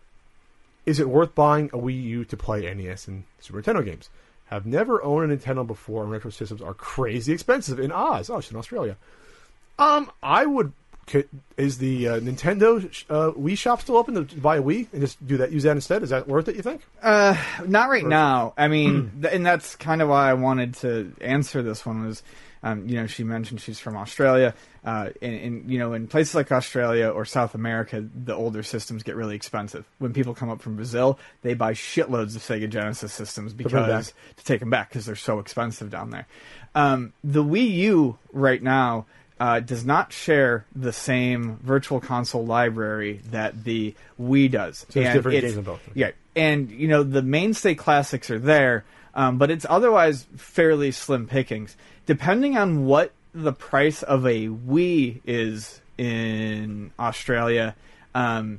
Is it worth buying a Wii U to play N E S and Super Nintendo games? Have never owned a Nintendo before, and retro systems are crazy expensive in Oz. Oh, it's in Australia. Um, I would. Could, is the uh, Nintendo uh, Wii shop still open to buy a Wii and just do that? Use that instead? Is that worth it? You think? Uh, not right now. I mean, th- and that's kind of why I wanted to answer this one was, um, you know, she mentioned she's from Australia, uh, and, and, you know, in places like Australia or South America, the older systems get really expensive. When people come up from Brazil, they buy shitloads of Sega Genesis systems bring them because, back. to take them back because they're so expensive down there. Um, the Wii U right now, Uh, does not share the same virtual console library that the Wii does. So there's And different it's- games in both. Yeah, and you know the mainstay classics are there, um, but it's otherwise fairly slim pickings. Depending on what the price of a Wii is in Australia, um,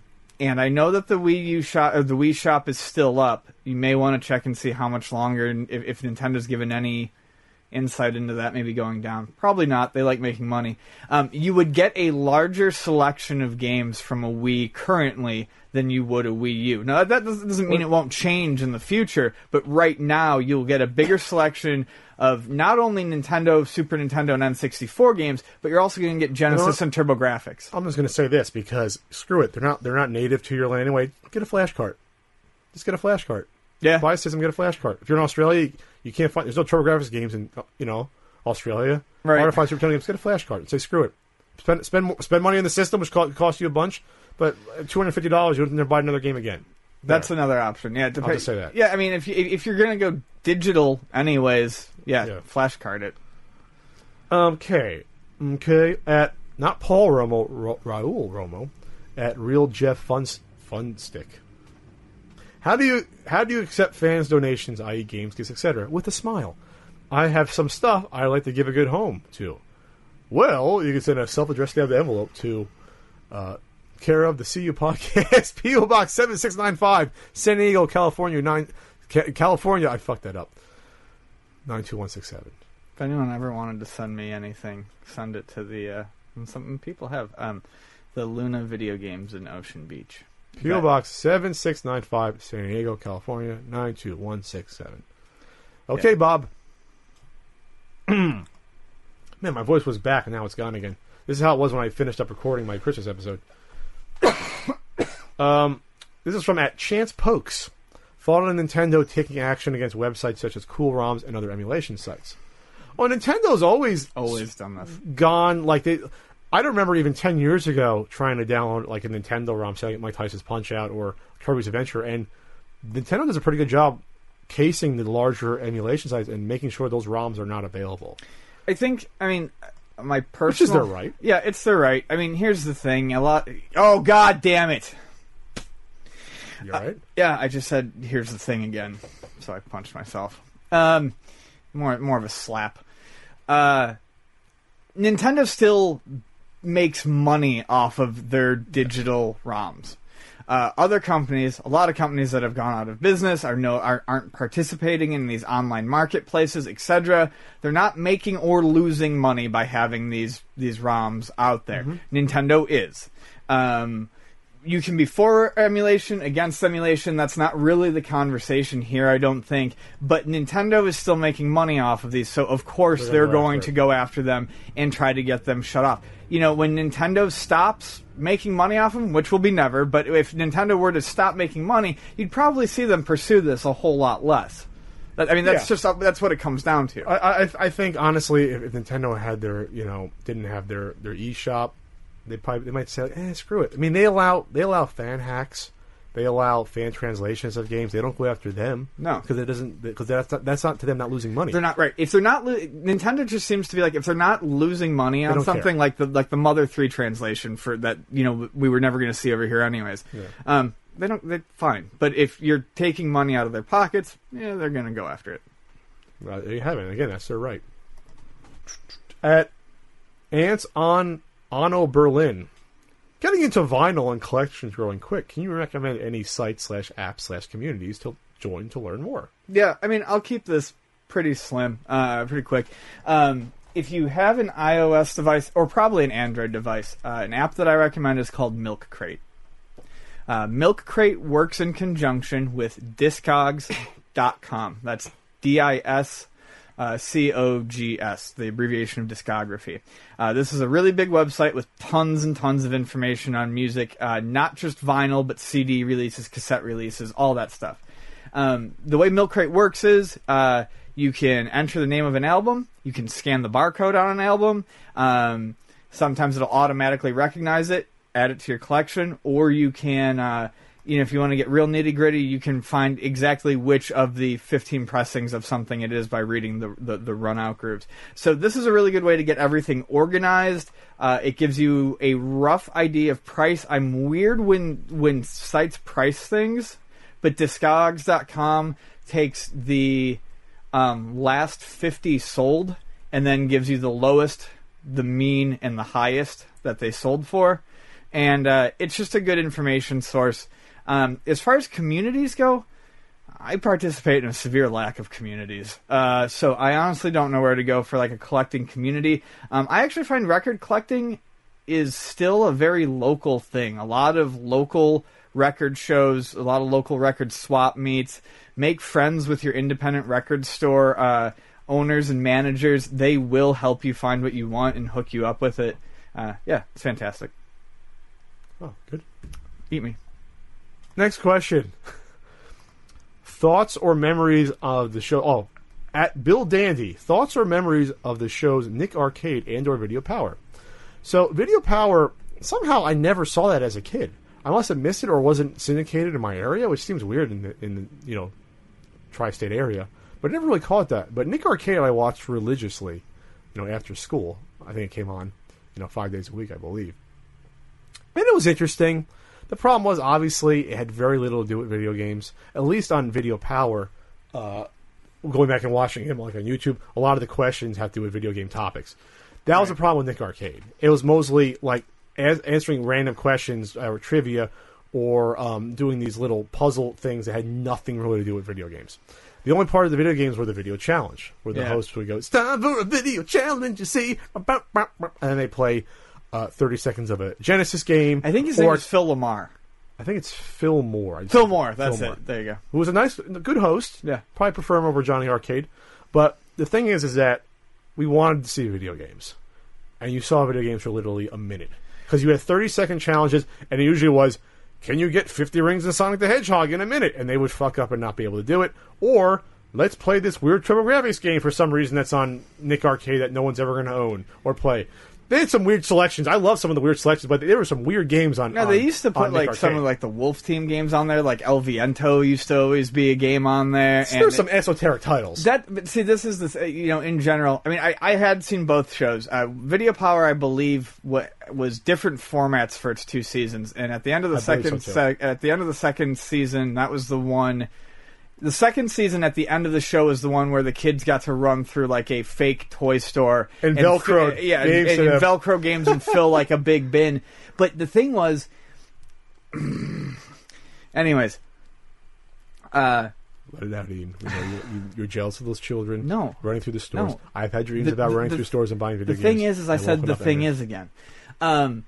and I know that the Wii U shop, or the Wii shop is still up. You may want to check and see how much longer, and if, if Nintendo's given any insight into that, maybe going down. Probably not. They like making money. Um, you would get a larger selection of games from a Wii currently than you would a Wii U. Now, that doesn't mean it won't change in the future, but right now you'll get a bigger selection of not only Nintendo, Super Nintendo, and N sixty-four games, but you're also going to get Genesis You know and TurboGrafx. I'm just going to say this because screw it, they're not they're not native to your land anyway. Get a flash cart. Just get a flash cart. Yeah. Buy a system, get a flash cart. If you're in Australia, you can't find. There's no TurboGrafx games in you know Australia. Right. Hard to find Super Nintendo games. Get a flash cart and say screw it. Spend spend spend money on the system, which cost, cost you a bunch, but two hundred fifty dollars, you don't never buy another game again. That's There. another option. Yeah, I'll just say that. Yeah, I mean, if you, if you're going to go digital, anyways, yeah, Yeah. flash card it. Okay, okay. At not Paul Romo, Ra- Raul Romo, at Real Jeff Fun Funstick. How do you how do you accept fans' donations, that is, games, gifts, et cetera, with a smile? I have some stuff I like to give a good home to. Well, you can send a self-addressed stamped envelope to uh, care of the C U Podcast, P O Box seven six nine five, San Diego, California nine Ca- California. I fucked that up. Nine two one six seven. If anyone ever wanted to send me anything, send it to the uh, something people have um, the Luna Video Games in Ocean Beach. P O Box seven six nine five, San Diego, California nine two one six seven. Okay, Yeah. Bob. Man, my voice was back and now it's gone again. This is how it was when I finished up recording my Christmas episode. um, this is from at Chance Pokes. Thought on Nintendo taking action against websites such as Cool ROMs and other emulation sites. Well, Nintendo's always Always done this. gone like they. I don't remember even ten years ago trying to download like a Nintendo ROM, selling Mike Tyson's Punch Out or Kirby's Adventure, and Nintendo does a pretty good job casing the larger emulation sites and making sure those ROMs are not available. I think, I mean, my personal... Which is their right. Yeah, it's their right. I mean, here's the thing. A lot... Oh, God damn it. You all right? Uh, yeah, I just said, here's the thing again. So I punched myself. Um, more, more of a slap. Uh, Nintendo still makes money off of their digital ROMs. Uh, other companies, a lot of companies that have gone out of business are no are, aren't participating in these online marketplaces, et cetera. They're not making or losing money by having these these ROMs out there. Mm-hmm. Nintendo is. Um, you can be for emulation, against emulation. That's not really the conversation here, I don't think. But Nintendo is still making money off of these, so of course they're, they're going to go after them and try to get them shut off. You know, when Nintendo stops making money off them, which will be never, but if Nintendo were to stop making money, you'd probably see them pursue this a whole lot less. I mean, that's Yeah. just that's what it comes down to. I, I, I think honestly, if, if Nintendo had their, you know, didn't have their their eShop, they probably they might say, like, eh, screw it. I mean, they allow they allow fan hacks, they allow fan translations of games. They don't go after them, No. because it doesn't because that's not, that's not to them not losing money. They're not right. If they're not, lo- Nintendo just seems to be like if they're not losing money on don't something care. like the like the Mother three translation for that, you know, we were never going to see over here anyways. Yeah. Um, they don't. They're fine. But if you're taking money out of their pockets, yeah, they're going to go after it. Uh, there you have it. Again, that's their right. At Ants on Ono Berlin. Getting into vinyl and collections growing quick. Can you recommend any site slash app slash communities to join to learn more? Yeah, I mean, I'll keep this pretty slim, uh, pretty quick. Um, if you have an iOS device, or probably an Android device, uh, an app that I recommend is called Milk Crate. Uh, Milk Crate works in conjunction with discogs dot com. That's D I S uh, C O G S, the abbreviation of discography. Uh, this is a really big website with tons and tons of information on music, uh, not just vinyl, but C D releases, cassette releases, all that stuff. Um, the way Milk Crate works is uh, you can enter the name of an album, you can scan the barcode on an album, um, sometimes it'll automatically recognize it, add it to your collection, or you can, uh, you know, if you want to get real nitty gritty, you can find exactly which of the fifteen pressings of something it is by reading the the, the run out grooves. So this is a really good way to get everything organized. Uh, it gives you a rough idea of price. I'm weird when when sites price things, but discogs dot com takes the um, last fifty sold and then gives you the lowest, the mean, and the highest that they sold for. and uh, it's just a good information source. Um, as far as communities go, I participate in a severe lack of communities, uh, so I honestly don't know where to go for like a collecting community. Um, I actually find record collecting is still a very local thing. A lot of local record shows, a lot of local record swap meets. Make friends with your independent record store uh, owners and managers. They will help you find what you want and hook you up with it. Uh, yeah, it's fantastic. Oh, good. Eat me. Next question. Thoughts or memories of the show? Oh, at Bill Dandy. Thoughts or memories of the shows Nick Arcade and or Video Power? So, Video Power, somehow I never saw that as a kid. I must have missed it or wasn't syndicated in my area, which seems weird in the, in the you know, tri-state area. But I never really caught that. But Nick Arcade I watched religiously, you know, after school. I think it came on, you know, five days a week, I believe. And it was interesting. The problem was, obviously, it had very little to do with video games. At least on Video Power, uh, going back and watching him like on YouTube, a lot of the questions have to do with video game topics. That was the problem with Nick Arcade. It was mostly like as, answering random questions or trivia, or um, doing these little puzzle things that had nothing really to do with video games. The only part of the video games were the video challenge, where the Yeah. host would go, "It's time for a video challenge, you see," and then they play uh, thirty seconds of a Genesis game. I think his or, name is Phil Lamar. I think it's Phil Moore. I Phil Moore, that's Phil Moore. it. There you go. Who was a nice, a good host. Yeah. Probably prefer him over Johnny Arcade. But the thing is, is that we wanted to see video games. And you saw video games for literally a minute. Because you had thirty-second challenges, and it usually was, can you get fifty rings of Sonic the Hedgehog in a minute? And they would fuck up and not be able to do it. Or, let's play this weird TurboGrafx game for some reason that's on Nick Arcade that no one's ever going to own or play. They had some weird selections. I love some of the weird selections, but there were some weird games on. No, on, they used to put on Nick like some Arcade. of like the Wolf Team games on there. Like El Viento used to always be a game on there. So there's some esoteric titles. That, but see, this is this. uh, You know, in general, I mean, I, I had seen both shows. Uh, Video Power, I believe, what was different formats for its two seasons. And at the end of the I believe second, so, too. se- at the end of the second season, that was the one. The second season, at the end of the show, is the one where the kids got to run through like a fake toy store And f- Velcro yeah, and, games and, to and them. Velcro games and fill like a big bin. But the thing was, anyways, uh. Let it out, Ian. We know you, you, you're jealous of those children. No. Running through the stores. No. I've had dreams The- about the- running the- through stores and buying video The games. thing is, is I and said woken the up thing angry. is again. Um,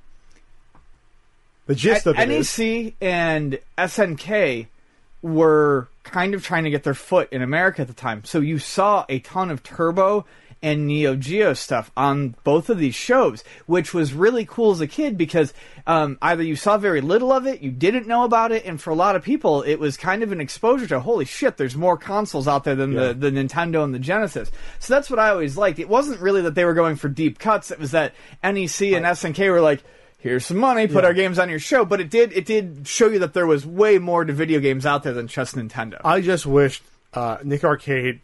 The gist of it N E is... C and S N K were kind of trying to get their foot in America at the time. So you saw a ton of Turbo and Neo Geo stuff on both of these shows, which was really cool as a kid because um, either you saw very little of it, you didn't know about it, and for a lot of people, it was kind of an exposure to, holy shit, there's more consoles out there than Yeah. the, the Nintendo and the Genesis. So that's what I always liked. It wasn't really that they were going for deep cuts, it was that N E C and S N K were like, here's some money, put Yeah. our games on your show. But it did it did show you that there was way more to video games out there than just Nintendo. I just wished uh, Nick Arcade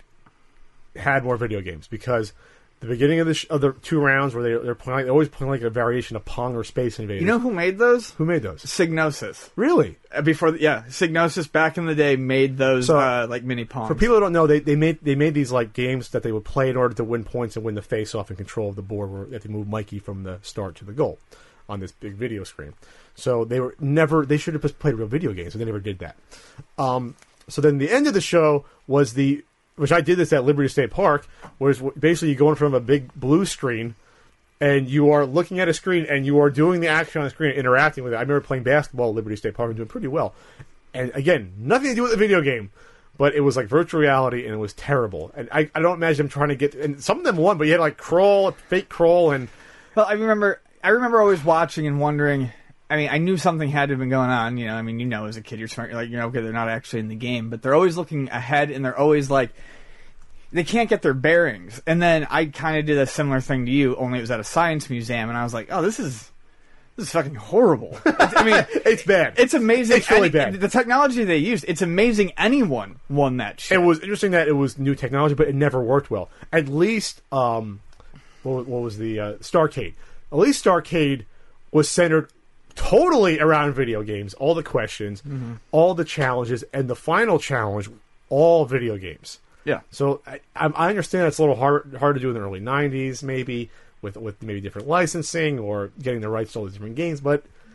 had more video games because the beginning of the sh- of the two rounds where they, they're playing, they're always playing like a variation of Pong or Space Invaders. You know who made those? who made those? Psygnosis. Really? Uh, Before, the, yeah, Psygnosis back in the day made those So, uh, like mini Pongs. For people who don't know, they, they made they made these like games that they would play in order to win points and win the face off and control of the board, where they had to move Mikey from the start to the goal on this big video screen. So they were never they should have just played real video games, and they never did that. Um, so then the end of the show was the which I did this at Liberty State Park, where it's basically you go in front of a big blue screen and you are looking at a screen and you are doing the action on the screen, interacting with it. I remember playing basketball at Liberty State Park and doing pretty well. And again, nothing to do with the video game, but it was like virtual reality and it was terrible. And I, I don't imagine them trying to get, and some of them won, but you had like crawl, fake crawl, and Well, I remember, I remember always watching and wondering. I mean, I knew something had to have been going on. You know, I mean, you know, as a kid, you're smart. You're like, you know, okay, they're not actually in the game, but they're always looking ahead, and they're always like, they can't get their bearings. And then I kind of did a similar thing to you, only it was at a science museum, and I was like, oh, this is this is fucking horrible. It's, I mean, it's bad. it's amazing. It's really Any- bad. The technology they used, it's amazing. Anyone won that shit. It was interesting that it was new technology, but it never worked well. At least, um, what, what was the uh, Starcade? At least Starcade was centered totally around video games. All the questions, Mm-hmm. all the challenges, and the final challenge, all video games. Yeah. So I, I understand it's a little hard hard to do in the early nineties, maybe with with maybe different licensing or getting the rights to all the different games, but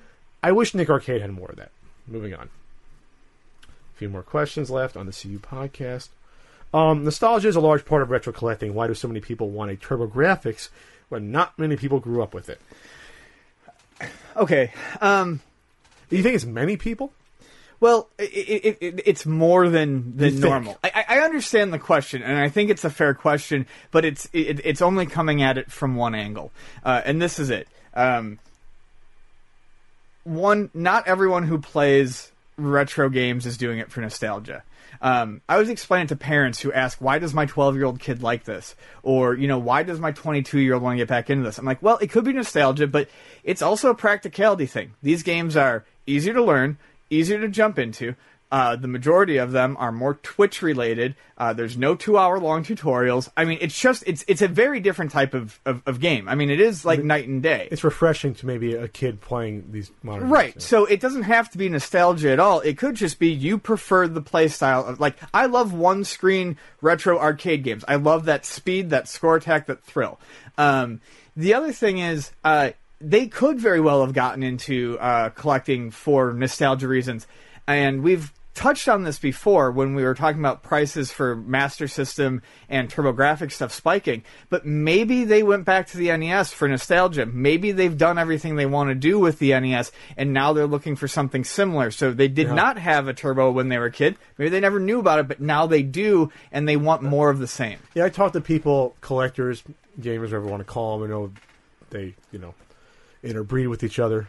I wish Nick Arcade had more of that. Moving on. A few more questions left on the C U podcast. Um, nostalgia is a large part of retro collecting. Why do so many people want a TurboGrafx when not many people grew up with it? Okay. Um, do you think it's many people? Well, it, it, it, it's more than, than You normal. I, I understand the question, and I think it's a fair question, but it's it, it's only coming at it from one angle. Uh, and this is it. Um, one, not everyone who plays retro games is doing it for nostalgia. Um, I always explain it to parents who ask, why does my twelve-year-old kid like this? Or, you know, why does my twenty-two-year-old want to get back into this? I'm like, well, it could be nostalgia, but it's also a practicality thing. These games are easier to learn, easier to jump into. Uh, the majority of them are more Twitch-related. Uh, there's no two-hour-long tutorials. I mean, it's just, it's it's a very different type of, of, of game. I mean, it is like night and day. It's refreshing to maybe a kid playing these modern Right, games. so it doesn't have to be nostalgia at all. It could just be you prefer the play style of, like, I love one-screen retro arcade games. I love that speed, that score attack, that thrill. Um, the other thing is, uh, they could very well have gotten into uh, collecting for nostalgia reasons. And we've touched on this before when we were talking about prices for Master System and TurboGrafx stuff spiking. But maybe they went back to the N E S for nostalgia. Maybe they've done everything they want to do with the N E S, and now they're looking for something similar. So they did Yeah. not have a Turbo when they were a kid. Maybe they never knew about it, but now they do, and they want more of the same. Yeah, I talk to people, collectors, gamers, whatever you want to call them. I know they, you know, interbreed with each other,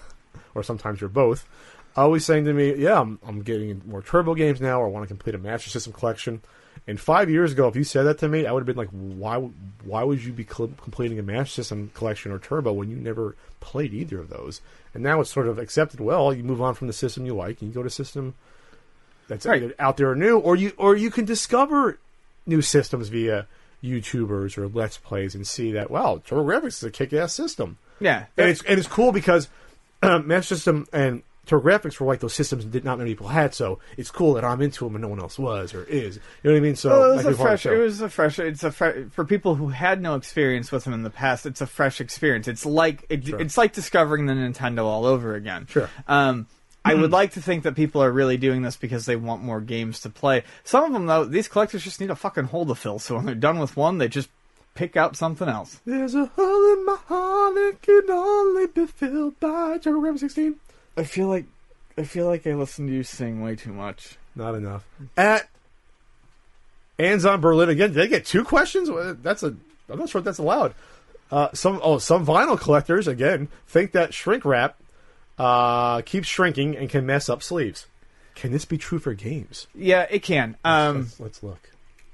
or sometimes you're both. Always saying to me, yeah, I'm, I'm getting more Turbo games now, or I want to complete a Master System collection. And five years ago, if you said that to me, I would have been like, why why would you be cl- completing a Master System collection or Turbo when you never played either of those? And now it's sort of accepted, well, you move on from the system you like, and you go to system that's Right. either out there or new, or you, or you can discover new systems via YouTubers or Let's Plays and see that, wow, TurboGrafx is a kick-ass system. Yeah. And it's, and it's cool because um, Master System and TurboGrafx were like those systems that not many people had, so it's cool that I'm into them and no one else was or is. You know what I mean? So Well, it was that a could be part of fresh. the It show. was a fresh. It's a fre- for people who had no experience with them in the past. It's a fresh experience. It's like it, Sure. it's like discovering the Nintendo all over again. Sure. Um, I would like to think that people are really doing this because they want more games to play. Some of them, though, these collectors just need a fucking hole to fill. So when they're done with one, they just pick out something else. There's a hole in my heart that can only be filled by TurboGrafx sixteen. I feel like I feel like I listen to you sing way too much. Not enough. At Anzon Berlin again. Did they get two questions? Well, That's a. I'm not sure if that's allowed. Uh, some oh some vinyl collectors again think that shrink wrap uh, keeps shrinking and can mess up sleeves. Can this be true for games? Yeah, it can. Um, let's, let's look.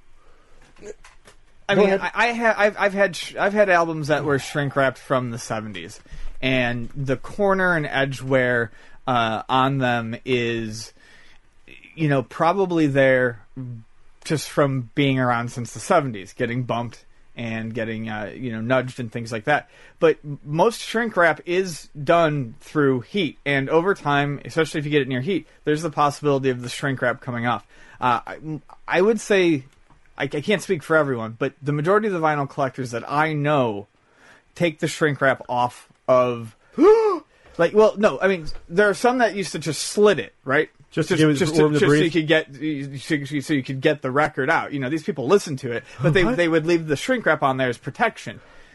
I Go mean, ahead. I, I have I've, I've had sh- I've had albums that were shrink wrapped from the seventies, and the corner and edge wear uh, on them is, you know, probably there just from being around since the seventies, getting bumped and getting uh, you know nudged and things like that. But most shrink wrap is done through heat, and over time, especially if you get it near heat, there's the possibility of the shrink wrap coming off. Uh, I, I would say. I, I can't speak for everyone, but the majority of the vinyl collectors that I know take the shrink wrap off of. Like, well, no, I mean, there are some that used to just slit it, right? Just to give it just, room to just so breathe? you could get so, so you could get the record out. You know, these people listen to it, but they What? they would leave the shrink wrap on there as protection.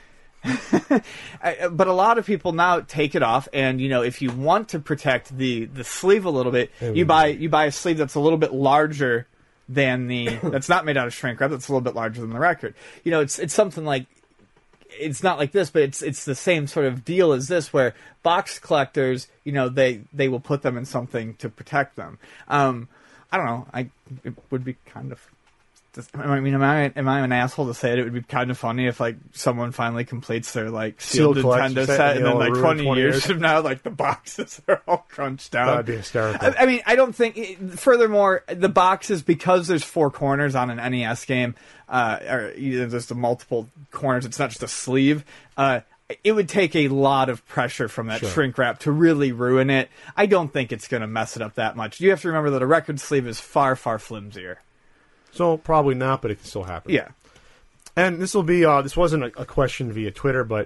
I- but a lot of people now take it off, and you know, if you want to protect the, the sleeve a little bit, There we you go. buy you buy a sleeve that's a little bit larger than the that's not made out of shrink wrap. That's a little bit larger than the record. You know, it's it's something like. It's not like this, but it's it's the same sort of deal as this, where box collectors, you know, they, they will put them in something to protect them. Um, I don't know. I it would be kind of. I mean, am I am I an asshole to say it? It would be kind of funny if like someone finally completes their like sealed, Sealed collection Nintendo set, set, and and then they'll like ruin twenty, twenty years, years. from now, like the boxes are all crunched down. That'd be hysterical. I, I mean, I don't think. Furthermore, the boxes, because there's four corners on an N E S game, uh, or you know, there's the multiple corners. It's not just a sleeve. Uh, it would take a lot of pressure from that Sure. shrink wrap to really ruin it. I don't think it's going to mess it up that much. You have to remember that a record sleeve is far, far flimsier. So probably not, but it can still happen. Yeah. And this will be uh, this wasn't a, a question via Twitter, but it,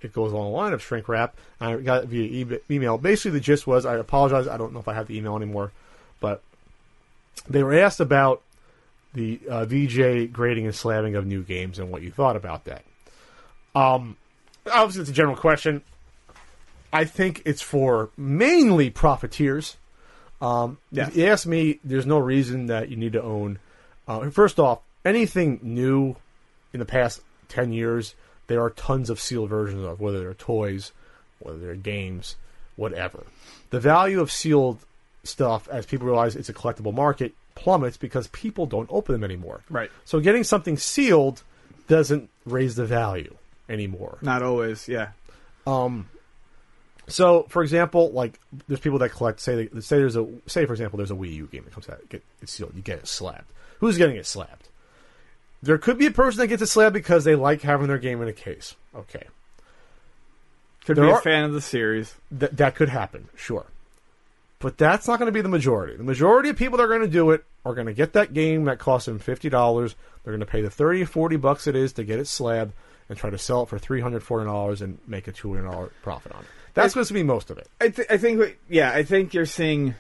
it goes along the line of shrink wrap. I got it via e- email. Basically, the gist was, I apologize, I don't know if I have the email anymore, but they were asked about the uh, V J grading and slabbing of new games and what you thought about that. Um, obviously, it's a general question. I think it's for mainly profiteers. Um, Yes. If you ask me, there's no reason that you need to own. Uh, first off, anything new in the past ten years, there are tons of sealed versions of, whether they're toys, whether they're games, whatever. The value of sealed stuff, as people realize it's a collectible market, plummets because people don't open them anymore. Right. So getting something sealed doesn't raise the value anymore. Not always, yeah. Um, so, for example, like there's people that collect. Say, they, say there's a say for example, there's a Wii U game that comes out. Get it's sealed. You get it slabbed. Who's getting it slabbed? There could be a person that gets it slabbed because they like having their game in a case. Okay, Could There be are- a fan of the series. Th- that could happen. Sure, but that's not going to be the majority. The majority of people that are going to do it are going to get that game that costs them fifty dollars. They're going to pay the thirty or forty bucks it is to get it slabbed and try to sell it for three hundred, four hundred dollars and make a two hundred dollars profit on it. That's supposed to be most of it. I, th- I think, what- yeah, I think you're seeing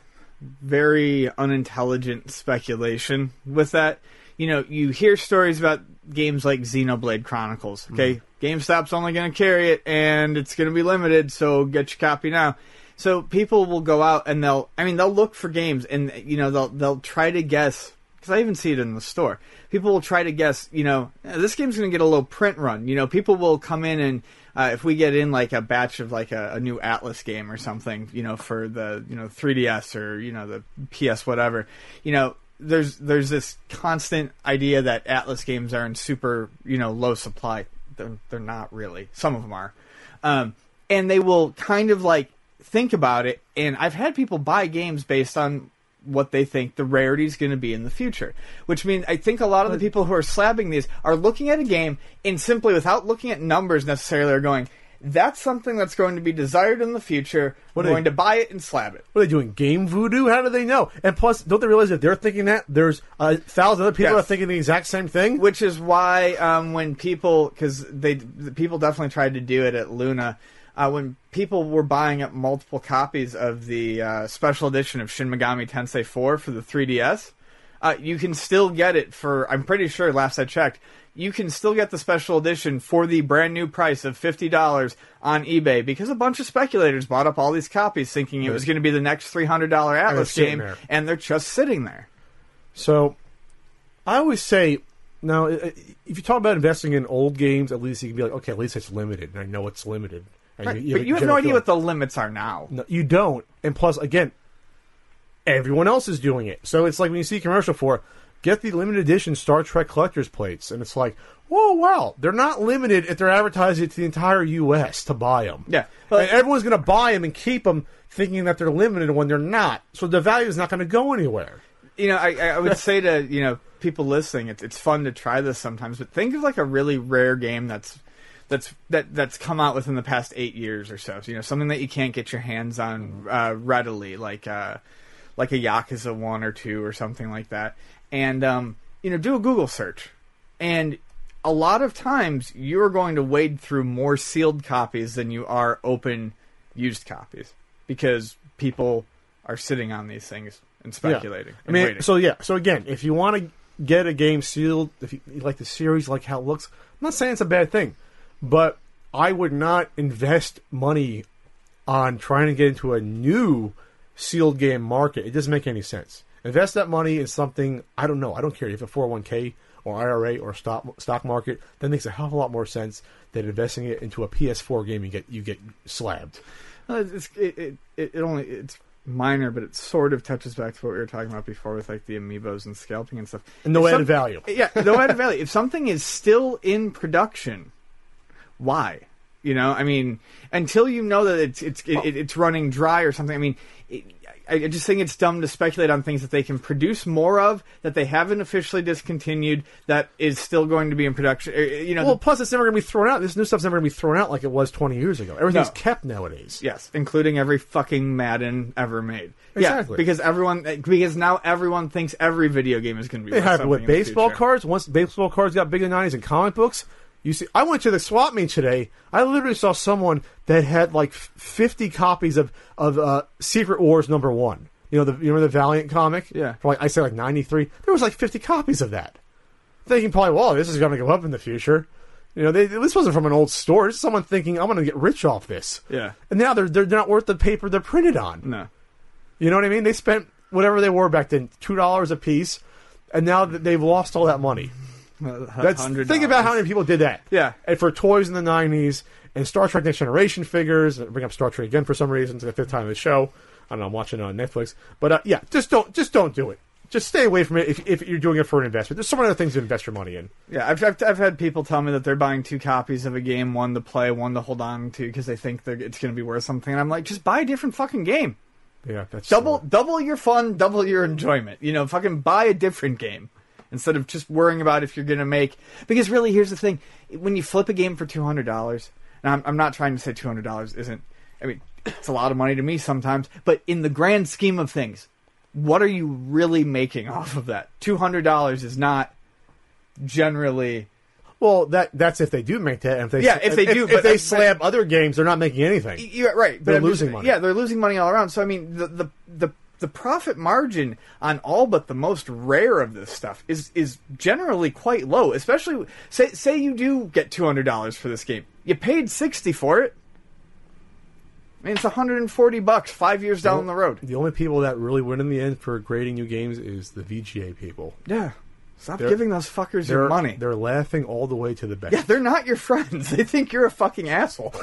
very unintelligent speculation with that. You know, you hear stories about games like Xenoblade Chronicles. Okay, mm-hmm. GameStop's only going to carry it, and it's going to be limited, so get your copy now. So people will go out and they'll, I mean, they'll look for games, and you know, they'll they'll try to guess. Because I even see it in the store. People will try to guess, you know, this game's going to get a low print run. You know, people will come in and, uh, if we get in like a batch of like a, a new Atlas game or something, you know, for the, you know, three D S or, you know, the P S whatever, you know, there's there's this constant idea that Atlas games are in super, you know, low supply. They're, they're not really. Some of them are. Um, and they will kind of like think about it. And I've had people buy games based on what they think the rarity is going to be in the future. Which means I think a lot of the people who are slabbing these are looking at a game and simply, without looking at numbers necessarily, are going, that's something that's going to be desired in the future. We're What are going they- to buy it and slab it. What are they doing? Game voodoo? How do they know? And plus, don't they realize if they're thinking that, there's a thousand other people Yes. that are thinking the exact same thing? Which is why um, when people, because they the people definitely tried to do it at Luna, uh, when people were buying up multiple copies of the uh, special edition of Shin Megami Tensei four for the three D S, uh, you can still get it for, I'm pretty sure, last I checked, you can still get the special edition for the brand new price of fifty dollars on eBay because a bunch of speculators bought up all these copies thinking it was going to be the next three hundred dollars Atlas sitting game, there. and they're just sitting there. So, I always say, now, if you talk about investing in old games, at least you can be like, okay, at least it's limited, and I know it's limited. And Right, but you have no general idea feeling- what the limits are now. No, you don't. And plus, again, everyone else is doing it. So it's like when you see a commercial for, get the limited edition Star Trek collector's plates. And it's like, whoa, wow. They're not limited if they're advertising it to the entire U S to buy them. Yeah. And everyone's going to buy them and keep them thinking that they're limited when they're not. So the value is not going to go anywhere. You know, I, I would say to, you know, people listening, it's it's fun to try this sometimes, but think of like a really rare game that's that's that that's come out within the past eight years or so. So, you know, something that you can't get your hands on uh, readily, like uh, like a Yakuza one or two or something like that. And um, you know, do a Google search, and a lot of times you're going to wade through more sealed copies than you are open used copies because people are sitting on these things and speculating. I and mean, waiting. so yeah. So again, if you want to get a game sealed, if you, you like the series, like how it looks, I'm not saying it's a bad thing, but I would not invest money on trying to get into a new sealed game market. It doesn't make any sense. Invest that money in something, I don't know, I don't care if it's a four oh one k or I R A or stock stock market. That makes a hell of a lot more sense than investing it into a P S four game you get you get slabbed. Well, it's, it, it, it, it only it's minor, but it sort of touches back to what we were talking about before with like the amiibos and scalping and stuff. And no If added some- value. Yeah, no added value. If something is still in production, why? You know, I mean, until you know that it's it's it, it's running dry or something. I mean, it, I I just think it's dumb to speculate on things that they can produce more of that they haven't officially discontinued that is still going to be in production. Uh, You know, Well, the- plus it's never going to be thrown out. This new stuff's never going to be thrown out like it was twenty years ago. Everything's No. kept nowadays. yes, including every fucking Madden ever made. Exactly. Yeah, because everyone because now everyone thinks every video game is going to be. It worth happened something with in the baseball future. cards. Once baseball cards got big in the nineties and comic books, You see, I went to the swap meet today. I literally saw someone that had like fifty copies of of uh, Secret Wars number one. You know, the you remember the Valiant comic? Yeah. From like I say like ninety-three. There was like fifty copies of that. Thinking probably, well, this is going to go up in the future. You know, they, this wasn't from an old store. It's someone thinking, I'm going to get rich off this. Yeah. And now they're they're not worth the paper they're printed on. No. You know what I mean? They spent whatever they were back then, two dollars a piece, and now they've lost all that money. That's one hundred dollars. Think about how many people did that. Yeah. And for toys in the nineties and Star Trek Next Generation figures, bring up Star Trek again for some reason. It's the fifth time in the show. I don't know. I'm watching it on Netflix, but uh, yeah, just don't just don't do it. Just stay away from it if, if you're doing it for an investment. There's so many other things to invest your money in. Yeah, I've, I've I've had people tell me that they're buying two copies of a game, one to play, one to hold on to, because they think they're, it's going to be worth something. And I'm like, just buy a different fucking game. Yeah, that's Double silly. double your fun, double your enjoyment. You know, fucking buy a different game instead of just worrying about if you're going to make. Because really, here's the thing: when you flip a game for two hundred dollars, now I'm, I'm not trying to say two hundred dollars isn't. I mean, it's a lot of money to me sometimes, but in the grand scheme of things, what are you really making off of that? two hundred dollars is not generally. Well, that that's if they do make that. And if they, Yeah, if they do, if, but- if they but- slab other games, they're not making anything. You're right. But They're I'm just- losing money. Yeah, they're losing money all around. So I mean, the the the the profit margin on all but the most rare of this stuff is is generally quite low. Especially say say you do get two hundred dollars for this game, you paid sixty for it. I mean, it's one hundred and forty bucks five years down the road. The only people that really win in the end for grading new games is the V G A people. Yeah, stop They're- giving those fuckers They're your money. They're laughing all the way to the bank. Yeah, they're not your friends. They think you're a fucking asshole.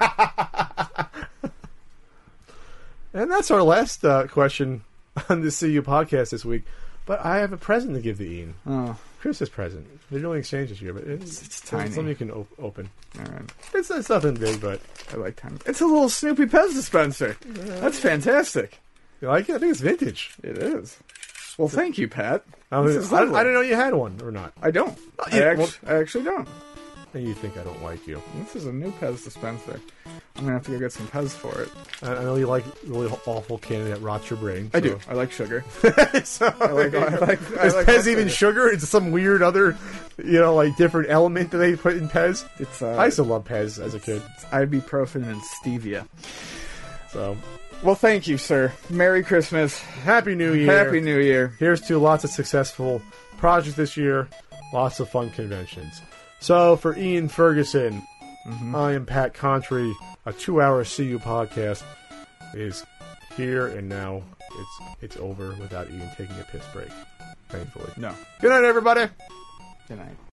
And that's our last uh, question on the C U podcast this week. But I have a present to give to Ian. Oh, Christmas present. They're doing exchange this year, but it's, It's tiny. something you can op- open. all right. It's, it's nothing big, but I like tiny. It's a little Snoopy Pez dispenser. That's fantastic. you like it? I think it's vintage. It is. Well, thank you, Pat. I, This mean, is I, I lovely. didn't know you had one or not. I don't. I, yeah, actu- I actually don't. And you think I don't like you. This is a new Pez dispenser. I'm gonna have to go get some Pez for it. I, I know you like really awful candy that rots your brain. I so- do. I like sugar. so, I like. I like. I is like Pez even sugar? It's some weird other, you know, like different element that they put in Pez. It's. Uh, I used to love Pez as a kid. ibuprofen and stevia. So, Well, thank you, sir. Merry Christmas. Happy New Year. Happy New Year. Here's to lots of successful projects this year, lots of fun conventions. So, for Ian Ferguson, I am Pat Contry. A two-hour C U podcast is here and now. It's it's over without Ian taking a piss break, thankfully. No. Good night, everybody. Good night.